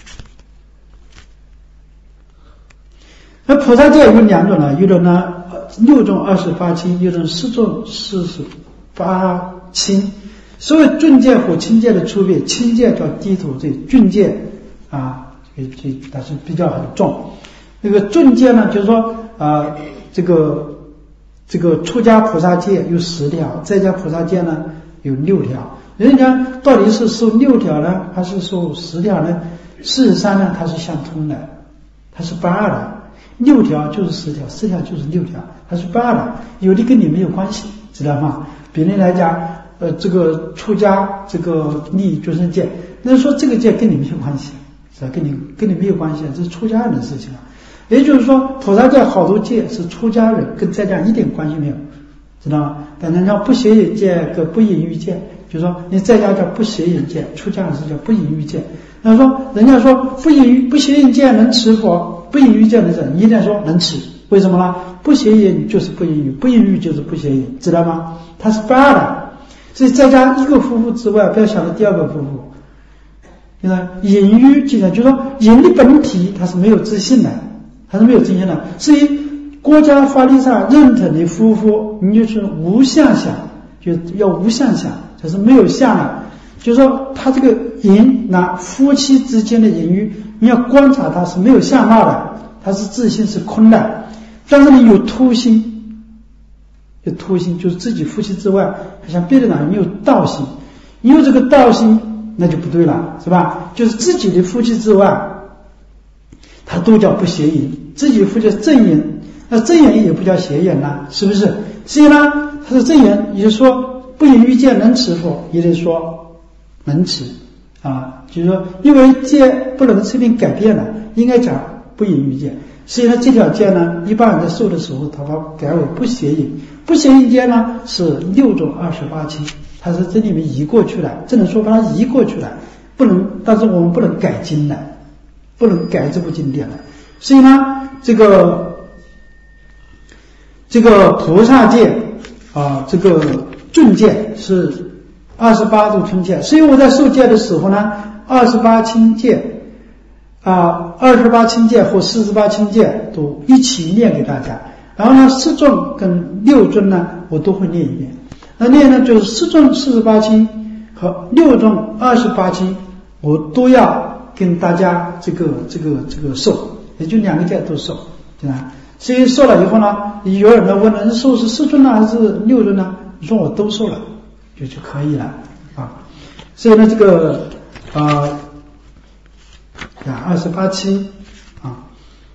那菩萨界有两种呢，有种呢六种二十八轻，有种四种四十八轻。所谓俊界和轻界的区别，轻界叫低头罪，俊界啊，这这但是比较很重。那个俊界呢，就是说啊，这个这个出家菩萨戒有十条，在家菩萨戒呢有六条。人家到底是受六条呢，还是受十条呢？事实上呢，它是相通的，它是不二的。六条就是十条，十条就是六条，它是不二的。有的跟你没有关系，知道吗？比如来讲，呃，这个出家这个利益众生戒，那说这个戒跟你没有关系，是吧？跟你跟你没有关系，这是出家人的事情啊。也就是说，菩萨戒好多戒是出家人，跟在家一点关系没有，知道吗？但人家不邪淫戒跟不淫欲戒，就是说你在家叫不邪淫戒，出家人是叫不淫欲戒。那说人家说不淫欲不邪淫戒能持佛，不淫欲戒能持，你一定说能持，为什么呢？不邪淫就是不淫欲，不淫欲就是不邪淫，知道吗？它是不二的。所以在家一个夫妇之外，不要想到第二个夫妇。你看淫欲记得就是说淫的本体它是没有自信的。还是没有自信的，所以国家法律上认同的夫妇，你就是无相想，就要无相想，就是没有相了。就是说，他这个淫，那夫妻之间的淫欲，你要观察他是没有相貌的，他是自信是空的，但是你有突心，有突心就是自己夫妻之外，还像别的哪你有道心，你有这个道心，那就不对了，是吧？就是自己的夫妻之外。他都叫不邪淫，自己夫妻正淫，那正淫也不叫邪淫啦，是不是？所以呢，他是正淫，也就是说不淫欲戒能持否？也得说能持啊，就是说因为戒不能随便改变了，应该讲不淫欲戒。所以呢，这条戒呢，一般人在受的时候，他把改为不邪淫。不邪淫戒呢是六种二十八轻，它是这里面移过去了，只能说把它移过去了，不能，但是我们不能改经的。不能改这部经典了，所以呢，这个这个菩萨戒啊，这个正戒是二十八度春戒，所以我在受戒的时候呢，二十八轻戒啊，二十八轻戒或四十八轻戒都一起念给大家。然后呢，四众跟六尊呢，我都会念一遍。那念呢，就是四众四十八轻和六众二十八轻，我都要。跟大家这个这个这个受，也就两个戒都受，对吧？所以受了以后呢，有人来问了，受是四尊呢还是六尊呢？你说我都受了，就就可以了啊。所以呢，这个啊啊二十八轻啊，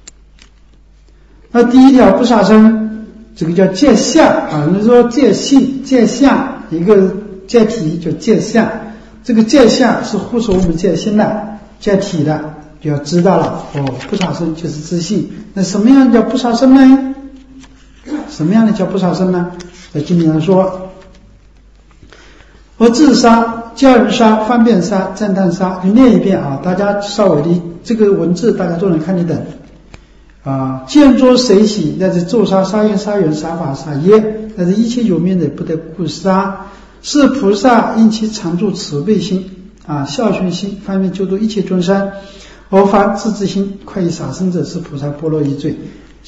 那第一条不杀生，这个叫戒相啊。人说戒性、戒相，一个戒体叫戒相，这个戒相是护守我们戒心的。戒体的就要知道了哦，不杀生就是自信。那什么样叫不杀生呢？什么样的叫不杀生呢？在经典上说，我自杀、教人杀、方便杀、赞叹杀，你念一遍啊，大家稍微的这个文字大家都能看得懂啊。见作随喜，乃至咒杀、杀因、杀缘、杀法、杀业，乃至一切有命的不得故杀，是菩萨因其常住慈悲心。啊，孝顺心方面救度一切众生，而发自知心，快意杀生者是菩萨波罗夷罪。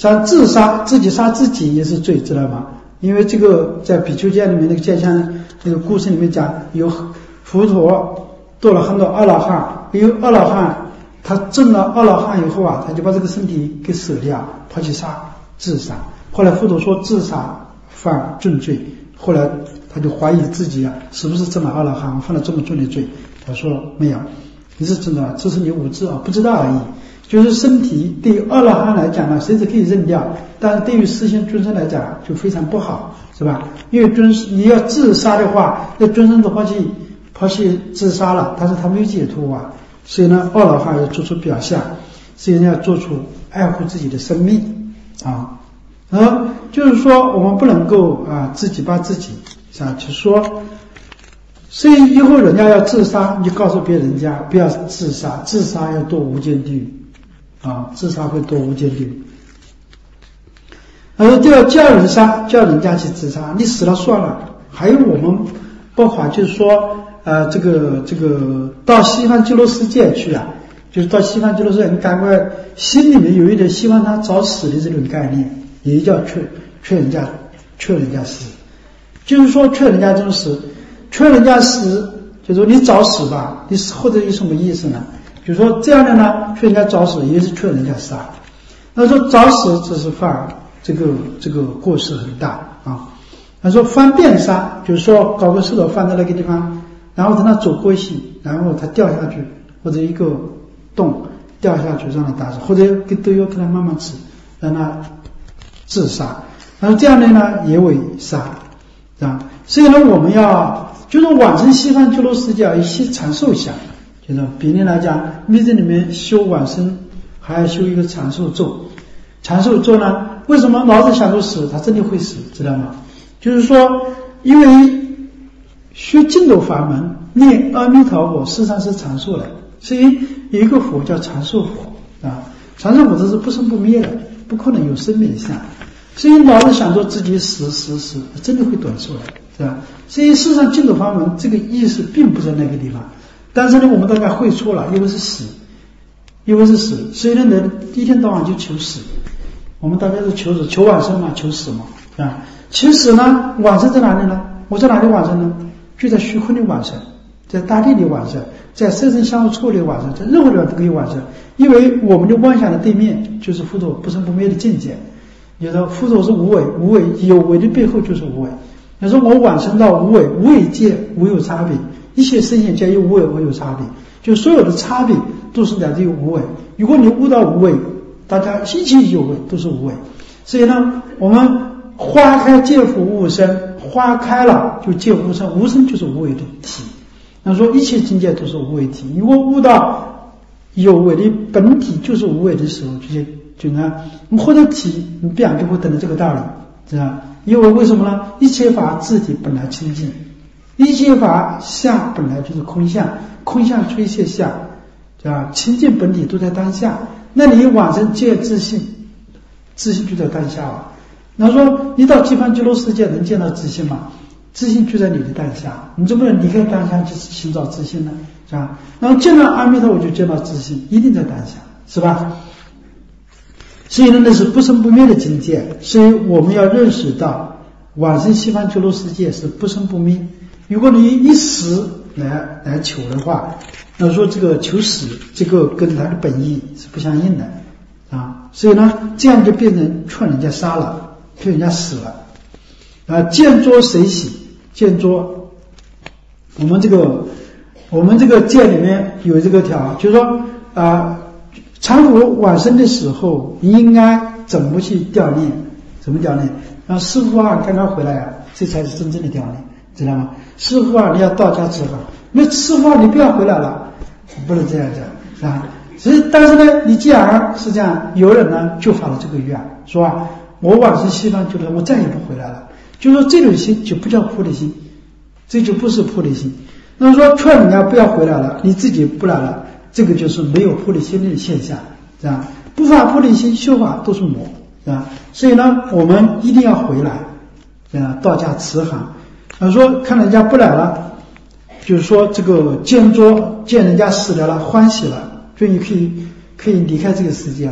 像自杀，自己杀自己也是罪，知道吗？因为这个在比丘戒里面那个戒相那个故事里面讲，有佛陀度了很多阿罗汉，有阿罗汉他证了阿罗汉以后啊，他就把这个身体给舍掉，跑去杀自杀。后来佛陀说自杀犯重罪，后来他就怀疑自己啊，是不是证了阿罗汉犯了这么重的罪？他说没有，你是真的，这是你无知啊，不知道而已。就是身体对于阿罗汉来讲呢，谁是可以认掉，但是对于实行尊生来讲就非常不好，是吧？因为尊你要自杀的话，那尊生都抛弃抛弃自杀了，但是他没有解脱啊，所以呢，阿罗汉要做出表象，所以呢要做出爱护自己的生命啊。然后就是说，我们不能够啊自己把自己啊，就是说。所以以后人家要自杀，你就告诉别人家不要自杀，自杀要堕无间地狱啊，自杀会堕无间地狱。然后就要叫人杀，叫人家去自杀，你死了算了。还有我们包括就是说，呃，这个这个到西方极乐世界去啊，就是到西方极乐世界，你赶快心里面有一点希望他早死的这种概念，也叫劝劝人家劝人家死，就是说劝人家这种死。劝人家死，就是说你早死吧，你死或者有什么意思呢？就是说这样的呢，劝人家早死也是劝人家杀。那说早死这是犯这个这个过失很大啊。他说翻遍杀，就是说搞个石头放在那个地方，然后等他走过去，然后他掉下去，或者一个洞掉下去让他打死，或者都有可能慢慢死，让他自杀。然后这样的呢也为杀啊。所以呢，我们要。就是往生西方极乐世界一些长寿相，就是比例来讲，密宗里面修往生还要修一个长寿咒。长寿咒呢，为什么老子想说死，他真的会死，知道吗？就是说，因为学净土法门，念阿弥陀佛，事实上是长寿的，所以有一个佛叫长寿佛啊，长寿佛这是不生不灭的，不可能有生灭相。所以老子想说自己死死死，真的会短寿的。是吧？所以事实上净土法门这个意识并不在那个地方，但是呢我们大概会错了，因为是死，因为是死，所以呢人一天到晚就求死，我们大家是求死，求往生嘛，求死嘛，啊，其实呢往生在哪里呢？我在哪里往生呢？就在虚空里往生，在大地里往生，在色身相互处里往生，在任何地方都可以往生，因为我们的妄想的对面就是佛陀不生不灭的境界。有的佛陀是无为，无为有为的背后就是无为。他说我往生到无为，无为界无有差别，一切圣贤皆有无为而有差别，就所有的差别都是来自于无为。如果你悟到无为，大家一切有为都是无为。所以呢，我们花开见佛无生，花开了就见无生，无生就是无为的体。那说一切境界都是无为体，如果悟到有为的本体就是无为的时候，就就呢，你获得体，你必然就会懂得这个道理，知道吧？因为为什么呢？一切法自体本来清净，一切法相本来就是空相，空相出一切相，对吧？清净本体都在当下，那你往生见自性，自性就在当下了。那说你到西方极乐世界能见到自性吗？自性就在你的当下，你怎么能离开当下去寻找自性呢？是吧？然后见到阿弥陀佛就见到自性，一定在当下，是吧？所以呢，那是不生不灭的境界，所以我们要认识到往生西方极乐世界是不生不灭。如果你一时来来求的话，那说这个求死，这个跟他的本意是不相应的啊。所以呢，这样就变成劝人家杀了，劝人家死了啊。见作谁喜？见作我们这个我们这个戒里面有这个条，就是说啊。常佛往生的时候应该怎么去悼念？怎么悼念？然后师父啊刚刚回来啊，这才是真正的悼念，知道吗？师父啊你要到家之后，那师父啊你不要回来了，不能这样讲啊。所以但是呢，你既然是这样，有人呢就发了这个愿，说啊我往生西方去了，我再也不回来了，就说这种心就不叫菩提心，这就不是菩提心。那么说劝人家不要回来了，你自己不来了，这个就是没有菩提心的现象，是吧？不发菩提心，修法都是魔，是吧？所以呢，我们一定要回来，啊，道家慈航。他说看人家不来了，就是说这个见桌见人家死了了，欢喜了，终于可以可以离开这个世界了，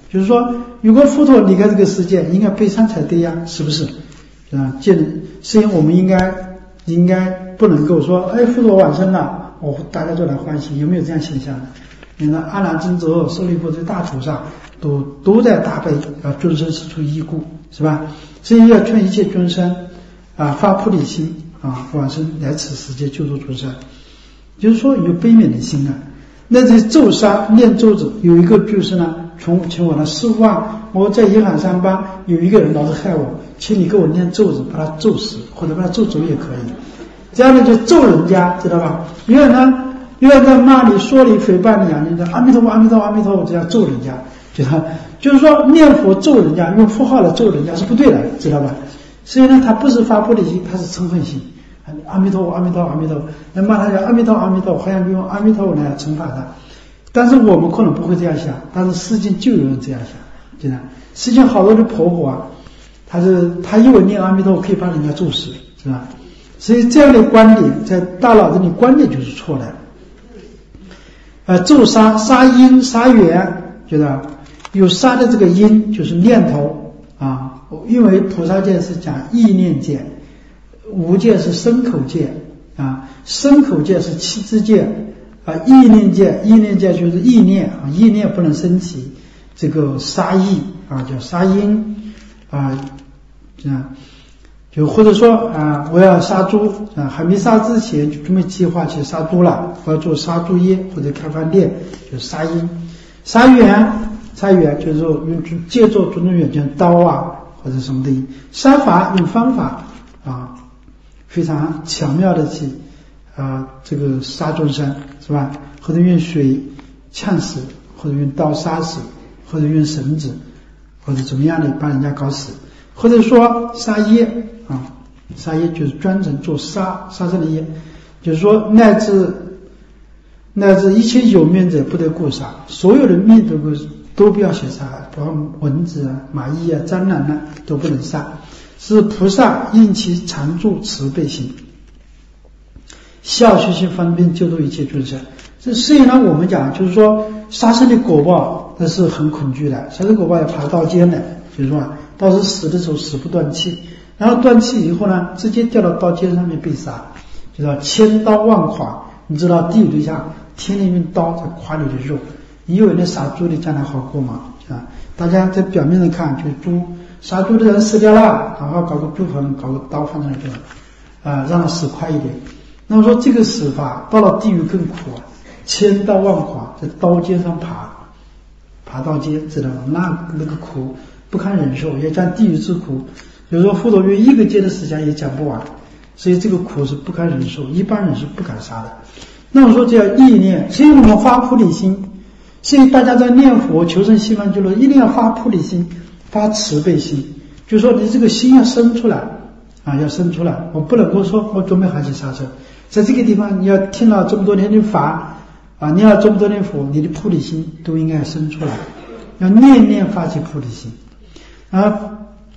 就是说，如果佛陀离开这个世界，应该悲伤才对呀，是不是？啊，既然所以我们应该应该不能够说，哎，佛陀往生了，哦，大家都来欢喜，有没有这样现象的？你看阿难尊者、舍利弗这大菩萨都都在大悲啊，众生是出依故，是吧？所以要劝一切众生啊发菩提心啊，往生来此世界救度众生，就是说有悲悯的心啊。那这咒杀念咒子有一个就是呢，从请我的师父啊，我在银海山帮有一个人老是害我，请你给我念咒子，把他咒死或者把他咒走也可以。这样呢就咒人家，知道吧？因为呢。因为在骂你、说你、诽谤你啊，你的阿弥陀佛、阿弥陀佛、阿弥陀佛，这样咒人家，知道？就是说念佛咒人家，用符号来咒人家是不对的，知道吧？所以呢，他不是发菩提心，他是嗔恨心。阿弥陀佛、阿弥陀佛、阿弥陀佛，那骂他叫阿弥陀佛、阿弥陀佛，好像用阿弥陀佛来惩罚他。但是我们可能不会这样想，但是世间就有人这样想，知道？世间好多的婆婆啊，他是他以为念阿弥陀佛可以把人家咒死，是吧？所以这样的观点在大脑子里观念就是错的。呃，咒杀杀因杀缘，觉得有杀的这个因就是念头啊，因为菩萨戒是讲意念戒，无戒是身口戒啊，身口戒是七支戒啊，意念戒意念戒就是意念啊，意念不能升起这个杀意啊，叫杀因啊，这样。就或者说啊，我要杀猪啊，还没杀之前就准备计划去杀猪了，我要做杀猪业或者开饭店，就是杀因。杀缘，杀缘就是说用借助种种缘，像刀啊或者什么的。杀法用方法啊，非常巧妙的去啊这个杀众生，是吧？或者用水呛死，或者用刀杀死，或者用绳子，或者怎么样的把人家搞死，或者说杀业。啊，杀业就是专程做杀杀生的业，就是说乃至乃至一切有命者不得过杀，所有的命都不都不要去杀，包括蚊子啊、蚂蚁啊、蟑螂啊都不能杀，是菩萨因其常住慈悲心，孝学去方便救度一切众生。这所以呢，我们讲就是说杀生的果报那是很恐惧的，杀生果报要爬刀尖的，就是说到时候死的时候死不断气。然后断气以后呢，直接掉到刀尖上面被杀，就叫千刀万剐。你知道地狱对象天天用刀在剐你的肉，你以为那杀猪的将来好过吗？啊，大家在表面上看，就是猪杀猪的人死掉了，然后搞个猪坟，搞个刀放在那个，啊，让他死快一点。那么说这个死法到了地狱更苦啊，千刀万剐，在刀尖上爬，爬刀尖，知道吗？那那个苦不堪忍受，也讲地狱之苦。比如说佛陀约一个劫的时间也讲不完，所以这个苦是不堪忍受，一般人是不敢杀的。那我说这叫意念，所以我们发菩提心，所以大家在念佛求生西方极乐，一定要发菩提心，发慈悲心，就是说你这个心要生出来啊，要生出来。我不能够说我准备还去杀生，在这个地方你要听了这么多年的法啊，你要这么多年佛，你的菩提心都应该生出来，要念念发起菩提心啊。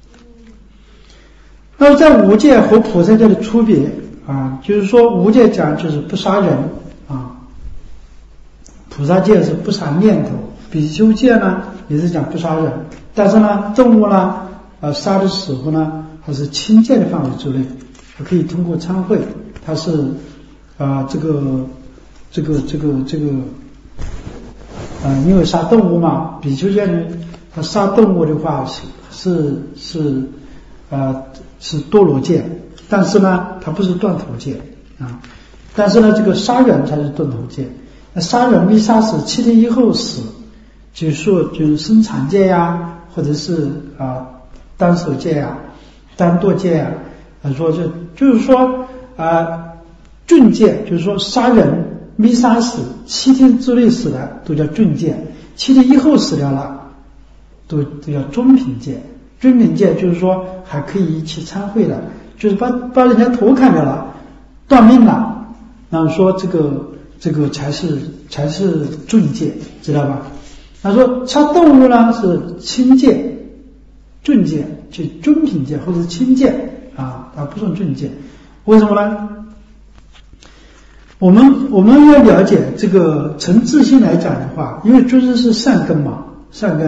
那么在无戒和菩萨戒的区别啊，就是说无戒讲就是不杀人啊，菩萨戒是不杀念头，比丘戒呢也是讲不杀人，但是呢动物呢呃杀的时候呢还是轻戒的范围之内，可以通过参会，它是啊、呃、这个这个这个这个啊、呃、因为杀动物嘛，比丘戒呢它杀动物的话是是是呃是堕罗戒，但是呢它不是断头戒啊，但是呢这个杀人才是断头戒。那杀人未杀死七天以后死，就是说就是生产戒呀，或者是啊单手戒呀、单剁戒呀，啊说就就是说啊峻戒，就是说杀人没杀死七天之内死的都叫峻戒，七天以后死掉了都都叫中品戒。中品戒就是说还可以一起参会的，就是把把人家头砍掉了，断命了，然后说这个这个才是才是峻戒，知道吧？他说杀动物呢是轻戒，峻戒就中品戒或者是轻戒啊，它不算峻戒。为什么呢？我们我们要了解这个从自心来讲的话，因为尊师是善根嘛，善根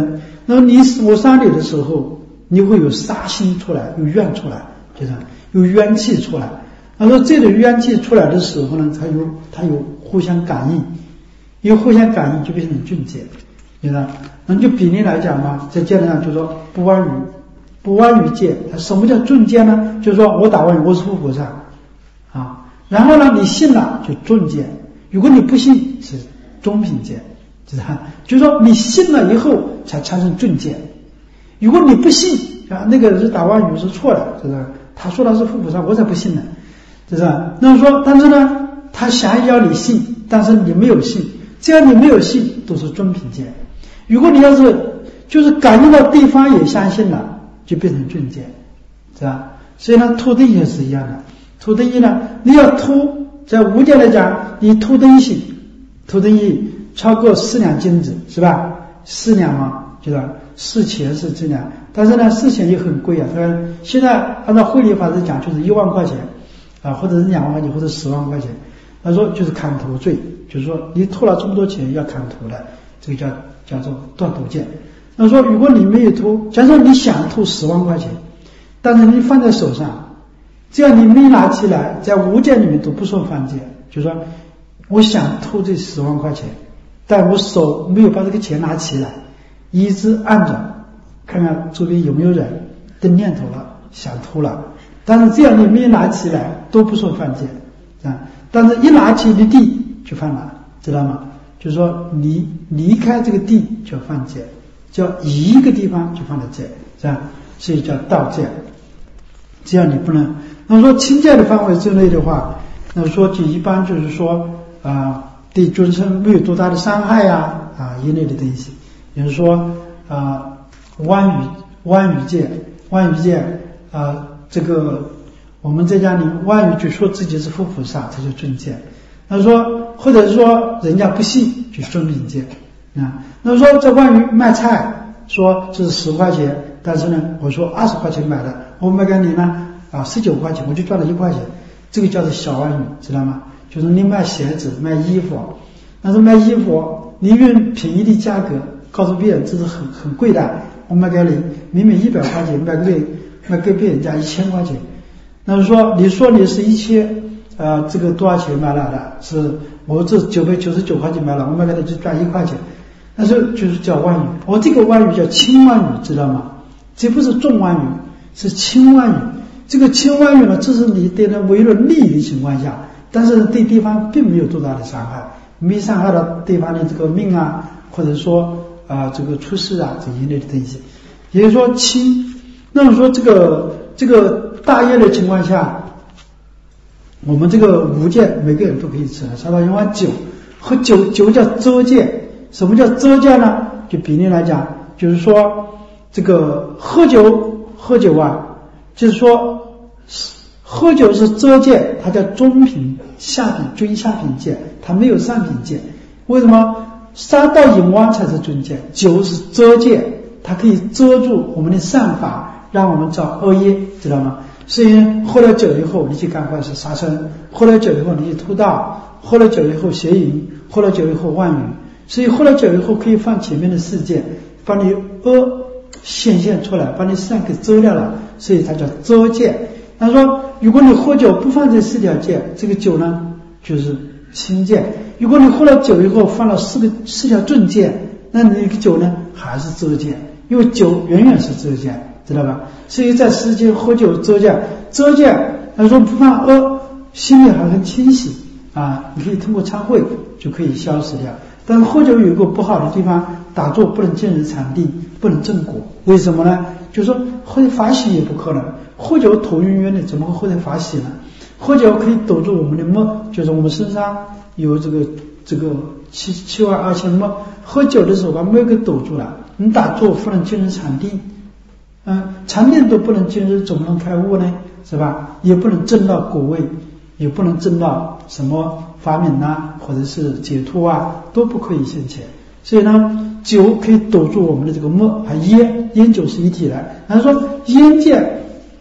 那么你我杀你的时候，你会有杀心出来，有怨出来，就是有冤气出来。他说这种冤气出来的时候呢，它有它有互相感应，因为互相感应就变成境界，对吧？那就比例来讲嘛，在戒律上就说不妄语，不妄语戒。它什么叫正戒呢？就是说我打妄语，我是佛菩萨啊。然后呢，你信了就正戒，如果你不信是中品戒，知道吧？就是说你信了以后才产生正戒。如果你不信啊，那个人是打妄语是错的，知道吧？他说他是佛菩萨，我才不信呢。是吧？那么说，但是呢，他想要你信，但是你没有信，只要你没有信，都是中品戒。如果你要是就是感应到对方也相信了，就变成正戒，是吧？所以呢，偷灯也是一样的。偷灯一呢，你要偷，在无戒来讲，你偷灯行，偷灯一超过四两金子，是吧？四两嘛，对吧？四钱是这样，但是呢，四钱也很贵啊。现在按照汇率法则讲，就是一万块钱。啊，或者是两万块钱，或者十万块钱，他说就是砍头罪，就是说你偷了这么多钱要砍头的，这个叫叫做断头戒。那说如果你没有偷，假设你想偷十万块钱，但是你放在手上，只要你没拿起来，在无戒里面都不算犯戒。就是说我想偷这十万块钱，但我手没有把这个钱拿起来，一直按着看看周边有没有人的念头了，想偷了。但是这样你没拿起来都不算犯戒啊，但是一拿起你地就犯了，知道吗？就是说你离开这个地就犯戒，叫移一个地方就犯了戒，是吧？所以叫盗戒。这样你不能。那么说轻戒的范围之内的话，那么说就一般就是说啊、呃，对尊称没有多大的伤害呀啊一类的东西，比如说啊妄语妄语戒，妄语戒啊。呃这个我们在家里妄语就说自己是佛菩萨，这就正戒。那说或者是说人家不信就中品戒啊。那说在妄语卖菜，说这是十块钱，但是呢我说二十块钱买的，我卖给你呢啊十九块钱，我就赚了一块钱，这个叫做小妄语，知道吗？就是你卖鞋子卖衣服，但是卖衣服你用便宜的价格告诉别人这是很很贵的，我卖给你明明一百块钱卖给卖给别人家一千块钱，那么说你说你是一千啊、呃，这个多少钱买来的？是我这九百九十九块钱买了，我卖给他就赚一块钱，那是就是叫妄语。我这个妄语叫轻妄语，知道吗？这不是重妄语，是轻妄语。这个轻妄语呢，这是你对他为了利益的情况下，但是对对方并没有多大的伤害，没伤害到对方的这个命啊，或者说啊、呃、这个出事啊这一类的东西，也就是说轻。那么说这个这个大业的情况下，我们这个无戒每个人都可以吃，稍到一碗酒，喝酒酒叫遮戒。什么叫遮戒呢？就比例来讲，就是说这个喝酒喝酒啊，就是说喝酒是遮戒，它叫中品下品中下品戒，它没有上品戒。为什么？杀盗淫妄才是中戒，酒是遮戒，它可以遮住我们的善法，让我们造恶业，知道吗？所以喝了酒以后你去干坏事杀生，喝了酒以后你去偷盗，喝了酒以后邪淫，喝了酒以后妄语，所以喝了酒以后可以放前面的世界，把你恶显现出来，把你善给遮掉了，所以它叫遮戒。他说如果你喝酒不放这四条戒，这个酒呢就是轻戒。如果你喝了酒以后放了四个四条正戒，那你这个酒呢还是遮戒，因为酒远远是遮戒，知道吧？所以在世间喝酒遮戒，遮戒他说不犯恶，心里还很清晰啊，你可以通过忏悔就可以消失掉。但是喝酒有一个不好的地方，打坐不能见日禅定，不能正果。为什么呢？就是说喝的法喜也不可能，喝酒头晕晕的，怎么会喝的法喜呢？喝酒可以堵住我们的脉，就是我们身上有这个这个七七万二千脉，喝酒的时候把脉给堵住了，你打坐不能进入禅定，嗯，禅定都不能进入，怎么能开悟呢？是吧？也不能证到果位，也不能证到什么法门啊，或者是解脱啊，都不可以现前。所以呢，酒可以堵住我们的这个脉，还烟烟酒是一体的。他说烟戒。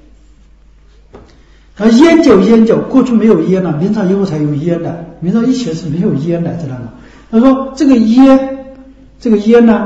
而烟酒烟酒过去没有烟了，明朝以后才有烟的，明朝以前是没有烟的，知道吗？他说这个烟这个烟呢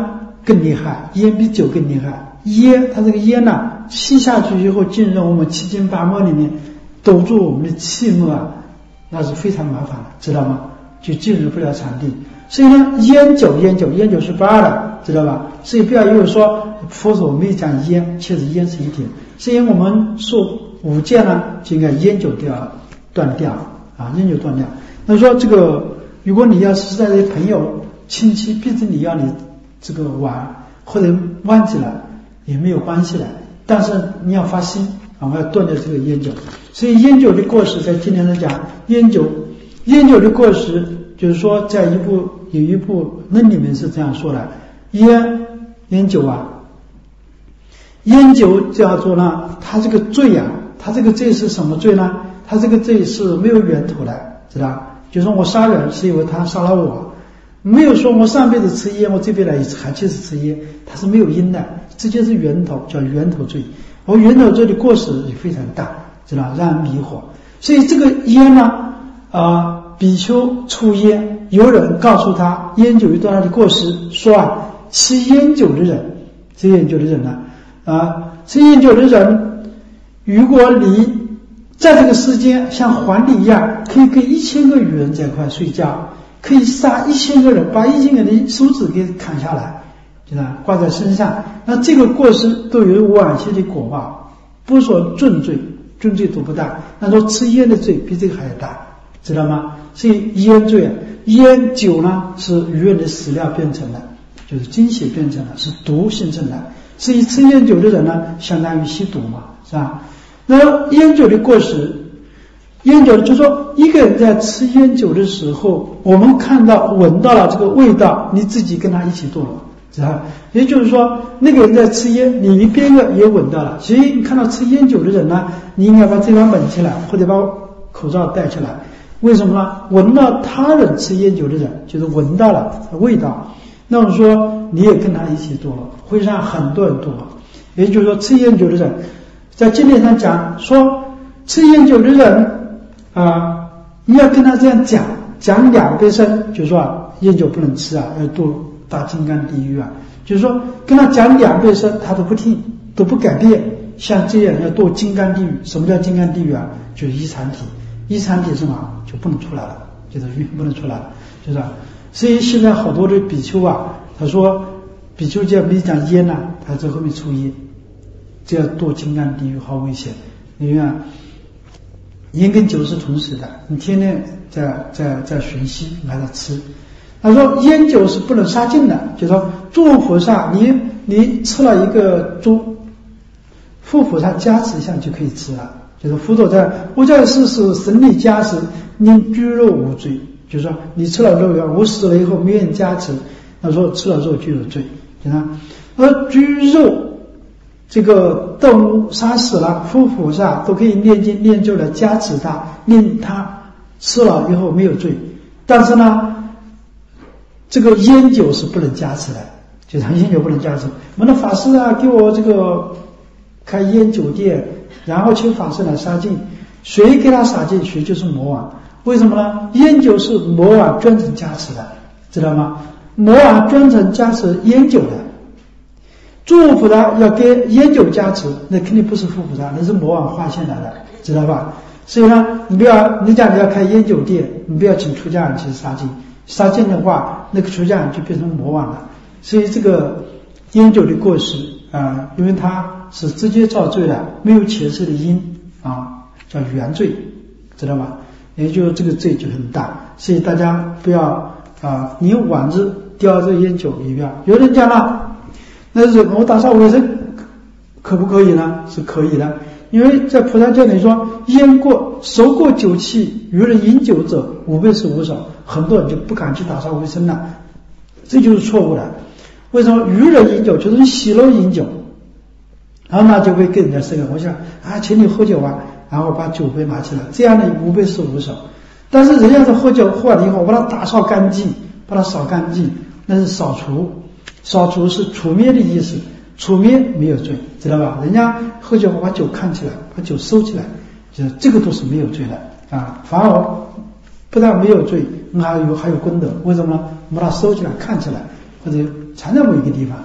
更厉害，烟比酒更厉害。烟它这个烟呢、啊，吸下去以后进入我们七经八脉里面，堵住我们的气脉啊，那是非常麻烦的，知道吗？就进入不了禅定。所以呢，烟酒烟酒烟酒是不二的，知道吧？所以不要以为说佛所没讲烟，确实烟是一点。所以我们说五戒呢，就应该烟酒都要断掉啊，烟酒断掉。那说这个，如果你要是在这朋友亲戚逼着你要你这个玩，或者忘记了也没有关系的，但是你要发心啊，我要断掉这个烟酒。所以烟酒的过失，在今天来讲，烟酒烟酒的过失，就是说在一部有一部论里面是这样说的：烟烟酒啊，烟酒叫做呢，它这个罪啊，它这个罪是什么罪呢？它这个罪是没有源头的，知道？就说我杀人是因为他杀了我，没有说我上辈子吃烟，我这辈子还继续吃烟，它是没有因的，直接是源头，叫源头罪。而源头罪的过失也非常大，知道？让人迷惑。所以这个烟呢，啊、呃，比丘抽烟，有人告诉他烟酒有多大的过失，说啊，吃烟酒的人，吃烟酒的人呢，啊，吃烟酒的人，如果你在这个世间像皇帝一样，可以跟一千个女人在一块睡觉，可以杀一千个人，把一千个人的手指给砍下来，对吧？挂在身上，那这个过失都有往昔的果报，不说重罪，重罪都不大。那说吃烟的罪比这个还要大，知道吗？所以烟罪啊，烟酒呢是鱼人的饲料变成的，就是精血变成的，是毒形成的。所以吃烟酒的人呢，相当于吸毒嘛，是吧？那烟酒的过失，烟酒就说一个人在吃烟酒的时候，我们看到闻到了这个味道，你自己跟他一起堕落，知道吧？也就是说，那个人在吃烟，你边个也闻到了，所以你看到吃烟酒的人呢，你应该把这张蒙起来，或者把口罩戴起来。为什么呢？闻到他人吃烟酒的人，就是闻到了味道，那么说你也跟他一起堕落，会让很多人堕落。也就是说，吃烟酒的人，在经典上讲说，吃烟酒的人啊、呃，你要跟他这样讲，讲两倍声，就是说、啊、烟酒不能吃啊，要堕大金刚地狱啊。就是说跟他讲两倍声，他都不听，都不改变。像这样要堕金刚地狱。什么叫金刚地狱啊？就是一禅体，一禅体是嘛，就不能出来了，就是不能出来了，就是、啊。所以现在好多的比丘啊，他说比丘戒没讲烟呐、啊，他在后面抽烟。这要堕金刚地狱，好危险！你看，烟跟酒是同时的，你天天在在在吮吸，还在吃。他说烟酒是不能杀尽的，就说诸菩萨，你你吃了一个猪，佛菩萨加持一下就可以吃了。就是佛陀在我在世是神力加持，您居肉无罪。就是说你吃了肉，我死了以后没人加持，他说吃了肉就有罪，对吧？而居肉。这个动物杀死了，佛菩萨都可以念经念咒来加持他，令他吃了以后没有罪。但是呢，这个烟酒是不能加持的，就是烟酒不能加持。我们的法师啊，给我这个开烟酒店，然后请法师来杀禁，谁给他杀禁，谁就是魔王。为什么呢？烟酒是魔王专程加持的，知道吗？魔王专程加持烟酒的。诸菩萨要给烟酒加持，那肯定不是佛菩萨，那是魔王化现来的，知道吧？所以呢，你不要，你讲你要开烟酒店，你不要请出家人去杀禁，杀禁的话，那个出家人就变成魔王了。所以这个烟酒的过失啊、呃，因为它是直接造罪的，没有前世的因啊，叫原罪，知道吧？也就是这个罪就很大，所以大家不要啊、呃，你往日叼着烟酒也不要。有人讲了。那是我打扫卫生可不可以呢？是可以的，因为在菩萨戒里说，烟过熟过酒器，与人饮酒者，五倍是无少。很多人就不敢去打扫卫生了，这就是错误的。为什么与人饮酒？就是洗楼饮酒，然后呢就会跟人家生个我想啊，请你喝酒啊，然后把酒杯拿起来，这样的五倍是无少。但是人家是喝酒喝完了以后，我把它打扫干净，把它扫干净，那是扫除。扫除是除灭的意思，除灭没有罪，知道吧？人家喝酒把酒看起来，把酒收起来，就是这个都是没有罪的啊，反而不但没有罪，还有还有功德。为什么呢？把它收起来看起来，或者藏在某一个地方，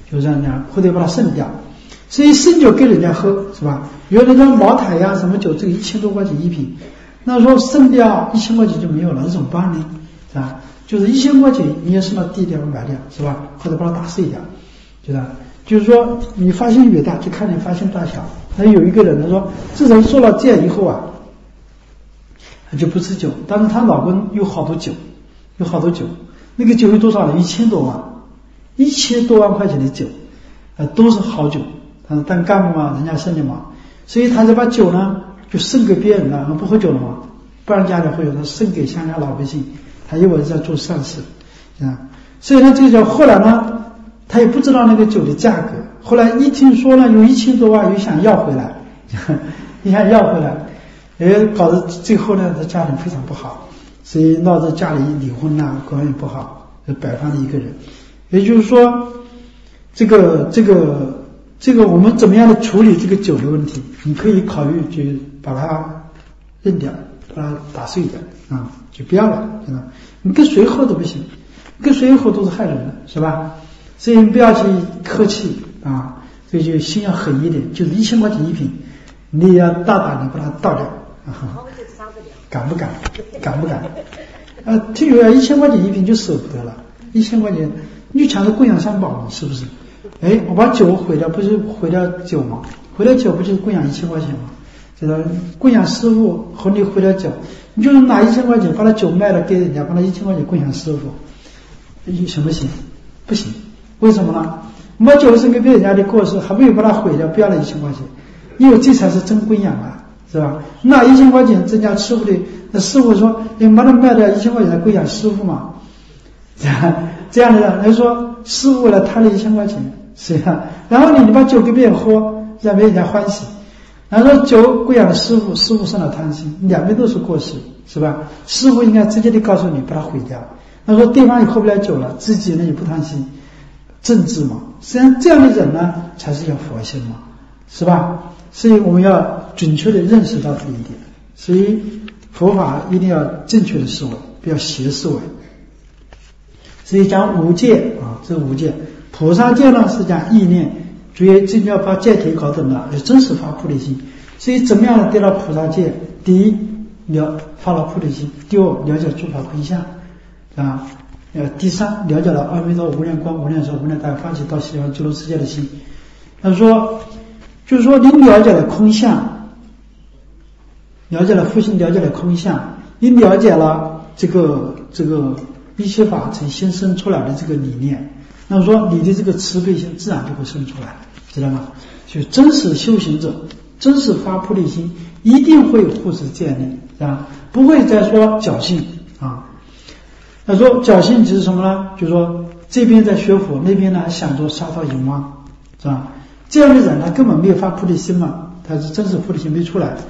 就让人家或者把它剩掉。所以生酒给人家喝是吧？有的像茅台呀、啊、什么酒，这个一千多块钱一瓶，那说剩掉一千块钱就没有了，这怎么办呢？是吧？就是一千块钱你也送到地点买掉是吧？或者把它打碎掉，对吧？就是说你发现越大，就看你发现大小。那有一个人他说，自从做了这样以后啊，他就不吃酒，但是她老公有好多酒，有好多酒，那个酒有多少呢？一千多万，一千多万块钱的酒，呃，都是好酒。嗯，当干部嘛，人家剩的嘛，所以他就把酒呢就送给别人了，不喝酒了嘛，不然家里会有，他送给乡下老百姓，他以为在做善事，啊，所以呢，这个叫后来呢，他也不知道那个酒的价格，后来一听说呢有一千多万，又想要回来，又想要回来，哎，搞得最后呢，他家庭非常不好，所以闹得家里离婚呐、啊，关系不好，摆放了一个人，也就是说，这个这个。这个我们怎么样的处理这个酒的问题？你可以考虑就把它扔掉，把它打碎掉啊，就不要了，知道？你跟谁喝都不行，跟谁喝都是害人的，是吧？所以你不要去客气啊，所以就心要狠一点，就是一千块钱一瓶，你也要大胆的把它倒掉啊。敢不敢？敢不敢？啊，听说一千块钱一瓶就舍不得了，一千块钱你就抢着供养三宝嘛，是不是？哎，我把酒毁掉，不是毁掉酒吗？毁掉酒不就是供养一千块钱吗？这个供养师傅和你毁掉酒，你就是拿一千块钱把他酒卖了给人家，把他一千块钱供养师傅，行不行？不行，为什么呢？我把酒送给别人家的过失，还没有把它毁掉，不要了一千块钱，因为这才是真供养啊，是吧？那一千块钱增加师傅的，那师傅说你把它卖掉一千块钱来供养师傅嘛，这样的人，他说师傅为了贪了一千块钱。是啊，然后你你把酒给别人喝，让别人家欢喜，然后说酒供养师傅，师傅生了贪心，两边都是过失，是吧？师傅应该直接的告诉你把它毁掉，他说对方也喝不了酒了，自己呢也不贪心，正治嘛。实际上这样的人呢才是有佛心嘛，是吧？所以我们要准确的认识到这一点，所以佛法一定要正确的思维，不要邪思维。所以讲五戒啊，这五戒。菩萨戒呢是讲意念，主要这要把戒体搞懂了，要真实发菩提心。所以怎么样的得到菩萨戒？第一，了发了菩提心；第二，了解诸法空相啊；呃，第三，了解了阿弥陀无量光、无量寿、无量大欢喜到西方极乐世界的心。他说，就是说你了解了空相，了解了复性，了解了空相，你了解了这个这个一切法从心生出来的这个理念。那么说你的这个慈悲心自然就会生出来，知道吗？就真实修行者，真实发菩提心，一定会护持戒律，是吧？不会再说侥幸啊。那说侥幸就是什么呢？就是说这边在学佛，那边呢想着杀盗淫妄，是吧？这样的人他根本没有发菩提心嘛，他是真实菩提心没出来。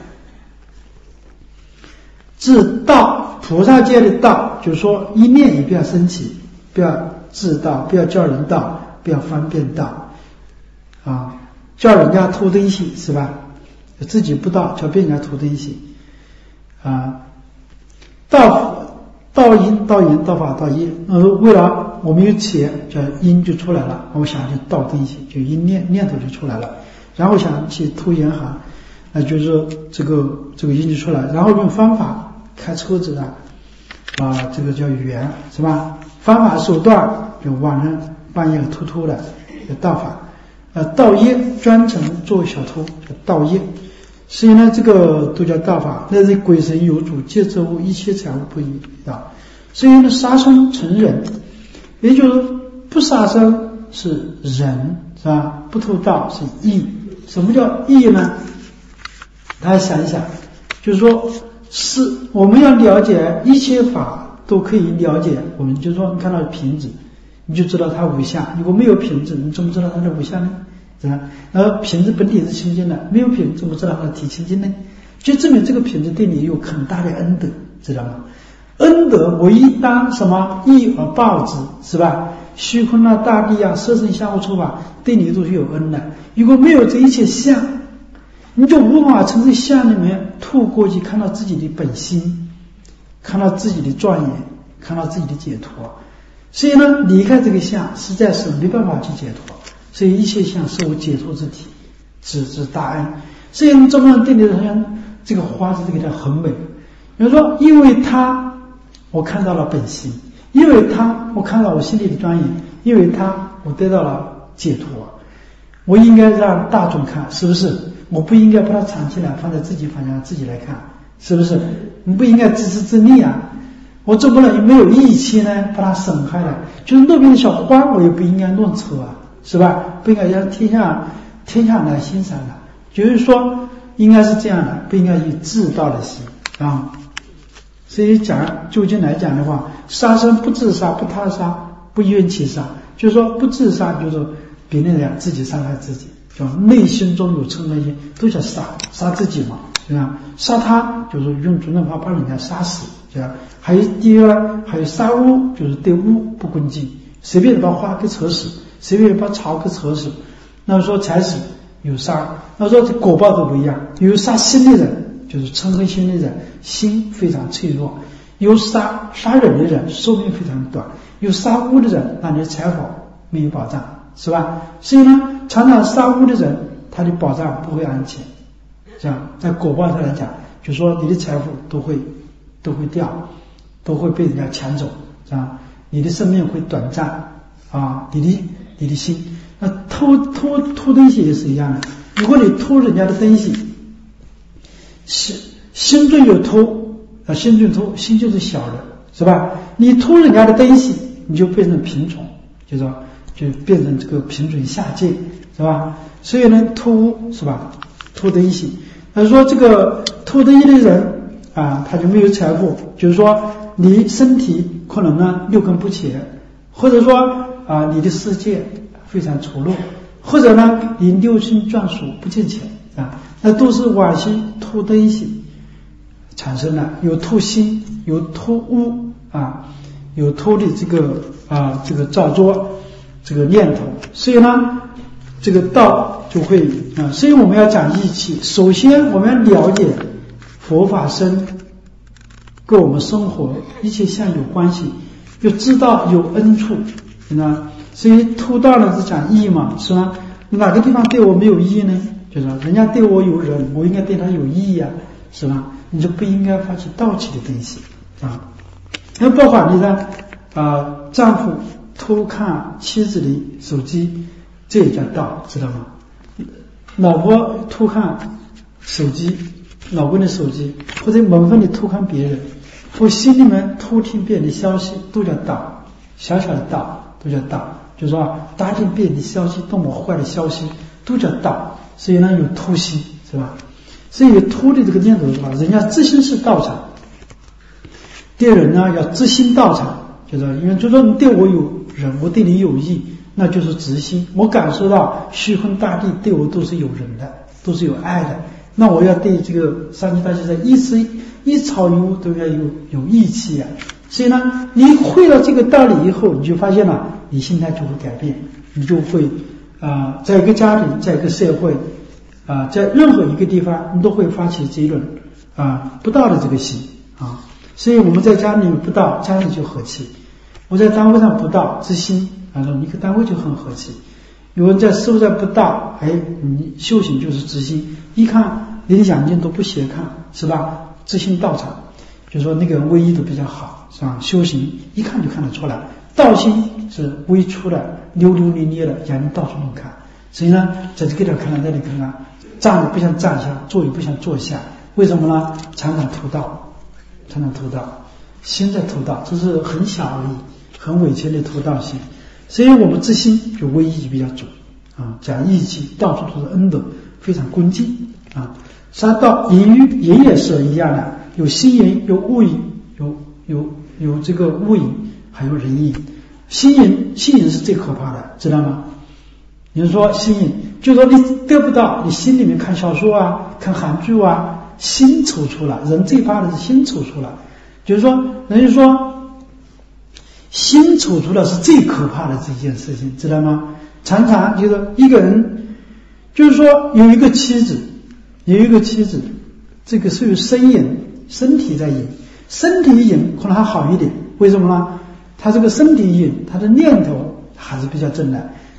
自道，菩萨戒的道，就是说一念也不要生起，不要自道，不要叫人道，不要方便道啊，叫人家偷东西是吧？自己不道，叫别人家偷东西啊。道道因道言道法道业，呃，为了我们有钱，叫因就出来了，我想去盗东西，就一念念头就出来了，然后想去偷银行，那就是这个这个因就出来，然后用方法开车子啊，啊，这个叫缘是吧？方法手段就晚上半夜偷偷的叫盗法，呃，盗业专程做小偷叫盗业，所以呢，这个都叫盗法。那是鬼神有主，皆之物，一切财物不一道。所以呢，杀生成人，也就是不杀生是仁，是吧？不偷盗是义。什么叫义呢？大家想一想，就是说，是我们要了解一切法。都可以了解，我们就说你看到瓶子，你就知道它无相。如果没有瓶子，你怎么知道它的无相呢？是吧？而瓶子本体是清净的，没有瓶子怎么知道它的体清净呢？就证明这个瓶子对你有很大的恩德，知道吗？恩德为一当什么义而报之，是吧？虚空啊、大地啊、色身相互处法，对你都是有恩的。如果没有这一切相，你就无法从这相里面透过去看到自己的本心。看到自己的庄严，看到自己的解脱，所以呢，离开这个相实在是没办法去解脱， 所以一切相是我解脱之体，只之大恩。所以中国人对你的这个花是这个叫很美。比如说，因为它我看到了本心，因为它我看到我心里的庄严，因为它我得到了解脱。我应该让大众看，是不是？我不应该把它藏起来，放在自己房间自己来看，是不是？你不应该自私自利啊！我总不能没有义气呢，把它损害了。就是路边的小花，我也不应该乱抽啊，是吧？不应该让天下天下来欣赏的。就是说，应该是这样的，不应该以自道的心啊。所以讲究竟来讲的话，杀生不自杀，不他杀，不怨气杀，就是说不自杀，就是说别人讲自己伤害自己，就内心中有嗔恨心，都叫杀杀自己嘛，对吧？杀他就是用主人话把人家杀死，对吧？还有第二，还有杀巫，就是对巫不恭敬，随便把花给扯死，随便把草给扯死，那说才是有杀。那说这果报都不一样，有杀心的人，就是嗔恨心的人，心非常脆弱；有杀杀人的人，寿命非常短；有杀巫的人，那你的财宝没有保障，是吧？所以呢，常常杀巫的人，他的保障不会安全。这样，在果报上来讲，就说你的财富都会都会掉，都会被人家抢走，这样你的生命会短暂啊，你的你的心，那偷偷偷东西也是一样的。如果你偷人家的东西，心心中有偷啊，心中偷，心就是小的，是吧？你偷人家的东西，你就变成贫穷，就说就变成这个贫穷下界，是吧？所以呢，偷是吧？偷东西，他说这个偷东西的人啊，他就没有财富，就是说你身体可能呢六根不全，或者说啊你的世界非常丑陋，或者呢你六亲眷属不健全啊，那都是往昔偷东西产生的，有偷心，有偷污啊，有偷的这个啊这个造作这个念头，所以呢这个道就会啊，所以我们要讲义气。首先我们要了解佛法僧跟我们生活一切相有关系，要知道有恩处，那所以偷盗呢是讲义嘛，是吧？哪个地方对我没有义呢？就是人家对我有仁，我应该对他有义呀、啊，是吧？你就不应该发起盗窃的东西啊。那包括你的啊丈夫偷看妻子的手机，这也叫盗，知道吗？老婆偷看手机，老公的手机，或者蒙混的偷看别人，或心里面偷听别人的消息，都叫盗，小小的盗都叫盗，就是说打听别人的消息，多么坏的消息都叫盗。所以呢，有偷心，是吧？所以有偷的这个念头是吧？人家自心是道场，对人呢要自心道场，就是因为就说你对我有仁，我对你有义，那就是直心。我感受到虚空大地对我都是有仁的，都是有爱的。那我要对这个上帝大祭司一丝一草一木都要有有义气啊。所以呢，你会了这个道理以后，你就发现了，你心态就会改变，你就会啊、呃，在一个家庭，在一个社会啊、呃，在任何一个地方，你都会发起这种啊不道的这个心啊。所以我们在家里不道，家里就和气；我在单位上不道之心，啊，你个单位就很和气。有人在事物上不道，哎，你修行就是知心，一看连眼睛都不斜看，是吧？知心道场，就说那个人威仪都比较好，是吧？修行一看就看得出来，道心是微粗的，溜溜咧咧的，眼睛到处能看。所以呢，在这个地方看到这里看看，站也不想站下，坐也不想坐下，为什么呢？常常偷盗，常常偷盗，心在偷盗，这是很小而已，很委屈的偷盗心。所以我们自心就威仪比较重啊，讲义气，到处都是恩德，非常恭敬啊。杀盗淫欲淫也是一样的，有心淫，有物淫，有有有这个物淫，还有人淫。心淫心淫是最可怕的，知道吗？你说心淫，就说你得不到，你心里面看小说啊，看韩剧啊，心抽出了，人最怕的是心抽出了，就是说人家说心抽出了是最可怕的这件事情，知道吗？常常就是一个人，就是说有一个妻子，有一个妻子，这个是有身淫，身体在淫，身体淫可能还好一点，为什么呢？他这个身体淫，他的念头还是比较正的，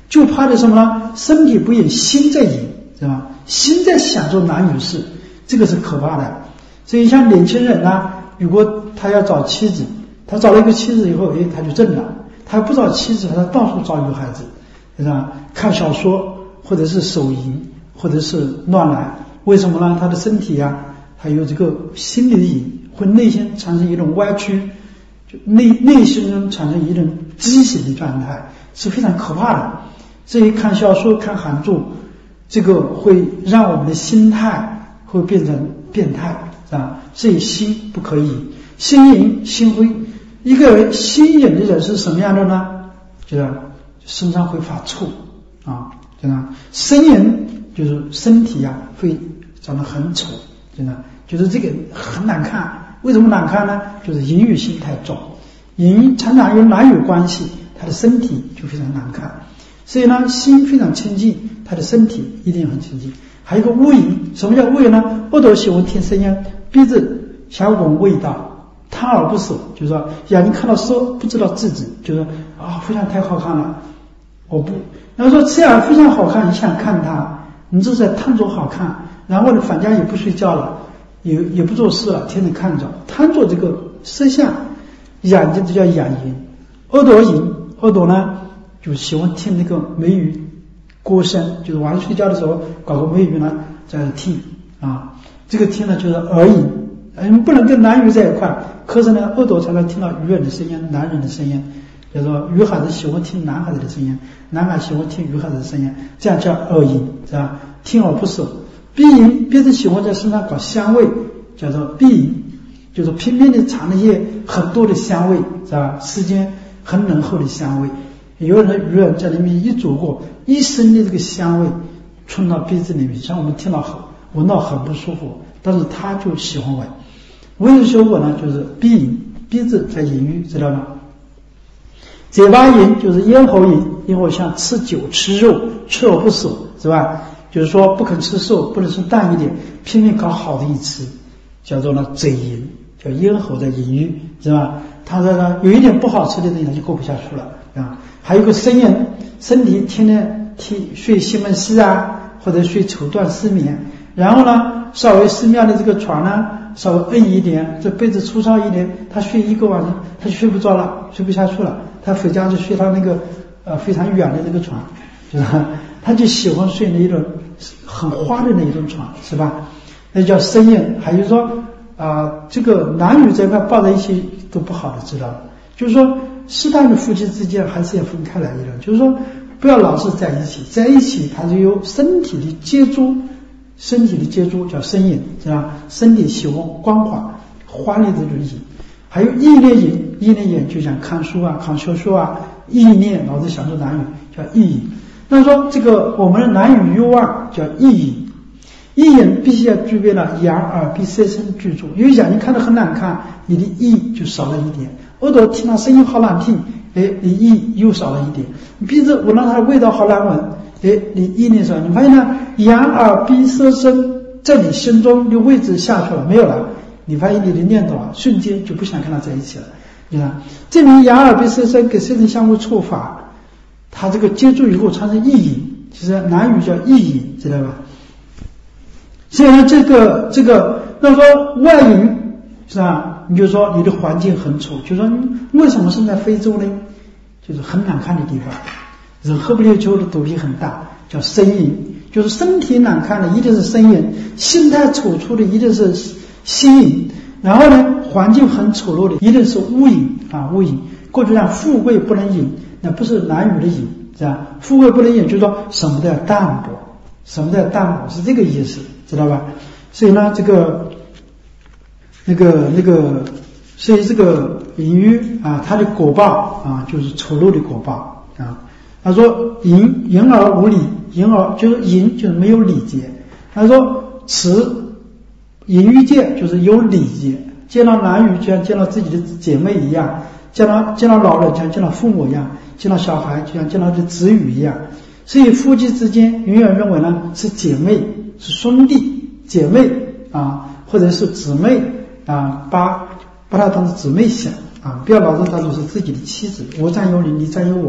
就怕的什么呢？身体不淫，心在淫，是吧？心在享受男女事，这个是可怕的。所以像年轻人呢，如果他要找妻子，他找了一个妻子以后，诶，他就正了。他不找妻子，他到处找女孩子，是吧？看小说，或者是手淫，或者是乱来。为什么呢？他的身体啊，还有这个心理的瘾，会内心产生一种歪曲，就内内心中产生一种畸形的状态，是非常可怕的。所以看小说、看韩剧，这个会让我们的心态会变成变态，是吧？所以心不可以，心淫心灰。一个人心淫的人是什么样的呢？就是身上会发臭啊，真的。身淫就是身体啊会长得很丑，真的，就是这个很难看。为什么难看呢？就是淫欲心太重，淫常常有男女关系，他的身体就非常难看。所以呢，心非常清净，他的身体一定很清净。还有一个恶淫，什么叫恶淫呢？耳朵喜欢听声音，鼻子想闻味道。贪而不舍，就是说眼睛看到色不知道制止，就是啊非常太好看了，我不。然后说这样非常好看，你想看它，你这是在贪着好看，然后呢反家也不睡觉了，也也不做事了，天天看着，贪着这个色相，眼睛就叫眼淫，耳朵淫，耳朵呢就喜欢听那个美语歌声，就是晚上睡觉的时候搞个美语呢在听啊，这个听呢就是耳淫。嗯，不能跟男女在一块，可是呢，耳朵才能听到女人的声音，男人的声音。叫做女孩子喜欢听男孩子的声音，男孩喜欢听女孩子的声音，这样叫耳淫，是吧？听而不舍。鼻淫，别人喜欢在身上搞香味，叫做鼻淫，就是拼命的尝那些很多的香味，是吧？时间很浓厚的香味。有人的女人在里面一走过，一身的这个香味冲到鼻子里面，像我们听到很闻到很不舒服。但是他就喜欢闻，闻的效果呢，就是鼻淫，鼻子在淫欲，知道吗？嘴巴淫就是咽喉淫，咽喉像吃酒吃肉，吃而不舍，是吧？就是说不肯吃瘦，不能吃淡一点，拼命搞好的一吃，叫做呢嘴淫，叫咽喉在淫欲，是吧？他说呢有一点不好吃的东西他就过不下去了啊。还有个身淫，身体天天听睡西门戏啊，或者睡绸缎失眠，然后呢稍微寺庙的这个床呢稍微硬一点，这被子粗糙一点，他睡一个晚上他就睡不着了，睡不下去了，他回家就睡他那个呃非常远的那个床，就是他就喜欢睡那一种很花的那一种床，是吧？那叫身淫。还有说啊、呃，这个男女这块抱在一起都不好的，知道吗？就是说适当的夫妻之间还是要分开来一种，就是说不要老是在一起，在一起它就有身体的接触。身体的接触叫身淫，是吧？身体喜欢光滑华丽的这种淫。还有意念淫，意念淫就像看书啊看小说啊，意念老是享受男女叫意淫。那说这个我们的男女欲望叫意淫，意淫必须要具备了眼耳鼻舌身具足，因为眼睛看得很难看，你的意就少了一点；耳朵听到声音好难听，哎，你意又少了一点；鼻子闻到它的味道好难闻，哎，你意念少，你发现呢？眼耳鼻舌身在你心中的位置下去了，没有了，你发现你的念头啊，瞬间就不想跟他在一起了。你看，证明眼耳鼻舌身跟身体相互触发，他这个接触以后产生意淫，其实男语叫意淫，知道吧？所以呢，这个这个，那说外淫是吧？你就说你的环境很丑，就说为什么生在非洲呢？就是很难看的地方，人喝不溜秋的肚皮很大，叫身淫。就是身体难看的一定是身淫，心态丑陋的一定是心淫，然后呢环境很丑陋的一定是污淫啊污淫。过去讲富贵不能淫，那不是男女的淫，是吧？富贵不能淫就是说什么都要淡薄，什么都要淡薄，是这个意思，知道吧？所以呢这个那个那个所以这个淫欲啊它的果报啊就是丑陋的果报啊。他说淫淫而无礼，淫而就是淫就是没有礼节。他说此淫欲戒就是有礼节，见到男女就像见到自己的姐妹一样，见到见到老人就像见到父母一样，见到小孩就像见到的子女一样。所以夫妻之间永远认为呢是姐妹，是兄弟姐妹啊，或者是姊妹啊，把把它当成姊妹想啊，不要老是当作是自己的妻子，我占有你，你占有我，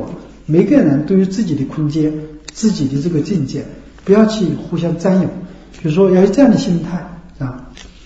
每个人都有自己的空间，自己的这个境界，不要去互相占有，就是说要有这样的心态啊。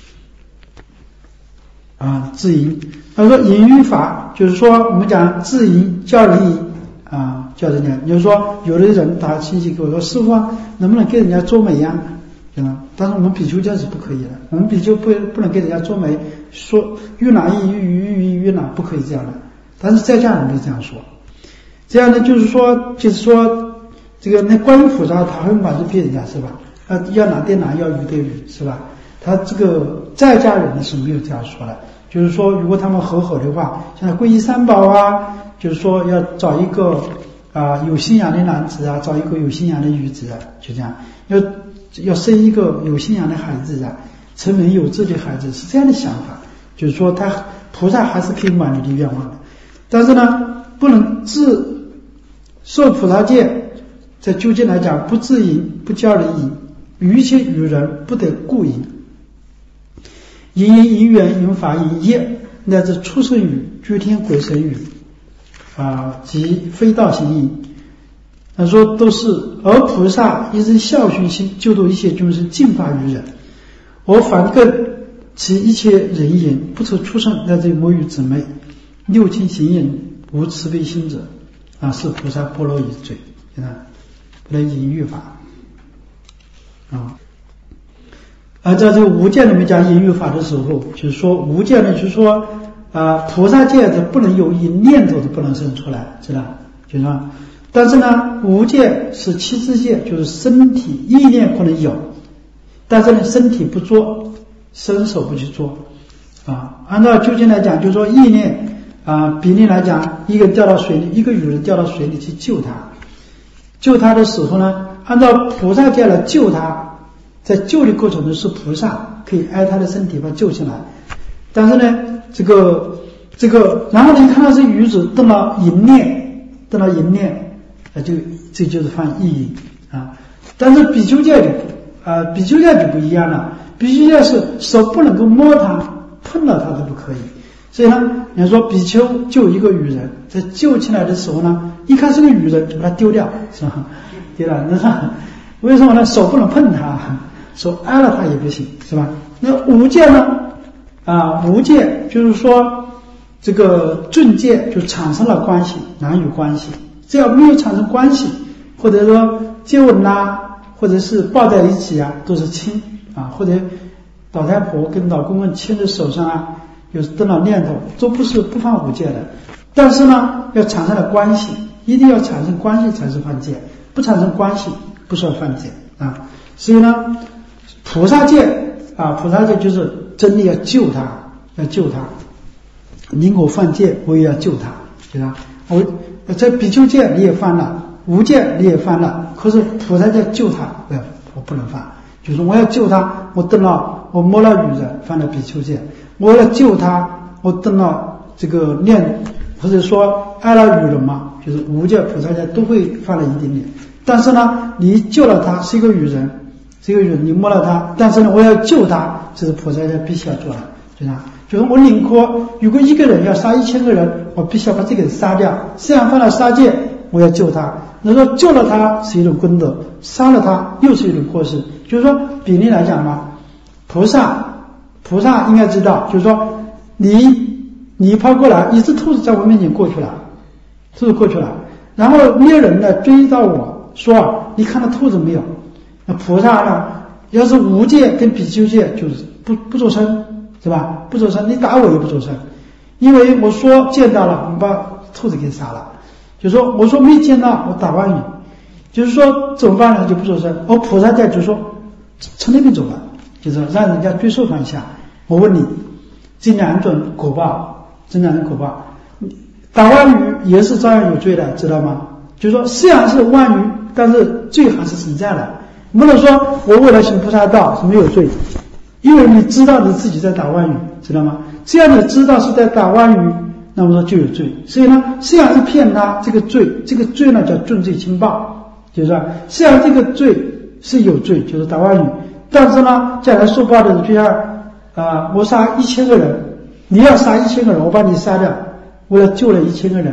啊，自营，他说淫语法，就是说我们讲自营教人淫啊，教人家，就是说有的人打信息给我说，师父啊，能不能给人家做媒呀？啊，但是我们比丘戒是不可以的，我们比丘不不能给人家做媒，说越哪一越越越哪不可以这样的，但是在家人可以这样说。这样呢，就是说，就是说这个那观音菩萨他会把这逼人家是吧？啊，要哪对哪，要鱼对鱼是吧？他这个在家人是没有这样说的，就是说如果他们和合的话，像皈依三宝啊，就是说要找一个啊、呃、有信仰的男子啊，找一个有信仰的女子啊，就这样，要要生一个有信仰的孩子啊，成人有志的孩子，是这样的想法，就是说他菩萨还是可以满你的愿望的，但是呢，不能自受菩萨戒，在究竟来讲，不自淫，不教人淫，于其与人不得故淫。淫淫淫缘淫法淫业，乃至畜生语、居天鬼神语啊，及非道行淫。他说都是，而菩萨一生孝顺心，救度一切众生，净化于人。我反更其一切人言，不测畜生，乃至母语姊妹，六亲行淫，无慈悲心者啊，是菩萨波罗夷罪啊，来淫欲法啊。而在这个无戒里面讲淫欲法的时候，就是说无戒呢，就是说啊、呃，菩萨戒是不能有一念头都不能生出来，知道？就是说，但是呢，无戒是七支戒，就是身体意念不能有，但是呢，身体不做，伸手不去做啊。按照究竟来讲，就是说意念啊、呃，比例来讲，一个人掉到水里，一个女人掉到水里去救他，救他的时候呢，按照菩萨戒来救他。在救的过程中是菩萨可以挨他的身体把他救起来，但是呢，这个这个，然后呢，看到这鱼子得到淫念，得到淫念，啊，就这就是犯意淫啊。但是比丘戒就啊，比丘戒就不一样了，比丘戒是手不能够摸它，碰到它都不可以。所以呢，你说比丘救一个女人，在救起来的时候呢，一看是个女人就把它丢掉，是吧？丢了，那是为什么呢？手不能碰它。手挨了他也不行，是吧？那无戒呢？啊，无戒就是说这个正戒就产生了关系，男女关系，只要没有产生关系，或者说接吻啦，或者是抱在一起啊，都是亲啊，或者老太婆跟老公公牵着手上啊，有多少念头，都不是不犯无戒的。但是呢，要产生了关系，一定要产生关系才是犯戒，不产生关系不算犯戒啊。所以呢。菩萨戒啊，菩萨戒就是真的要救他，要救他。你我犯戒，我也要救他，对吧？我在比丘戒你也犯了，无戒你也犯了，可是菩萨戒救他，不要，我不能犯。就是我要救他，我登了，我摸了女人，犯了比丘戒；我要救他，我登了这个念，或者说爱了女人嘛，就是无戒、菩萨戒都会犯了一点点。但是呢，你救了他是一个女人。这个人你摸了他，但是呢，我要救他，这是菩萨戒必须要做的，对吧？就是我宁可，如果一个人要杀一千个人，我必须要把这个人杀掉。虽然犯了杀戒，我要救他。那说救了他是一种功德，杀了他又是一种过失。就是说比例来讲嘛，菩萨菩萨应该知道，就是说你你跑过来，一只兔子在我面前过去了，兔子过去了，然后没有人呢追到我说，你看到兔子没有？那菩萨呢？要是无戒跟比丘戒，就是不不做声，是吧？不做声，你打我也不做声，因为我说见到了，你把兔子给杀了。就说我说没见到，我打完你，就是说怎么办呢？就不做声。而菩萨戒就说从那边走了，就是让人家追受放下。我问你，这两种果报，这两种果报，打完鱼也是照样有罪的，知道吗？就是说虽然是万鱼，但是罪还是存在的。不能说我为了行菩萨道是没有罪，因为你知道你自己在打妄语，知道吗？只要你知道是在打妄语，那么说就有罪。所以呢，虽然是骗他，这个罪，这个罪呢叫重罪轻报，就是说，虽然这个罪是有罪，就是打妄语，但是呢，将来受报的就像啊，我杀一千个人，你要杀一千个人，我把你杀掉，我要救了一千个人，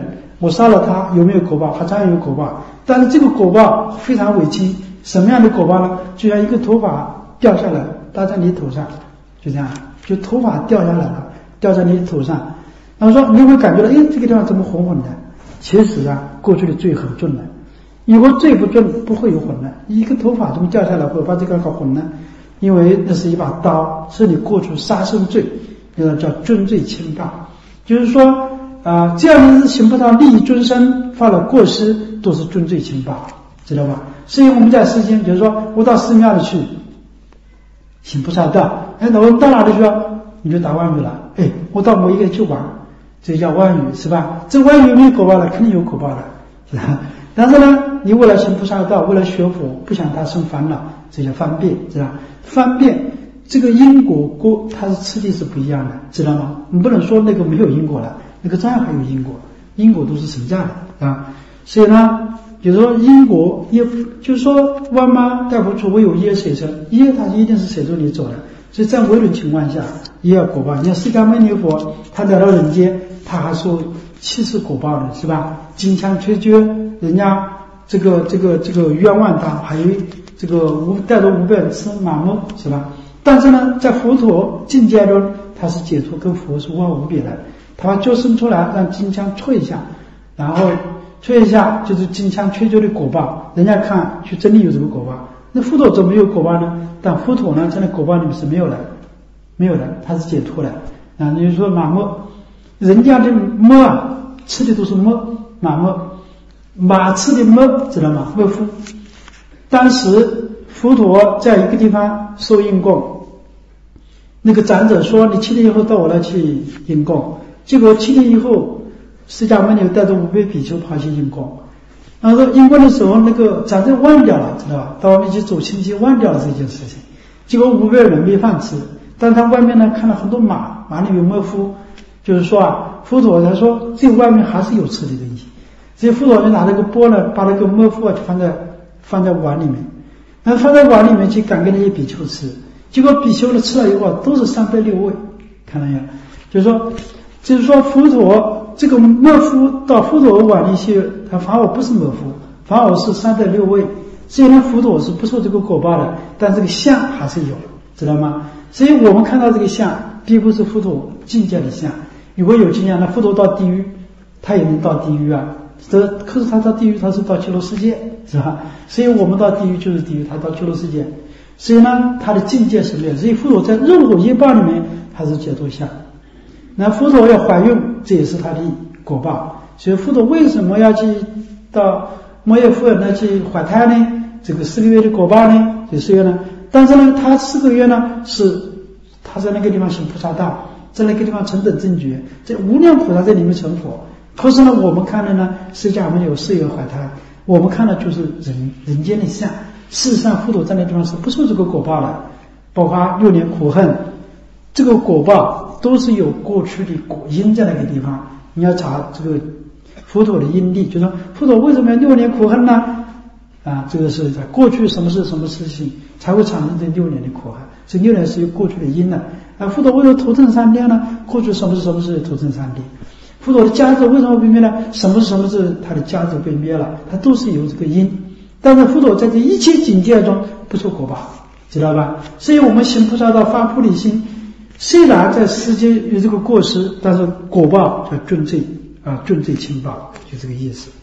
我杀了他有没有果报？还照样有果报，但是这个果报非常违轻。什么样的果报呢？就像一个头发掉下来搭在你头上，就这样，就头发掉下来了，掉在你头上。然后说你会感觉到，哎，这个地方怎么红红的？其实啊，过去的罪很重的。如果罪不重，不会有混乱。一个头发怎么掉下来会把这个搞混呢？因为那是一把刀，是你过去杀生罪，那个叫尊罪轻报。就是说啊、呃，这样的行不到利益众生，犯了过失都是尊罪轻报，知道吧？所以我们在世间，比如说我到寺庙里去行菩萨道，哎，那我到哪里去了？你就打妄语了。哎，我到某一个去玩，这叫妄语，是吧？这妄语有没有果报了？肯定有果报的，是吧？但是呢，你为了行菩萨道，为了学佛，不想他生烦恼，这叫方便，知道吧？方便这个因果果，它是次第是不一样的，知道吗？你不能说那个没有因果了，那个照样还有因果，因果都是存在的啊。所以呢，比如说因果业，就是说万马带不出，唯有业随身，业它一定是随着你走的。所以在唯论情况下，也要果报。你看释迦牟尼佛，他来到人间，他还说七次果报的，是吧？金枪吹角，人家这个这个这个冤枉他，还有这个无带着五百人吃马木，是吧？但是呢，在佛陀境界中，他是解脱，跟佛是无二无别的。他把脚伸出来，让金枪吹一下，然后吹一下就是金枪吹角的果报。人家看，去真的有这个果报。那佛陀怎么有果报呢？但佛陀呢，在那果报里面是没有的，没有的，他是解脱的啊。你说马木，人家的木啊，吃的都是木，马木，马吃的木，知道吗？木夫。当时佛陀在一个地方受印供，那个长者说：“你七天以后到我那去印供。”结果七天以后，释迦牟尼带着五百比丘跑去印供。然后印供的时候，那个长者忘掉了，知道吧？到外面去走亲戚，忘掉了这件事情。结果五百人没饭吃，但他外面呢看了很多马，马里面没夫，就是说啊，佛陀他说这外面还是有吃的东西。所以佛陀就拿那个钵呢，把那个没夫啊放在放在碗里面，然后放在碗里面去赶给那些比丘吃。结果比丘呢吃了以后都是三百六味，看到没有？就是说，就是说佛陀。这个没夫到佛陀碗里去，他反而不是没夫，反而是三百六味。虽然佛陀是不受这个果报的，但这个相还是有，知道吗？所以我们看到这个相，并不是佛陀境界的相。如果有境界，那佛陀到地狱，他也能到地狱啊。这可是他到地狱，他是到极乐世界，是吧？所以我们到地狱就是地狱，他到极乐世界。所以呢，他的境界是没有。所以佛陀在任何业报里面，他是解脱相。那佛陀要怀孕，这也是他的果报。所以佛陀为什么要去到摩耶夫人那去怀胎呢？这个四个月的果报呢，就四个月呢。但是呢，他四个月呢是他在那个地方行菩萨道，在那个地方成等正觉，在无量菩萨在里面成佛。可是呢，我们看的呢，释迦牟尼有四月怀胎，我们看的就是人人间的相。事实上，佛陀在那地方是不受这个果报的，包括六年苦恨，这个果报。都是有过去的果因在那个地方，你要查这个佛陀的因力，就说佛陀为什么要六年苦恨呢？啊，这个是在过去什么事什么事情才会产生这六年的苦恨，这六年是有过去的因的。啊，佛陀为什么投生三天呢？过去什么事什么事投生三天。佛陀的家族为什么被灭呢？什么是什么事他的家族被灭了，他都是有这个因。但是佛陀在这一切境界中不受果报，知道吧？所以我们行菩萨道发菩提心。虽然在世间有这个过失，但是果报叫重罪啊，重罪轻报，就这个意思。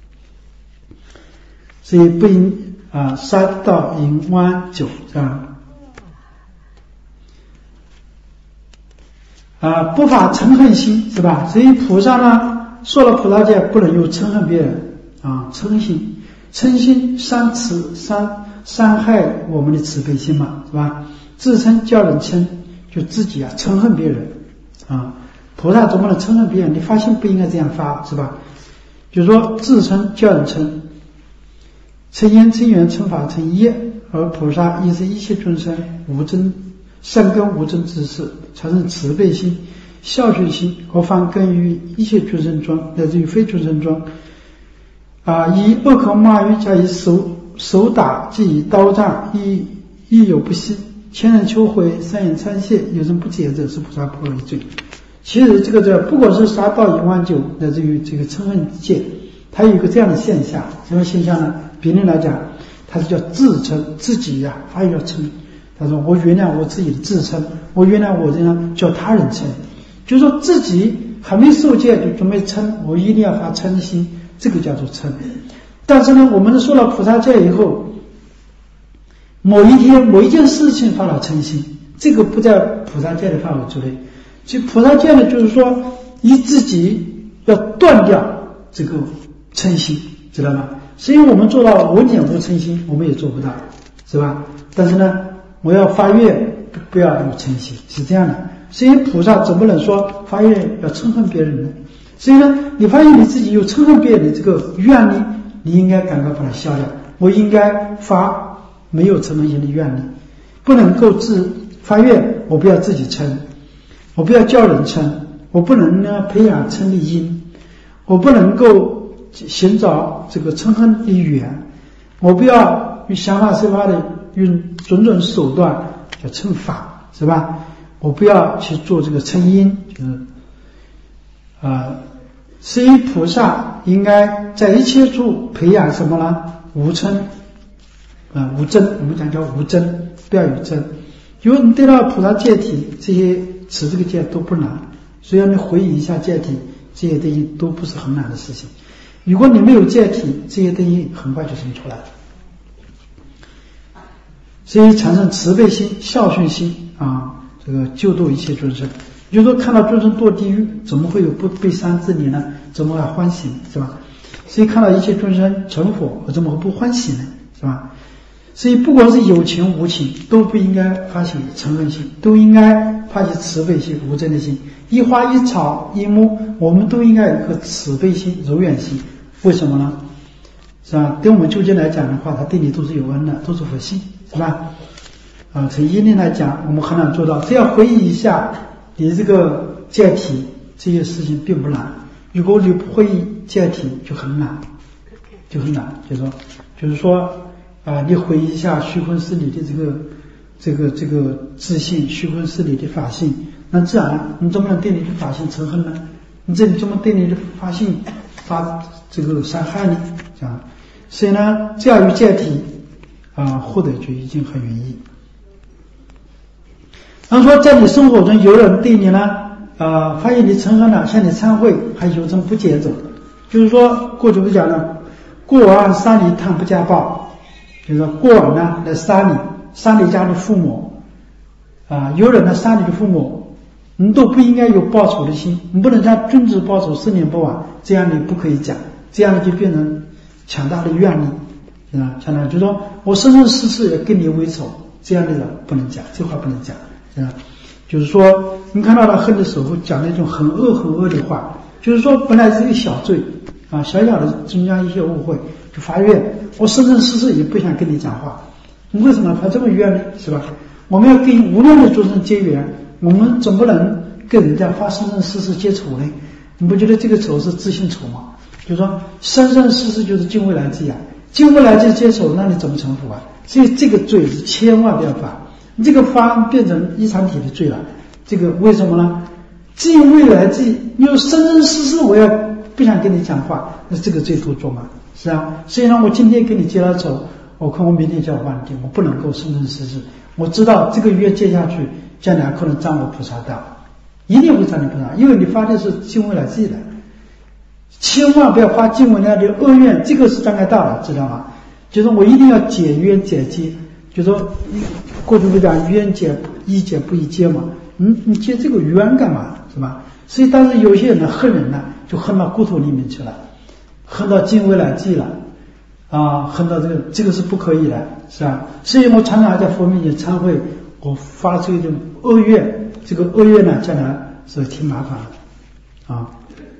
所以不应啊杀盗淫妄酒啊啊不法嗔恨心，是吧？所以菩萨呢说了菩萨戒不能有嗔恨别人啊，嗔心嗔心伤慈伤伤害我们的慈悲心嘛，是吧？自称叫人嗔。就自己啊嗔恨别人啊，菩萨总不能嗔恨别人，你发心不应该这样发，是吧？就是说自称叫人嗔，称因称缘称法称业，而菩萨亦是一切众生无争善根无争之事，产生慈悲心、孝顺心，何况根于一切众生中，乃至于非众生中啊，以恶口骂语加以手手打，即以刀杖，亦亦有不惜。千人求悔，三眼参谢，有人不解者，是菩萨破为罪。 其实这个这不管是杀盗淫妄酒乃至于这个嗔恨戒，它有一个这样的现象，什么现象呢？别人来讲，它是叫自称，自己呀、啊、发要称。他说我原谅我自己的自称，我原谅我这样叫他人称，就是说自己还没受戒就准备称，我一定要发嗔心，这个叫做嗔。但是呢，我们说了菩萨戒以后，某一天某一件事情发了嗔心，这个不在菩萨戒的范围之内。其实菩萨戒呢，就是说你自己要断掉这个嗔心，知道吗？所以我们做到无念无嗔心，我们也做不到，是吧？但是呢，我要发愿不要有嗔心，是这样的。所以菩萨总不能说发愿要憎恨别人呢。所以呢，你发现你自己有憎恨别人的这个愿力，你应该赶快把它消掉。我应该发没有嗔恨心的愿力，不能够自发愿，我不要自己嗔，我不要叫人嗔，我不能呢培养嗔力因，我不能够寻找这个嗔恨的缘，我不要用想法设法的用种种手段叫嗔法，是吧？我不要去做这个嗔因，就是啊、呃，所以菩萨应该在一切处培养什么呢？无嗔啊、呃，无争，我们讲叫无争，不要有争。因为你得到菩萨戒体，这些持这个戒都不难，所以你回忆一下戒体，这些东西都不是很难的事情。如果你没有戒体，这些东西很快就生出来了。所以产生慈悲心、孝顺心啊，这个救度一切众生。比如说看到众生堕地狱，怎么会有不悲伤之理呢？怎么还欢喜呢？是吧？所以看到一切众生成佛，我怎么会不欢喜呢？是吧？所以不管是有情无情，都不应该发起嗔恨心，都应该发起慈悲心、无争的心。一花一草一木，我们都应该有一颗慈悲心、柔远心。为什么呢？是吧？对我们究竟来讲的话，它对你都是有恩的，都是佛性，是吧？啊，从因力来讲，我们很难做到。只要回忆一下你这个戒体，这些事情并不难。如果你不回忆戒体，就很难，就很难。就是说，就是说啊，你回忆一下虚空是你的这个这个这个自信，虚空是你的法性，那自然你怎么能对你的法性嗔恨呢？你这里怎么对你的法性发这个伤害呢？这样，所以呢，这样与戒体啊获得就已经很容易。然后说，在你生活中有人对你呢，啊，发现你嗔恨了，向你忏悔，还有种不接走，就是说，过去不讲了，过往杀你贪不家暴，就是说过往呢来杀你，杀你家的父母，啊，有人来杀你的父母，你都不应该有报仇的心，你不能像君子报仇，十年不晚，这样你不可以讲，这样就变成强大的愿力，啊，强大就说我生生世世也跟你为仇，这样的人不能讲，这话不能讲。啊，就是说，你看到他恨的时候，讲那种很恶很恶的话，就是说，本来是一个小罪啊，小小的增加一些误会，就发愿，我生生世世也不想跟你讲话，你为什么发这么愿呢？是吧？我们要跟无量的众生结缘，我们总不能跟人家发生生世世结仇呢？你不觉得这个仇是自性仇吗？就是说，生生世世就是尽未来际啊，尽未来际结仇，那你怎么成佛啊？所以这个罪是千万不要发。这个发变成一场体的罪了，这个为什么呢？尽未来际，又生生世世我要不想跟你讲话，那这个罪多重啊？是啊，所以呢，我今天跟你结了仇，我看我明天就要还你，我不能够生生世世。我知道这个月接下去，将来可能占我菩萨道，一定会占你菩萨，因为你发的是尽未来际的，千万不要发尽未来的恶愿，这个是障碍大了，知道吗？就是我一定要解冤解结。就说过去不讲冤解一解不一结嘛，你你结这个冤干嘛，是吧？所以但是有些人呢恨人呢，就恨到骨头里面去了，恨到尽未来际了啊，恨到这个这个是不可以的，是吧？所以我常常在佛面前忏悔，我发出一种恶愿，这个恶愿呢将来是挺麻烦的啊。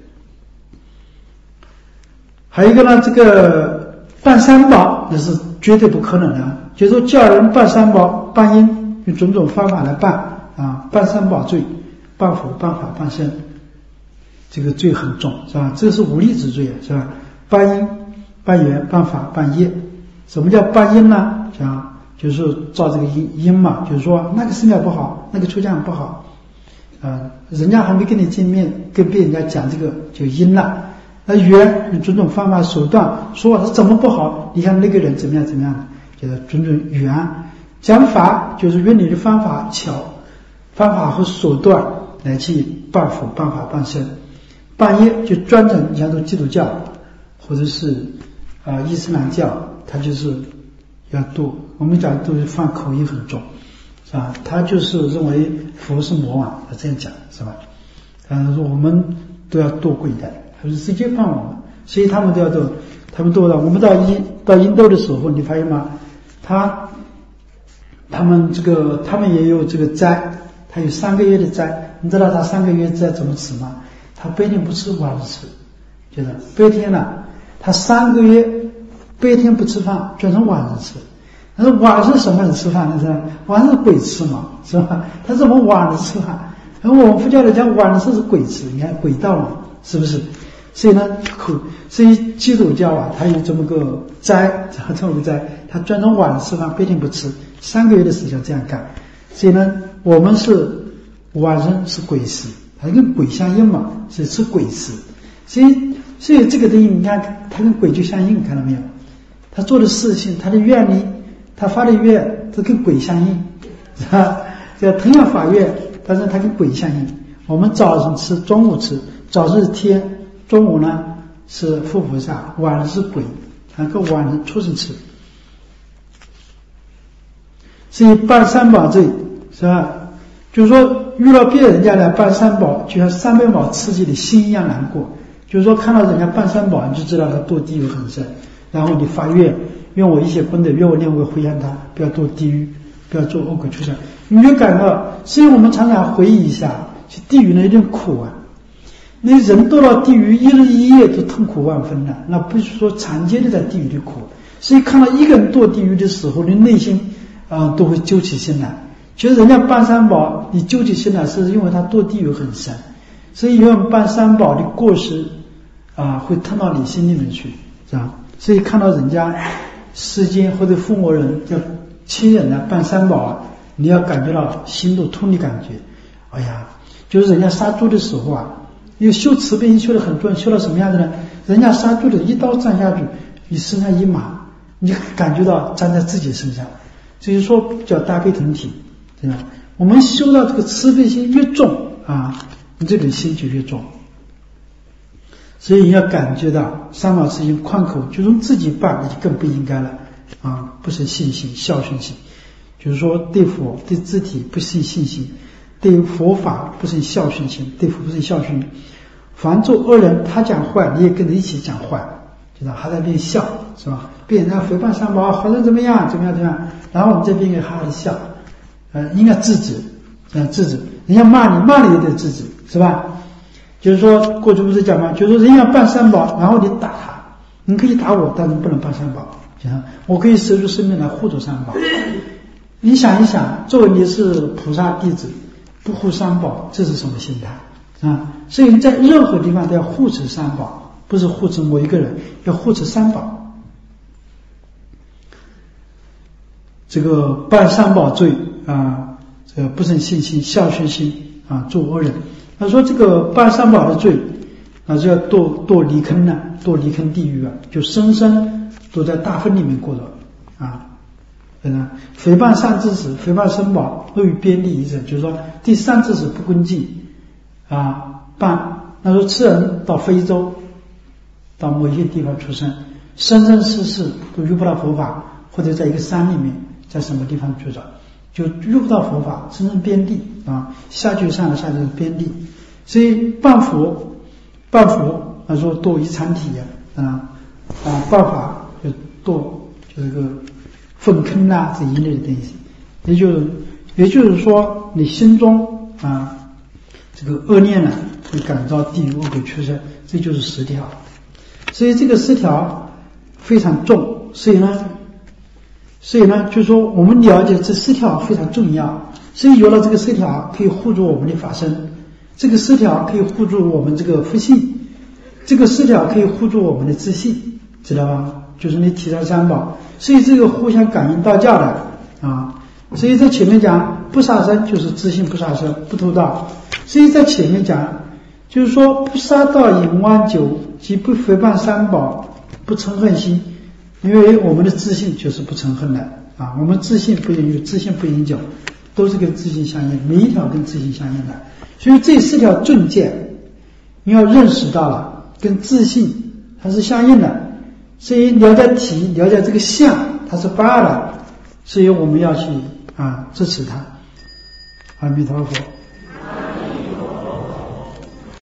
还有一个呢，这个办三宝那是绝对不可能的。就是说叫人办三宝，办因用种种方法来办啊，办三宝罪，办佛、办法、办身，这个罪很重，是吧？这是无力之罪，是吧？办因、办缘、办法、办业。什么叫办因呢？讲就是照这个因因嘛，就是说那个寺庙不好，那个出家不好啊，人家还没跟你见面，跟别人家讲这个就阴了。那圆，你种种方法手段说他怎么不好，你看那个人怎么样怎么样的，就是种种圆。讲法就是用你的方法巧，方法和手段来去办佛、办法、办身。办业就专程，你像都基督教或者是啊、呃、伊斯兰教，他就是要度。我们讲都是放口音很重，是吧？他就是认为佛是魔王，他这样讲，是吧？他说我们都要度贵的，他是直接放我们，所以他们都要度，他们度到我们到印到印度的时候，你发现吗？他他们这个他们也有这个斋，他有三个月的斋，你知道他三个月斋怎么吃吗？他白天不吃，晚上吃，就是白天呢，他三个月白天不吃饭，转成晚上吃。他说晚上什么人吃饭呢？是吧？晚上鬼吃嘛，是吧？他怎么晚上吃饭？然后我们佛教来讲，晚上吃是鬼吃，你看鬼道嘛，是不是？所以呢，所以基督教啊，他有这么个斋，这么个斋，他专门晚上吃饭，白天不吃，三个月的时间这样干。所以呢，我们是晚上是鬼食，它跟鬼相应嘛，是吃鬼食。所以，所以这个东西，你看，它跟鬼就相应，看到没有？他做的事情，他的愿力，他发的愿，都跟鬼相应，是吧？这个同样法愿，但是它跟鬼相应。我们早上吃，中午吃，早上是天，中午呢是佛菩萨，晚上是鬼，还跟晚上畜生吃。所以办三宝罪，是吧？就是说遇到别人家来办三宝，就像三百宝刺激的心一样难过。就是说看到人家办三宝，你就知道他堕地狱很深，然后你发愿，愿我一切功德，愿我念我回向他，不要堕地狱，不要做恶鬼畜生。你就感到，所以我们常常回忆一下，去地狱那有点苦啊。那人堕到地狱，一日一夜都痛苦万分了，那不是说常见的在地狱的苦。所以看到一个人堕地狱的时候，你内心啊、呃、都会揪起心来。其实人家办三宝，你揪起心来，是因为他堕地狱很深，所以有人办三宝的过失啊，会吞到你心里面去，是吧？所以看到人家世间或者父母人叫亲人呢办三宝啊，你要感觉到心都痛的感觉。哎呀，就是人家杀猪的时候啊，因为修慈悲心修得很重，修到什么样子呢？人家杀猪的一刀斩下去，你身上一麻，你感觉到粘在自己身上，就是说叫大悲同体，对吧？我们修到这个慈悲心越重啊，你这种心就越重。所以你要感觉到三宝事情宽口，就从自己办，那就更不应该了啊！不是信心、孝顺心，就是说对佛、对自体不是信心，对佛法不是孝顺心，对佛不是孝顺。凡做恶人，他讲坏，你也跟着一起讲坏，知道还在那边笑，是吧？别人家诽谤三宝，好像怎么样怎么样怎么样，然后我们这边也哈哈的笑，呃，应该制止，呃，制止。人家骂你，骂你也得制止，是吧？就是说，过去不是讲吗？就是说，人家办三宝，然后你打他，你可以打我，但是不能办三宝。行，我可以舍出生命来护住三宝。你想一想，作为你是菩萨弟子，不护三宝，这是什么心态啊？所以你在任何地方都要护持三宝，不是护持某一个人，要护持三宝。这个办三宝罪啊，这个不生信心、孝顺心啊，做恶人。他说这个办三宝的罪啊，就要堕堕离坑呢，堕离坑地狱啊，就生生都在大粪里面过的啊。嗯，诽谤善知识，诽谤三宝，恶语边地一者，就是说第三知识不恭敬啊，办。那说此人到非洲，到某一些地方出生，生生世世都遇不到佛法，或者在一个山里面，在什么地方住着。就遇不到佛法，生生边地啊，下去上下就是边地，所以办佛，办佛，他说堕一禅体啊啊，办法就堕就是个粪坑啊这一类的东西，也就是也就是说你心中啊这个恶念呢会感召地狱恶鬼畜生，这就是十条，所以这个十条非常重，所以呢。所以呢，就是说我们了解这四条非常重要，所以有了这个四条可以护住我们的法身，这个四条可以护住我们这个福性，这个四条可以护住我们的自信，知道吧？就是你提倡三宝，所以这个互相感应道教的啊。所以在前面讲不杀生就是自信不杀生不偷盗， 所以在前面讲，就是说不杀盗淫妄酒，即不诽谤三宝，不嗔恨心，因为我们的自信就是不嗔恨的啊，我们自信不饮酒，自信不饮酒，都是跟自信相应，每一条跟自信相应的。所以这四条正见，你要认识到了，跟自信它是相应的。所以了解体，了解这个相，它是不二的，所以我们要去啊支持它。阿弥陀佛。